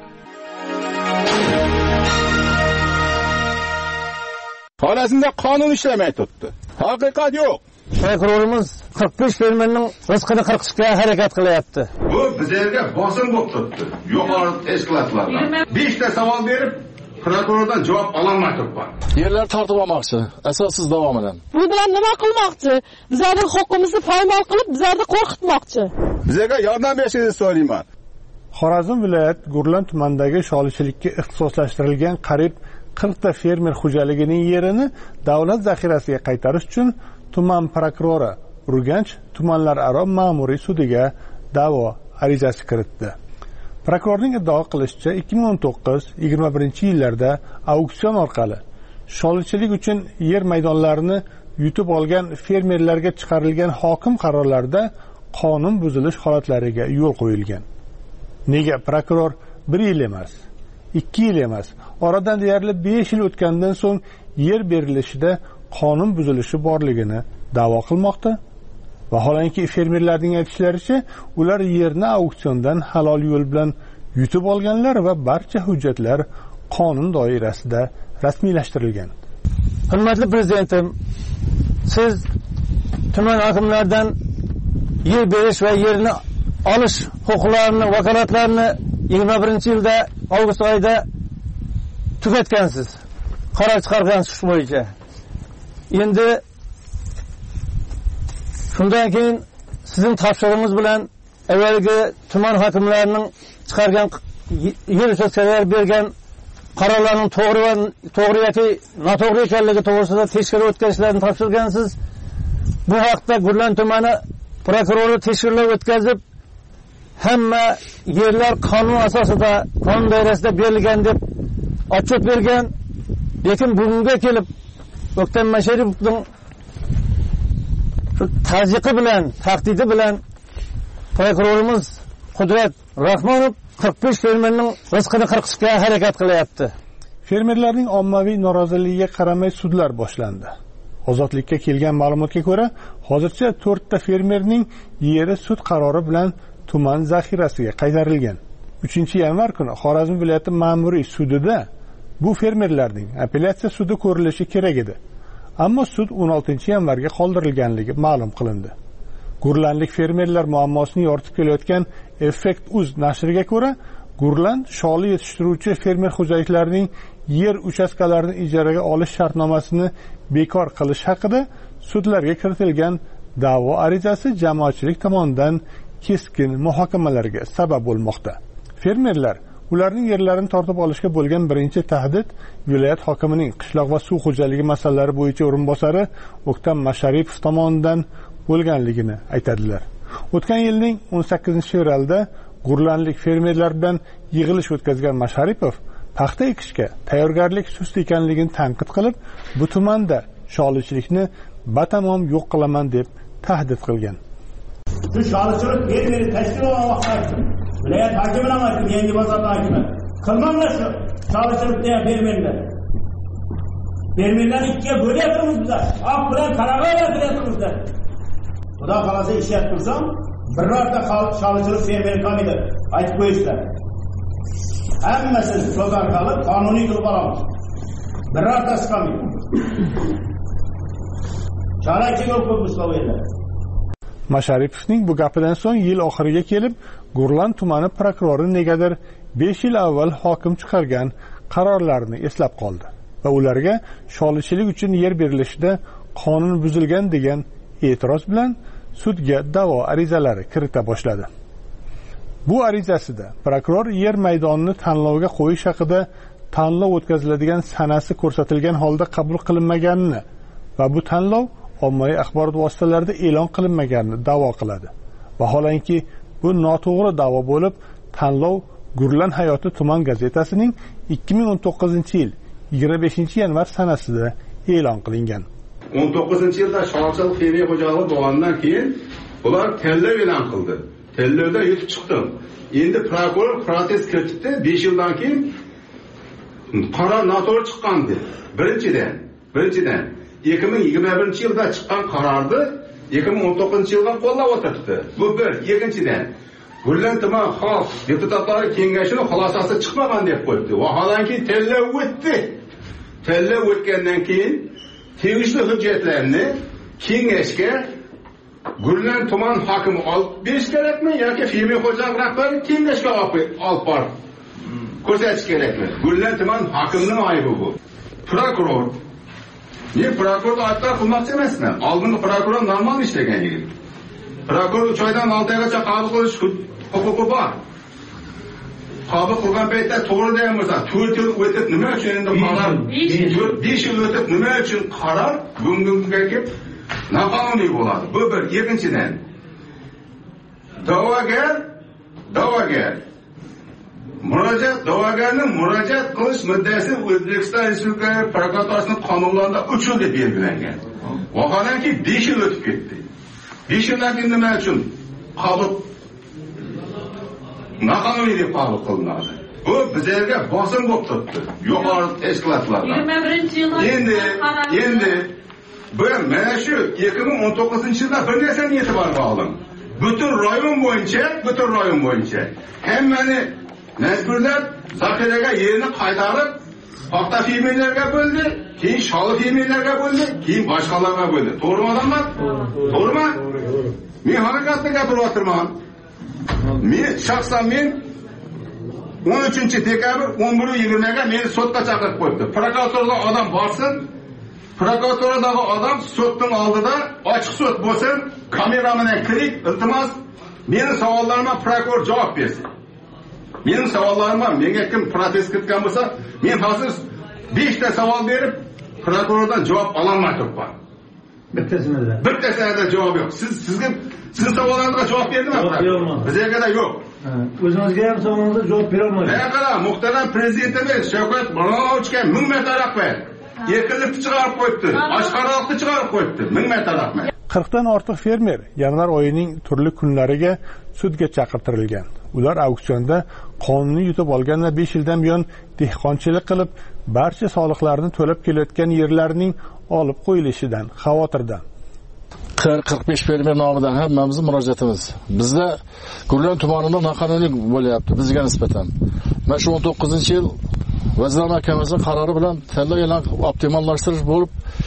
Xorazmda qonun ishlamay turibdi. Haqiqat yo'q. Prokurorimiz 45 fermerning rizqini qirqishga harakat qilyapti. Bu bizlarga bosim bo'lib turibdi. Yuqori tashkilotlardan 5 ta savol berib, prokurordan javob ololmay turibman. Yerlar tortib olmoqchi, asossiz davomidan. Bu bilan nima qilmoqchi? Bizlarning huquqimizni poymol qilib, bizlarni qo'rqitmoqchi. Bizga yordam berishingizni so'rayman. Xorazm viloyat Gurlan tumanidagi sholichilikka ixtisoslashtirilgan qariyb 40 ta fermer xo'jaligining yerini davlat zaxirasiga qaytarish uchun tuman prokurori Urganch tumanlararo ma'muriy sudiga da'vo arizasi kiritdi. Prokurorning iddao qilishicha 2019-21-yillarda auksion orqali sholichilik uchun yer maydonlarini yutib olgan fermerlarga chiqarilgan hokim qarorlarida qonun buzilish holatlariga yo'l qo'yilgan. Nega prokuror 1 yil emas, 2 yil emas, oradan deyarli 5 yil o'tgandan so'ng yer berilishida qonun buzilishi borligini da'vo qilmoqda? Vaholanki fermerlarning aytishlaricha, ular yerni auksiondan halol yo'l bilan yutib olganlar va barcha hujjatlar qonun doirasida rasmiylashtirilgan. Hurmatli prezidentim, siz tuman hokimlaridan yer berish va yerni olish huquqlarini, vakolatlarini 21-yilda avgust oyida tugatgansiz. Qaror chiqargansiz shu bo'yicha. Endi shundan keyin sizning topshirig'ingiz bilan avvalgi tuman hokimlarining chiqargan yer uchastkalari bergan qarorlarning to'g'ri yoki noto'g'ri ekanligi to'g'risida tekshiruv o'tkazishlarni topshirgansiz. Bu haqda Gurlan tumani prokurori tekshiruvlar o'tkazib, hamma yerlar qonun asosida, qonun doirasida berilgan deb otchot bergan. Lekin bugunga kelib O'ktam Masharipovning tazyiqi bilan, tahdidi bilan prokurorimiz Qudrat Rahmonov 45 fermerning rizqini qirqishga harakat qilyapti. Fermerlarning ommaviy noroziligiga qaramay sudlar boshlandi. Ozodlikka kelgan ma'lumotga ko'ra, hozircha 4 ta fermerning yeri sud qarori bilan tuman zaxirasiga qaytarilgan. 3-yanvar kuni Xorazm viloyati ma'muriy sudida bu fermerlarning apellyatsiya sudi ko'rilishi kerak edi. ammo sud 16 yanvarga qoldirilganligi ma'lum qilindi. Gurlanlik fermerlar muammosini yoritib kelayotgan Effekt.uz nashriga ko'ra, Gurland sholi yetishtiruvchi fermer xo'jaliklarining yer uchastkalarini ijaraga olish shartnomasini bekor qilish haqida sudlarga kiritilgan da'vo arizasi jamoatchilik tomonidan keskin muhokamalarga sabab bo'lmoqda. Fermerlar ularning yerlarini tortib olishga bo'lgan birinchi tahdid viloyat hokimining qishloq va suv xo'jaligi masalalari bo'yicha o'rinbosari O'ktam Masharipov tomonidan bo'lganligini aytadilar. O'tgan yilning 18-fevralda Gurlanlik fermerlar bilan yig'ilish o'tkazgan Masharipov paxta ekishga tayyorgarlik sust ekanligini tanqid qilib, bu tumanda sholichilikni batamom yo'q qilaman deb tahdid qilgan. Shu sholichilik fermeri tashkil qilmoqchi. Viloyat hokimiga aytdim, yangi bozor hokimi. Qilmanglar shu sholichilik degan fermerlar. Fermerlarni ikkiga bo'lyapmiz bizlar. Oq bilan qarag'ay qilyapmizlar. Xudo xolasa ishlab tursam, birorta sholichilik fermeri komida aytib qo'yishlar. Hammasini so'zlar qilib, qonuniy qilib olamiz. Birortasi komida. Sholichilik o'qib Sloveniya. Masharipovning bu gapidan so'ng yil oxiriga kelib, Gurland tumani prokurori negadir 5 yil avval hokim chiqargan qarorlarni eslab qoldi va ularga sholichilik uchun yer berilishida qonun buzilgan degan e'tiroz bilan sudga da'vo arizalari kirita boshladi. Bu arizasida prokuror yer maydonini tanlovga qo'yish haqida tanlov o'tkaziladigan sanasi ko'rsatilgan holda qabul qilinmaganini va bu tanlov ommaviy axborot vositalarida e'lon qilinmaganini da'vo qiladi. Vaholanki bu noto'g'ri da'vo bo'lib, tanlov Gurlan hayoti tuman gazetasining 2019-yil 25-yanvar sanasida e'lon qilingan. 19-yilda Shorchilik fermer xo'jaligi bo'lgandan keyin ular tanlov e'lon qildi. Tanlovda yutib chiqdim. Endi prokuror protest kiritdi. 5 yildan keyin qaror noto'g'ri chiqqan dedi. Birinchidan 2021-yilda chiqqan qarorni 2019-yilga qo'llab o'tiribdi. Bu bir. Ikkinchidan, Gurlan tuman xalq deputatlari kengashining xulosasi chiqmagan deb qo'yibdi. Vaholanki tanlov o'tdi. Tanlov o'tgandan keyin tegishli hujjatlarni kengashga Gurlan tuman hokimi olib berish kerakmi yoki fermer xo'jalik rahbari kengashga olib borib ko'rsatish kerakmi? Gurlan tuman hokimining aybi bu. Prokuror men prokurorga aytlar qilmoqchi emasman. Oldingi prokuror normal ishlagan yigit. Prokuror 3 oydan 6 oygacha qabul qilish huquqi bor. Qabul qilgan paytda to'g'ri degan bo'lsa, 4 yil o'tib nima uchun endi qaror 5 yil o'tib nima uchun qaror bugunga kelib noqonuniy bo'ladi? Bu bir. Ikkinchidan, da'vogar da'vogarning murojaat qilish muddati O'zbekiston Respublikasi prokuraturasining qonunlarida 3 yil deb belgilangan. Vaholanki 5 yil o'tib ketdi. 5 yildan keyin nima uchun qabul noqonuniy deb qabul qilinadi? Bu bizlarga bosim bo'lib turibdi. Yuqori tashkilotlardan. 21-yilda bu mana shu 2019-yilda bir narsani e'tiborga oling. Butun rayon bo'yicha hammani majburlab zaxiraga yerini qaytarib, paxta fermerlarga bo'ldi, keyin sholi fermerlarga bo'ldi, keyin boshqalarga bo'ldi. To'g'rimi odamlar? To'g'rimi? Men harakatda gapiryapman. Men shaxsan 13-dekabr 11:20 ga meni sudga chaqirib qo'yibdi. Prokuraturada odam borsin, prokuraturadagi odam sudning oldida ochiq sud bo'lsin, kamera bilan kirik, iltimos, meni savollarimga prokuror javob bersin. Mening savollarimga menga kim protest qilgan bo'lsa, men hozir 5 ta savol berib, prokurordan javob ololmay turibman. Bittasida javob yo'q. Sizning savollaringizga javob berdimmi? Bizga da yo'q. O'zingizga ham savolingizga javob bera olmaysiz. Qara, muhtaram prezidentimiz Shavkat Miromonovichga 1000 marta rahmat. Erkinlikni chiqarib qo'yibdi, oshqoroqni chiqarib qo'yibdi. 1000 marta rahmat. 40 dan ortiq fermer yanvar oyining turli kunlariga sudga chaqirtirilgan. Ular auksionda qonuniy yutib olgan va 5 yildan buyon dehqonchilik qilib, barcha soliqlarni to'lab kelayotgan yerlarining olib qo'yilishidan xavotirda. 40-45 fermer nomidan hammamizning murojaatimiz. Bizda Gurlan tumanida noqonuniy bo'lyapti bizga nisbatan. Mana shu 19-yil Vazirlar Mahkamasining qarori bilan tanlov e'lon optimallashtirish bo'lib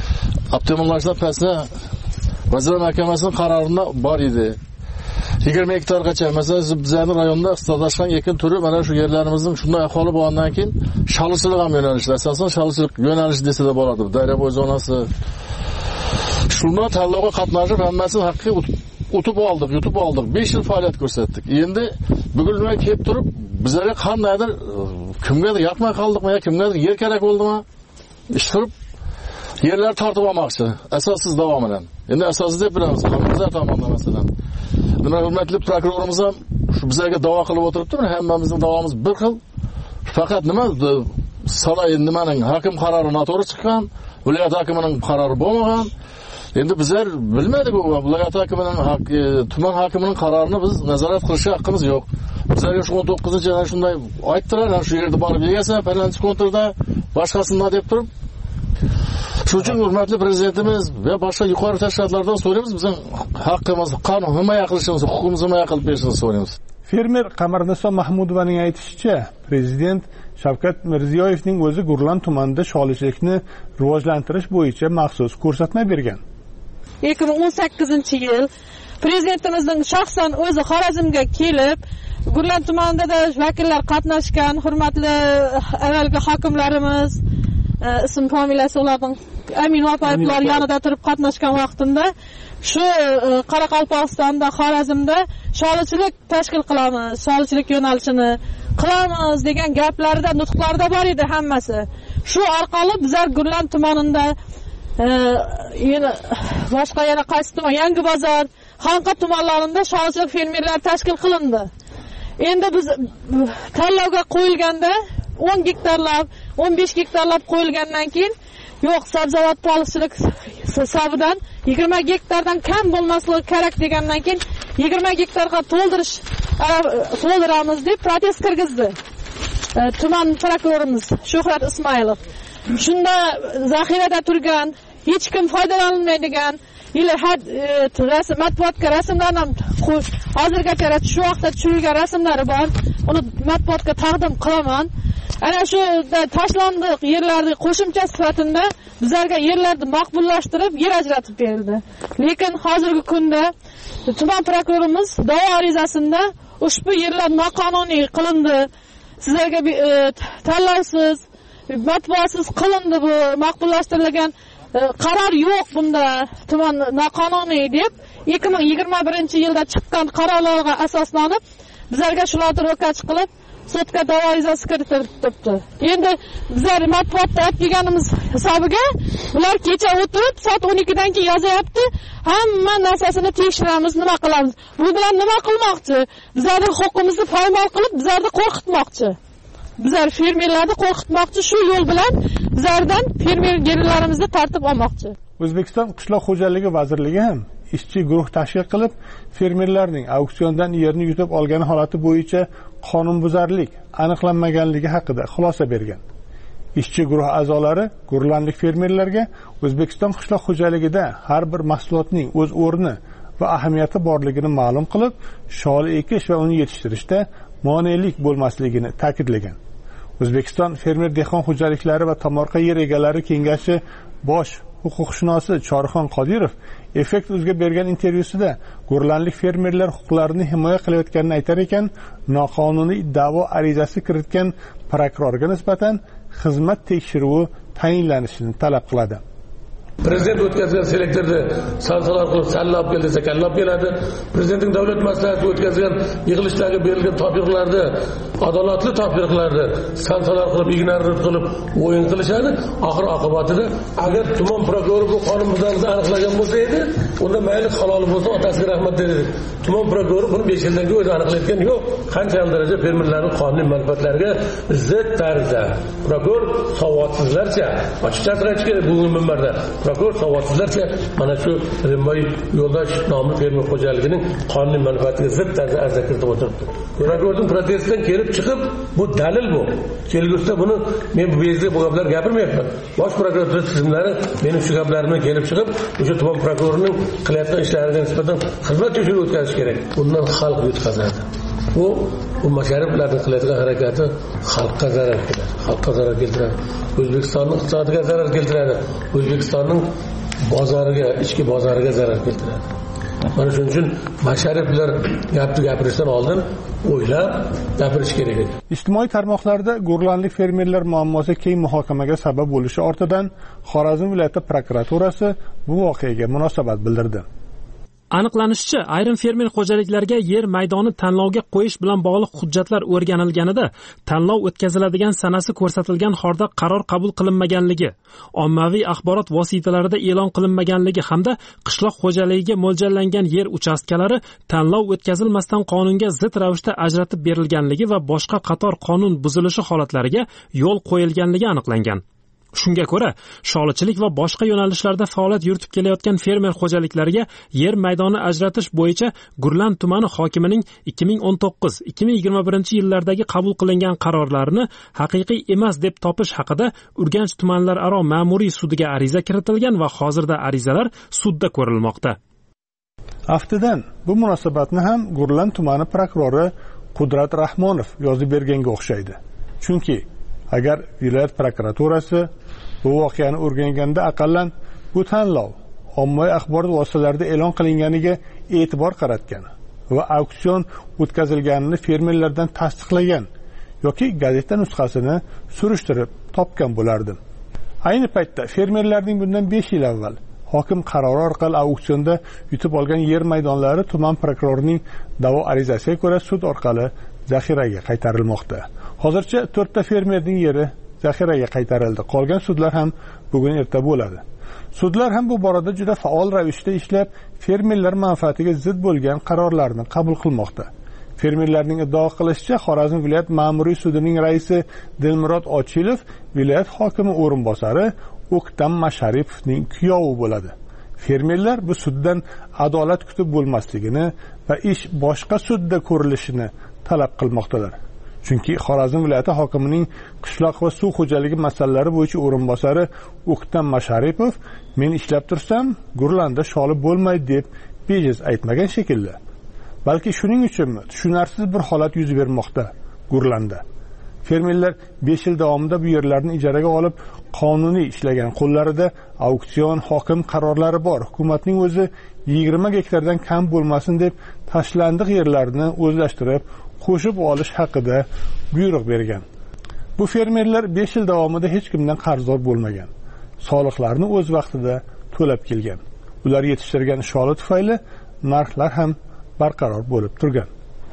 optimallashdan pastda Vazirlar Mahkamasining qarorida bor edi. 20 hektargacha, masalan, bizning rayonda ixtisoslashgan ekin turi mana shu yerlarimizning shunday ahvoli bo'lgandan keyin shalchilik ham yo'nalishlar, asosan shalchilik yo'nalishi desa da bo'ladi. Daryobo'y zonasi. Shunda tanlovga qatnashib, hammasini haqiqiy yutib oldik. 5 yil faoliyat ko'rsatdik. Endi bugunga kelib turib, bizlarga qandaydir kimgadir yoqmay qoldikmi, kimgadir yer kerak bo'ldimi? Ish qilib yerlar tortib olmoqchi, asossiz davomidan. Endi asossiz deb bilamiz, hammamiz tomonidan masalan. Nima hurmatli prokurorimiz ham shu bizlarga da'vo qilib o'tiribdi. Hammamizning da'vomiz bir xil. Faqat nima Salay nimaning hokim qarori noto'g'ri chiqqan, viloyat hokimining qarori bo'lmagan. Endi bizlar bilmadik, u viloyat hokimining tuman hokimining qarorini biz nazorat qilishga haqqimiz yo'q. Bizlarga shu 19-yana shunday aytdilar, shu yerda borib yegasan, palanchi kontrda boshqasini deb turib. Shuning uchun hurmatli prezidentimiz va boshqa yuqori tashkilotlardan so'raymiz, bizning haqqimiz, qonun himoya qilishimiz, huquqimizni himoya qilib berishini so'raymiz. Fermer Qamarniso Mahmudovaning aytishicha, prezident Shavkat Mirziyoyevning o'zi Gurlan tumanida sholchilikni rivojlantirish bo'yicha maxsus ko'rsatma bergan. 2018-yil prezidentimizning shaxsan o'zi Xorazmga kelib, Gurlan tumanida vakillar qatnashgan, hurmatli avvalgi hokimlarimiz, ism familiyasi ularning Amin Vapoyevlar yonida turib qatnashgan vaqtida shu Qoraqalpog'istonda, Xorazmda sholchilik tashkil qilamiz, sholchilik yo'nalishini qilamiz degan gaplarda, nutqlarda bor edi hammasi. Shu orqali bizlar Gurlan tumanida boshqa yana qaysi tuman, Yangi bozor, Xonqa tumanlarida sholchilik fermerlar tashkil qilindi. Endi biz tanlovga qo'yilganda 10 gektarlab, 15 gektarlab qo'yilgandan keyin yo'q, sabzavot baliqchilik hisobidan 20 gektardan kam bo'lmasligi kerak degandan keyin 20 gektarga to'ldiramiz deb protest kirgizdi. Tuman prokurorimiz Shuhrat Ismoilov. Shunda zaxirada turgan, hech kim foydalanolmaydigan matbuotga rasmlarni ham hozirgacha shu vaqtda tushirilgan rasmlari bor. Uni matbuotga taqdim qilaman. Ana shu tashlandiq yerlarning qo'shimcha sifatida bizlarga yerlarni maqbullashtirib, yer ajratib berildi. Lekin hozirgi kunda tuman prokurorimiz da'vo arizasida ushbu yerlar noqonuniy qilindi, sizlarga tanlovsiz, matbuotsiz qilindi, bu maqbullashtirilgan qaror yo'q bunda, tuman noqonuniy deb 2021-yilda chiqqan qarorlarga asoslanib bizlarga shularni ro'kach qilib sudga da'vo arizasi kiritilibdi. Endi bizlar matbuotda aytganimiz hisobiga ular kecha o'tirib soat 12dan keyin yozyapti, hamma narsasini tekshiramiz, nima qilamiz. Bu bilan nima qilmoqchi? Bizlarning huquqimizni poymol qilib, bizlarni qo'rqitmoqchi. Bizlar fermerlarni qo'rqitmoqchi, shu yo'l bilan bizlardan fermer yerlarimizni tartib olmoqchi. O'zbekiston Qishloq xo'jaligi vazirligi ham ishchi guruh tashkil qilib, fermerlarning auksiondan yerni yutib olgani holati bo'yicha qonunbuzarlik aniqlanmaganligi haqida xulosa bergan. Ishchi guruh a'zolari gurlanlik fermerlarga O'zbekiston qishloq xo'jaligida har bir mahsulotning o'z o'rni va ahamiyati borligini ma'lum qilib, shol ekish va uni yetishtirishda monelik bo'lmasligini ta'kidlagan. O'zbekiston fermer dehqon xo'jaliklari va tomorqa yer egalari kengashi bosh huquqshunosi Chorxon Qodirov Effekt o'zga bergan intervyusida gurlanlik fermerlar huquqlarini himoya qilayotganini aytar ekan, noqonuniy da'vo arizasi kiritgan prokurorga nisbatan xizmat tekshiruvi tayinlanishini talab qiladi. Prezident o'tkazgan selektorda sanksiyalar qilib sallab kel desa kallab keladi. Prezidentning davlat maslahati o'tkazgan yig'ilishlarga berilgan topshiriqlarda, adolatli topshiriqlarda sanksiyalar qilib, ignorant qilib o'yin qilishadi. Oxir oqibatida agar tuman prokurori bu qonunbuzarlikni aniqlagan bo'lsa edi, unda mayli halol bo'lsa otasiga rahmat derdik. Tuman prokurori buni 5 yildan keyin o'zi aniqlayotgan yo'q. Qanchalik darajada fermerlarning qonuniy manfaatlariga zid tarzda prokuror savodsizlarcha, ochiqchasiga aytish kerak bu minbarda. Prokuror savodsizlarcha mana shu Rimboy Yo'ldosh nomli fermer xo'jaligining qonuniy manfaatiga zid tarzda arza kiritib o'tiribdi. Prokurorning protestidan kelib chiqib, bu dalil bu. Kelgusida buni men bu bezda bu gaplar gapirmayapman. Bosh prokuratura tizimlari mening shu gaplarimni kelib chiqib, o'sha tuman prokurorining qilayotgan ishlariga nisbatan xizmat tekshiruvi o'tkazish kerak. Bundan xalq yutqazadi. Bu mashariflarning qilayotgan harakati xalqqa zarar keltiradi. Xalqqa zarar keltiradi. O'zbekistonning iqtisodiga zarar keltiradi. O'zbekistonning bozoriga, ichki bozoriga zarar keltiradi. Mana shuning uchun mashariflar gapirishdan oldin o'ylab gapirish kerak edi. Ijtimoiy tarmoqlarda gurlanlik fermerlar muammosi keng muhokamaga sabab bo'lishi ortidan Xorazm viloyati prokuraturasi bu voqeaga munosabat bildirdi. Aniqlanishicha, ayrim fermer xo'jaliklariga yer maydoni tanlovga qo'yish bilan bog'liq hujjatlar o'rganilganida tanlov o'tkaziladigan sanasi ko'rsatilgan holda qaror qabul qilinmaganligi, ommaviy axborot vositalarida e'lon qilinmaganligi hamda qishloq xo'jaligiga mo'ljallangan yer uchastkalari tanlov o'tkazilmasdan qonunga zid ravishda ajratib berilganligi va boshqa qator qonun buzilishi holatlariga yo'l qo'yilganligi aniqlangan. Shunga ko'ra, sholichilik va boshqa yo'nalishlarda faoliyat yuritib kelayotgan fermer xo'jaliklariga yer maydoni ajratish bo'yicha Gurlan tumani hokimining 2019-2021 yillardagi qabul qilingan qarorlarini haqiqiy emas deb topish haqida Urganch tumanlararo ma'muriy sudiga ariza kiritilgan va hozirda arizalar sudda ko'rilmoqda. Aftidan bu munosabatni ham Gurlan tumani prokurori Qudrat Rahmonov yozib berganga o'xshaydi. Chunki agar viloyat prokuraturasi bu voqeani o'rganganda aqallan bu tanlov ommaviy axborot vositalarida e'lon qilinganiga e'tibor qaratgan va auksion o'tkazilganini fermerlardan tasdiqlagan yoki gazeta nusxasini surishtirib topgan bo'lardi. Ayni paytda fermerlarning bundan 5 yil avval hokim qarori orqali auksionda yutib olgan yer maydonlari tuman prokurorining da'vo arizasiga ko'ra sud orqali zaxiraga qaytarilmoqda. Hozircha 4 ta fermerning yeri zaxiraga qaytarildi. Qolgan sudlar ham bugun erta bo'ladi. Sudlar ham bu borada juda faol ravishda ishlab, fermerlar manfaatiga zid bo'lgan qarorlarni qabul qilmoqda. Fermerlarning iddao qilishicha, Xorazm viloyat ma'muriy sudining raisi Dilmurod Ochilov viloyat hokimi o'rinbosari O'ktam Masharipovning kuyovi bo'ladi. Fermerlar bu suddan adolat kutib bo'lmasligini va ish boshqa sudda ko'rilishini talab qilmoqdalar. Chunki Xorazm viloyati hokimining qishloq va suv xo'jaligi masalalari bo'yicha o'rinbosari O'ktam Masharipov men ishlab tursam, Gurlanda sholi bo'lmaydi deb bejiz aytmagan shekilli. Balki shuning uchunmi tushunarsiz bir holat yuz bermoqda Gurlanda. Fermerlar 5 yil davomida bu yerlarni ijaraga olib, qonuniy ishlagan, qo'llarida auksion, hokim qarorlari bor. Hukumatning o'zi 20 gektardan kam bo'lmasin deb tashlandiq yerlarni o'zlashtirib qo'shib olish haqida buyruq bergan. Bu fermerlar 5 yil davomida hech kimdan qarzdor bo'lmagan. Soliqlarni o'z vaqtida to'lab kelgan. Ular yetishtirgan sholi tufayli narxlar ham barqaror bo'lib turgan.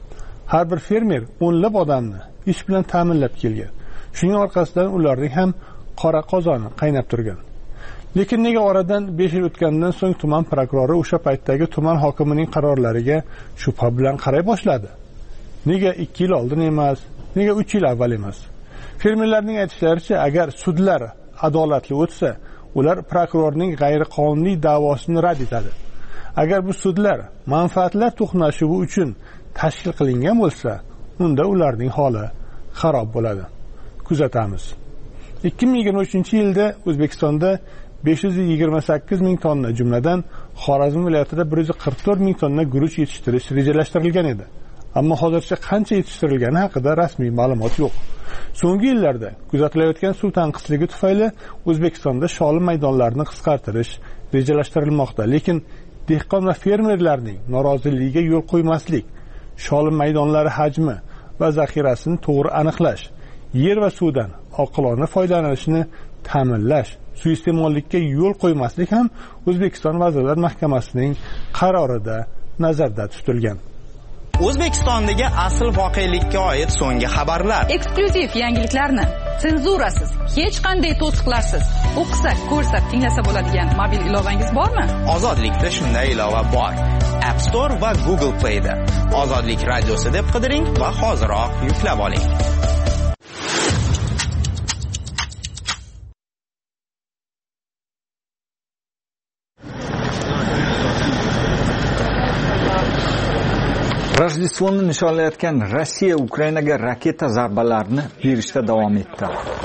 Har bir fermer o'nlab odamni ish bilan ta'minlab kelgan. Shuning orqasidan ularning ham qora qozoni qaynab turgan. Lekin nega oradan 5 yil o'tgandan so'ng tuman prokurori o'sha paytdagi tuman hokimining qarorlariga shubha bilan qaray boshladi? Nega 2 yil oldin emas, nega 3 yil avval emas? Fermerlarning aytishlaricha, agar sudlar adolatli o'tsa, ular prokurorning g'ayriqonuniy da'vosini rad etadi. Agar bu sudlar manfaatlar to'qnashuvi uchun tashkil qilingan bo'lsa, unda ularning holi xarob bo'ladi. Kuzatamiz. 2023-yilda O'zbekistonda 528 ming tonna, jumladan Xorazm viloyatida 144 ming tonna guruch yetishtirish rejalashtirilgan edi. Ammo hozircha qancha yetishtirilgani haqida rasmiy ma'lumot yo'q. So'nggi yillarda kuzatilayotgan suv tanqisligi tufayli O'zbekistonda sholi maydonlarini qisqartirish rejalashtirilmoqda, lekin dehqon va fermerlarning noroziligiga yo'l qo'ymaslik, sholi maydonlari hajmi va zaxirasini to'g'ri aniqlash, yer va suvdan oqilona foydalanishni ta'minlash, suiiste'mollikka yo'l qo'ymaslik ham O'zbekiston Vazirlar Mahkamasining qarorida nazarda tutilgan. O'zbekistondagi asl voqelikka oid so'nggi xabarlar, eksklyuziv yangiliklarni senzurasiz, hech qanday to'siqlarsiz o'qisa, ko'rsa, tinglasa bo'ladigan mobil ilovangiz bormi? Ozodlikda shunday ilova bor. App Store va Google Play da Ozodlik radiosi deb qidiring va hoziroq yuklab oling. Rojdestvoni nishonlayotgan Rossiya Ukrainaga raketa zarbalarini berishda davom etdi.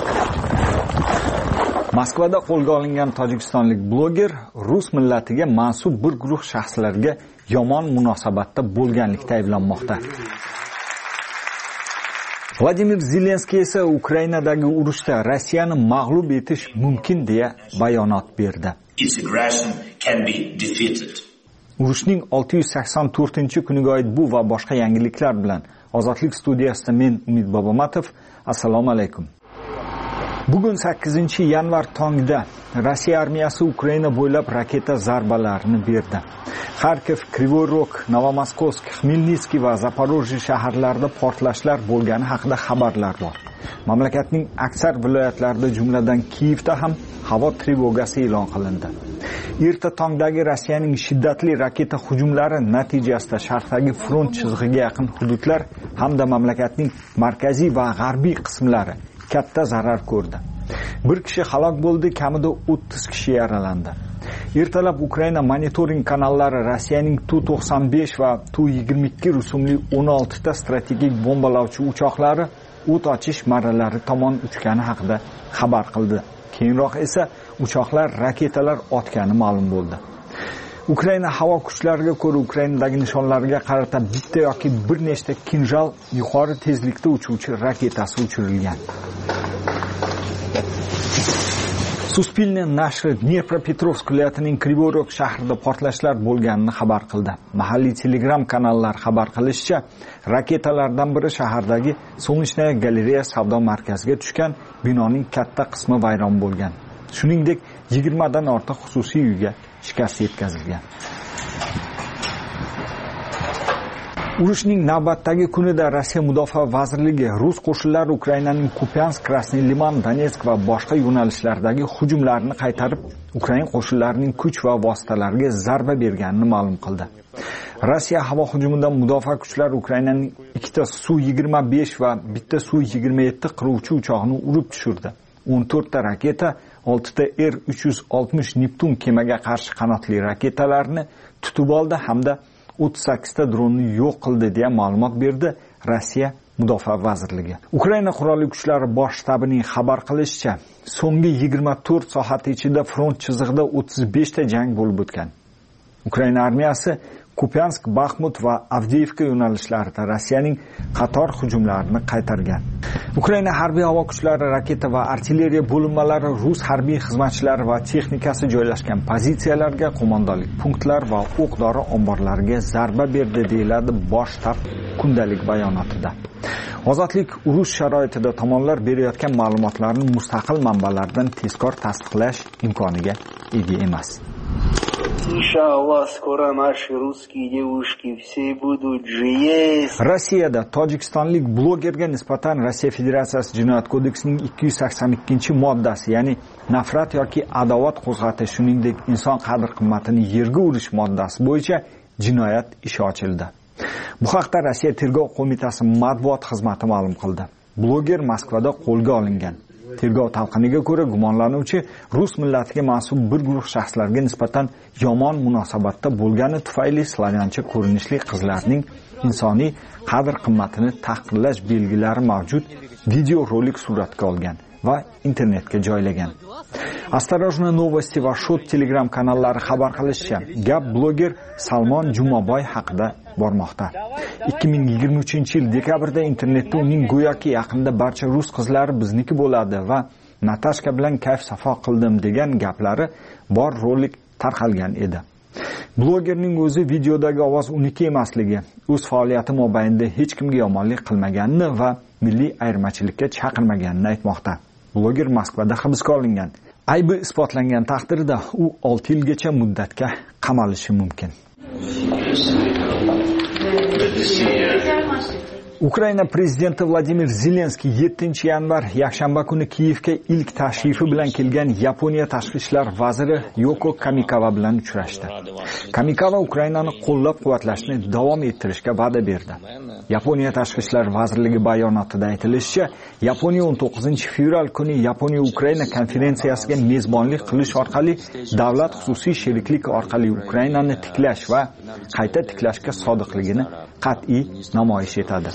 Moskvada qo'lga olingan tojikistonlik bloger rus millatiga mansub bir guruh shaxslarga yomon munosabatda bo'lganlikda ayblanmoqda. Vladimir Zelenskiy esa Ukrainadagi urushda Rossiyani mag'lub etish mumkin deya bayonot berdi. its aggression can be defeated. Urushning 684-kuniga oid bu va boshqa yangiliklar bilan Ozodlik studiyasida men Umid Bobomatov. Assalomu alaykum. Bugun 8-yanvar tongda Rossiya armiyasi Ukraina bo'ylab raketa zarbalarini berdi. Kharkiv, Krivoy Rog, Novomoskovsk, Xmelnitskiy va Zaporojye shaharlarida portlashlar bo'lgani haqida xabarlar bor. Mamlakatning aksar viloyatlarida, jumladan Kiyevda ham havo trevogasi e'lon qilindi. Erta tongdagi Rossiyaning shiddatli raketa hujumlari natijasida sharqdagi front chizig'iga yaqin hududlar hamda mamlakatning markaziy va g'arbiy qismlari katta zarar ko'rdi. Bir kishi halok bo'ldi, kamida 30 kishi yaralandi. Ertalab Ukraina monitoring kanallari Rossiyaning Tu-95 va Tu-22 rusumli 16 ta strategik bombalovchi uchoqlari o't ochish marralari tomon uchgani haqida xabar qildi. Keyinroq esa uchoqlar raketalar otgani ma'lum bo'ldi. Ukraina havo kuchlariga ko'ra Ukrainadagi nishonlarga qarata bitta yoki bir nechta Kinjal yuqori tezlikda uchuvchi raketasi uchirilgan. Suspilniy nashri Dnepropetrovsk viloyatining Krivoy Rog shahrida portlashlar bo'lganini xabar qildi. Mahalliy Telegram kanallar xabar qilishicha, raketalardan biri shahardagi Solnechnaya galereya savdo markaziga tushgan, binoning katta qismi vayron bo'lgan. Shuningdek, 20 dan ortiq xususiy uyga shikast yetkazilgan. Urushning navbatdagi kunida Rossiya Mudofaa vazirligi rus qo'shinlari Ukrainaning Kupiansk, Krasniy Liman, Donetsk va boshqa yo'nalishlardagi hujumlarini qaytarib, Ukraina qo'shinlarining kuch va vositalariga zarba berganini ma'lum qildi. Rossiya havo hujumidan mudofaa kuchlari Ukrainaning ikkita Su-25 va bitta Su-27 qiruvchi uchoqni urib tushirdi. 14 ta raketa, 6 ta R-360 Neptun kemaga qarshi qanotli raketalarni tutib oldi hamda 38 ta dronni yo'q qildi deya ma'lumot berdi Rossiya Mudofaa vazirligi. Ukraina qurolli kuchlari bosh shtabining xabar qilishicha, so'nggi 24 soat ichida front chizig'ida 35 ta jang bo'lib o'tgan. Ukraina armiyasi Kupiansk, Bakhmut va Avdiivka yo'nalishlarida Rossiyaning qator hujumlarini qaytargan. Ukraina harbiy havo kuchlari raketa va artilleriya bo'linmalari, rus harbiy xizmatchilari va texnikasi joylashgan pozitsiyalarga, qo'mondonlik punktlar va o'q-dori omborlariga zarba berdi, deyiladi bosh shtab kundalik bayonotida. Ozodlik urush sharoitida tomonlar berayotgan ma'lumotlarni mustaqil manbalardan tezkor tasdiqlash imkoniga ega emas. Inshaalloh, skoro наши русские девушки все будут есть. Rossiyada tojikistonlik blogerga nisbatan Rossiya Federatsiyasi Jinoyat kodeksining 282-moddasi, ya'ni nafrat yoki adovat qo'zg'atish, shuningdek inson qadr-qimmatini yerga urish moddasi bo'yicha jinoyat ishi ochildi. Bu haqda Rossiya Tergov qo'mitasi matbuot xizmati ma'lum qildi. Bloger Moskvada qo'lga olingan. Tergov talqiniga ko'ra, gumonlanuvchi rus millatiga mansub bir guruh shaxslarga nisbatan yomon munosabatda bo'lgani tufayli slavyancha ko'rinishli qizlarning insoniy qadr-qimmatini tahqirlash belgilari mavjud video rolik suratga olgan va internetga joylagan. Осторожно новости va Shot Telegram kanallari xabar qilishicha, gap bloger Salmon Jumaboy haqida bormoqda. 2023-yil dekabrda internetda uning go'yoki yaqinda barcha rus qizlari bizniki bo'ladi va Natashka bilan kayf safo qildim degan gaplari bor rolik tarqalgan edi. Blogerning o'zi videodagi ovoz uniki emasligi, o'z faoliyati mobaynida hech kimga yomonlik qilmaganini va milliy ayirmachilikka chaqirmaganini aytmoqda. Bloger Moskvada hibsga olingan. Aybi isbotlangan taqdirda u 6 yilgacha muddatga qamalishi mumkin. Ukraina prezidenti Vladimir Zelenskiy 7-yanvar yakshanba kuni Kiyevga ilk tashrifi bilan kelgan Yaponiya tashqi ishlar vaziri Yoko Kamikawa bilan uchrashdi. Kamikawa Ukrainani qo'llab-quvvatlashni davom ettirishga va'da berdi. Yaponiya tashqi ishlar vazirligi bayonotida aytilishicha, Yaponiya 19-fevral kuni Yaponiya Ukraina konferensiyasiga mezbonlik qilish orqali davlat xususiy sheriklik orqali Ukrainani tiklash va qayta tiklashga sodiqligini qat'iy namoyish etadi.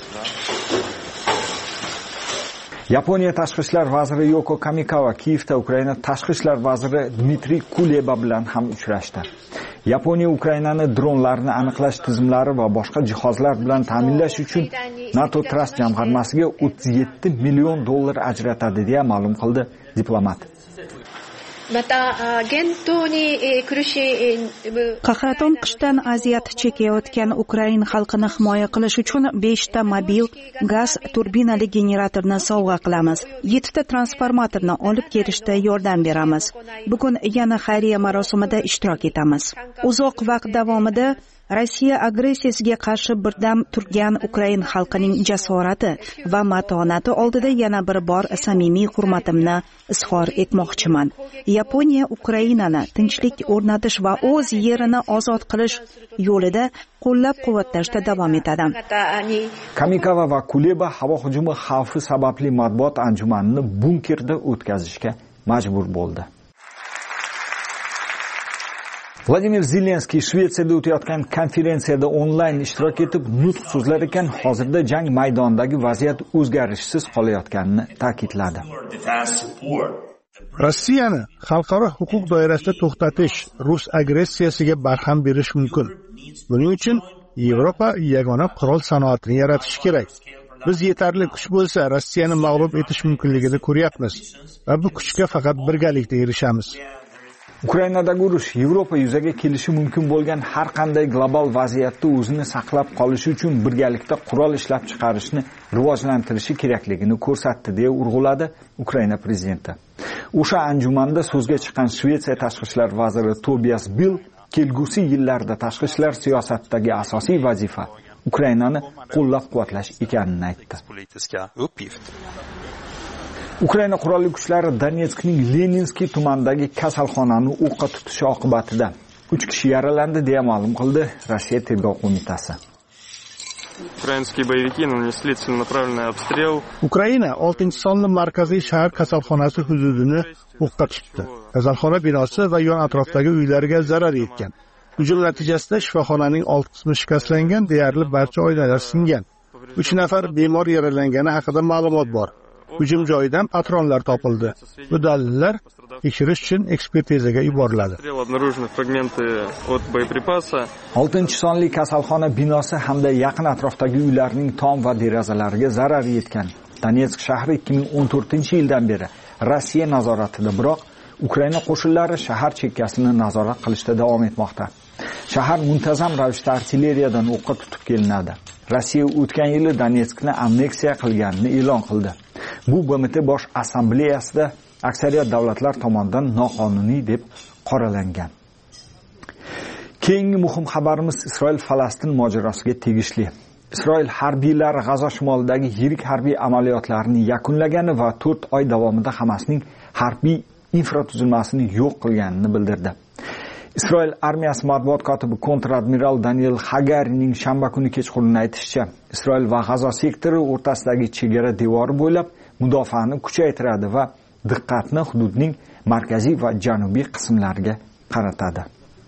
Yaponiya tashqi ishlar vaziri Yoko Kamikawa Kiyevda Ukraina tashqi ishlar vaziri Dmitriy Kuleba bilan ham uchrashdi. Yaponiya Ukrainani dronlarni aniqlash tizimlari va boshqa jihozlar bilan ta'minlash uchun NATO Trust jamg'armasiga $37 million ajratadi deya ma'lum qildi diplomat. Qahraton qishdan aziyat chekayotgan Ukraina xalqini himoya qilish uchun 5 ta mobil gaz turbinali generatorni sovg'a qilamiz. 7 ta transformatorni olib kelishda yordam beramiz. Bugun yana xayriya marosimida ishtirok etamiz. Uzoq vaqt davomida Rossiya agressiyasiga qarshi birdam turgan Ukraina xalqining jasorati va matonati oldida yana bir bor samimiy hurmatimni izhor etmoqchiman. Yaponiya Ukrainani tinchlik o'rnatish va o'z yerini ozod qilish yo'lida qo'llab-quvvatlashda davom etadi. Kamikava va Kuleba havo hujumi xavfi sababli matbuot anjumanini bunkerda o'tkazishga majbur bo'ldi. Vladimir Zelenskiy Shvetsiyada o'tayotgan konferensiyada onlayn ishtirok etib nutq so'zlar ekan, hozirda jang maydonidagi vaziyat o'zgarishsiz qolayotganini ta'kidladi. Rossiyani xalqaro huquq doirasida to'xtatish Rus agressiyasiga barham berish mumkin. Buning uchun Yevropa yagona qurol sanoatini yaratishi kerak. Biz yetarli kuch bo'lsa, Rossiyani mag'lub etish mumkinligini ko'ryapmiz va bu kuchga faqat birgalikda erishamiz. Ukrainadagi urush Yevropa yuzaga kelishi mumkin bo'lgan har qanday global vaziyatda o'zini saqlab qolishi uchun birgalikda qurol ishlab chiqarishni rivojlantirishi kerakligini ko'rsatdi, deya urg'uladi Ukraina prezidenti. O'sha anjumanda so'zga chiqqan Shvetsiya tashqi ishlar vaziri Tobias Bill kelgusi yillarda tashqi ishlar siyosatidagi asosiy vazifa Ukrainani qo'llab-quvvatlash ekanini aytdi. Ukraina qurolli kuchlari Donetskning Leninskiy tumanidagi kasalxonani o'qqa tutishi oqibatida 3 kishi yaralandi, deya ma'lum qildi Rossiya tergov qo'mitasi. Ukraina 6-sonli markaziy shahar kasalxonasi hududini o'qqa tutdi. Kasalxona binosi va yon atrofdagi uylarga zarar yetgan. Hujum natijasida shifoxonaning old qismi shikastlangan, deyarli barcha oilalar singan. 3 nafar bemor yaralangani haqida ma'lumot bor. Hujum joyidan patronlar topildi. Bu dalillar tekshirish uchun ekspertizaga yuboriladi. 6-sonli kasalxona binosi hamda yaqin atrofdagi uylarning tom va derazalariga zarar yetgan. Donetsk shahri 2014-yildan beri Rossiya nazoratida, biroq Ukraina qo'shinlari shahar chekkasini nazorat qilishda davom etmoqda. Shahar muntazam ravishda artilleriyadan o'qqa tutib kelinadi. Rossiya o'tgan yili Donetskni anneksiya qilganini e'lon qildi. Bu BMT bosh assambleyasida aksariyat davlatlar tomonidan noqonuniy deb qoralangan. Keyingi muhim xabarimiz Isroil-Falastin mojarosiga tegishli. Isroil harbiylari G'azo shimolidagi yirik harbiy amaliyotlarni yakunlagani va 4 oy davomida Hamasning harbiy infratuzilmasini yo'q qilganini bildirdi. Isroil armiyasi matbuot kotibi kontr-admiral Daniel Hagarining shanba kuni kechqurun aytishicha, Isroil va G'azo sektori o'rtasidagi chegara devori bo'ylab mudofaani kuchaytiradi va diqqatni hududning markaziy va janubiy qismlariga qaratadi.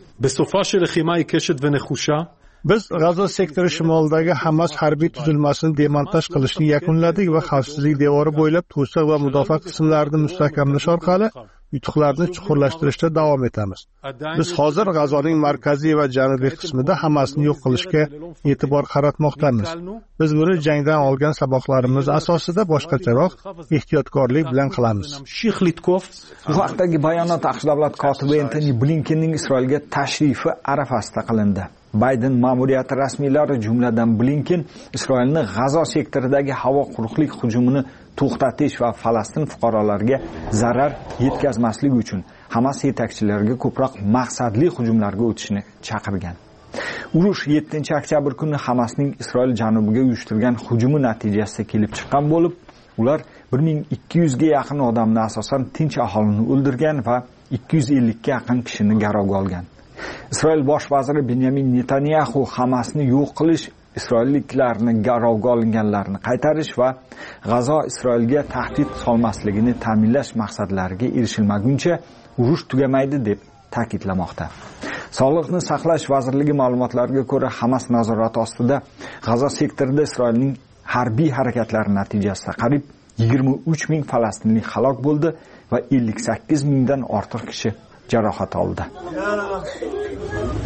Biz G'azo sektori shimolidagi Hamas harbiy tuzilmasini demontaj qilishni yakunladik va xavfsizlik devori bo'ylab to'siq va mudofaa qismlarini mustahkamlash orqali yutuqlarni chuqurlashtirishda davom etamiz. Biz hozir G'azoning markaziy va janubiy qismida Hamasni yo'q qilishga e'tibor qaratmoqdamiz. Biz buni jangdan olgan saboqlarimiz asosida boshqacharoq ehtiyotkorlik bilan qilamiz. Bu haqdagi bayonot AQSh davlat kotibi Antony Blinkenning Isroilga tashrifi arafasida qilindi. Bayden ma'muriyati rasmiylari, jumladan Blinken, Isroilni G'azo sektoridagi havo quruqlik hujumini to'xtatish va Falastin fuqarolariga zarar yetkazmaslik uchun Hamas yetakchilariga ko'proq maqsadli hujumlarga o'tishni chaqirgan. Urush 7-oktyabr kuni Hamasning Isroil janubiga uyushtirgan hujumi natijasida kelib chiqqan bo'lib, ular 1200 ga yaqin odamni asosan tinch aholini o'ldirgan va 250 ga yaqin kishini garovga olgan. Isroil bosh vaziri Benyamin Netanyahu Hamasni yo'q qilish, isroilliklarni garovga olinganlarni qaytarish va G'azo Isroilga tahdid solmasligini ta'minlash maqsadlariga erishilmaguncha urush tugamaydi deb ta'kidlamoqda. Sog'liqni saqlash vazirligi ma'lumotlariga ko'ra, Hamas nazorati ostida G'azo sektorida Isroilning harbiy harakatlari natijasida qariyb 23 ming falastinlik halok bo'ldi va 58 mingdan ortiq kishi jarohat oldi.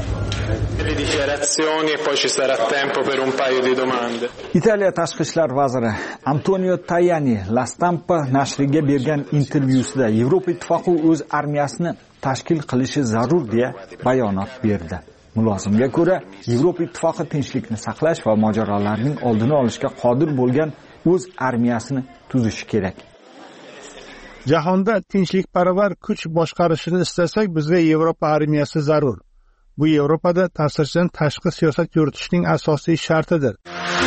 Italiya tashqi ishlar vaziri Antonio Tajani La Stampa nashriga bergan intervyusida Yevropa ittifoqi o'z armiyasini tashkil qilishi zarur deya bayonot berdi. Mulozimga ko'ra, Yevropa ittifoqi tinchlikni saqlash va mojarolarning oldini olishga qodir bo'lgan o'z armiyasini tuzishi kerak. Jahonda tinchlikparvar kuch boshqarishini istasak, bizga Yevropa armiyasi zarur. Bu Yevropada ta'sirchan tashqi siyosat yuritishning asosiy shartidir.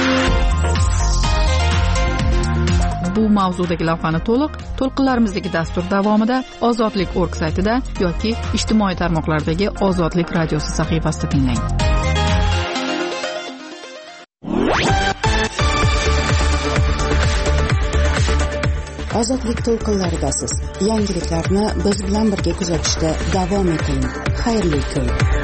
Bu mavzudagi lavhani to'lqinlarimizdagi dastur davomida Ozodlik.org saytida yoki ijtimoiy tarmoqlardagi Ozodlik radiosi sahifasida tinglang. Ozodlik to'lqinlaridasiz. Yangiliklarni biz bilan birga kuzatishda davom eting. Xayrli kun.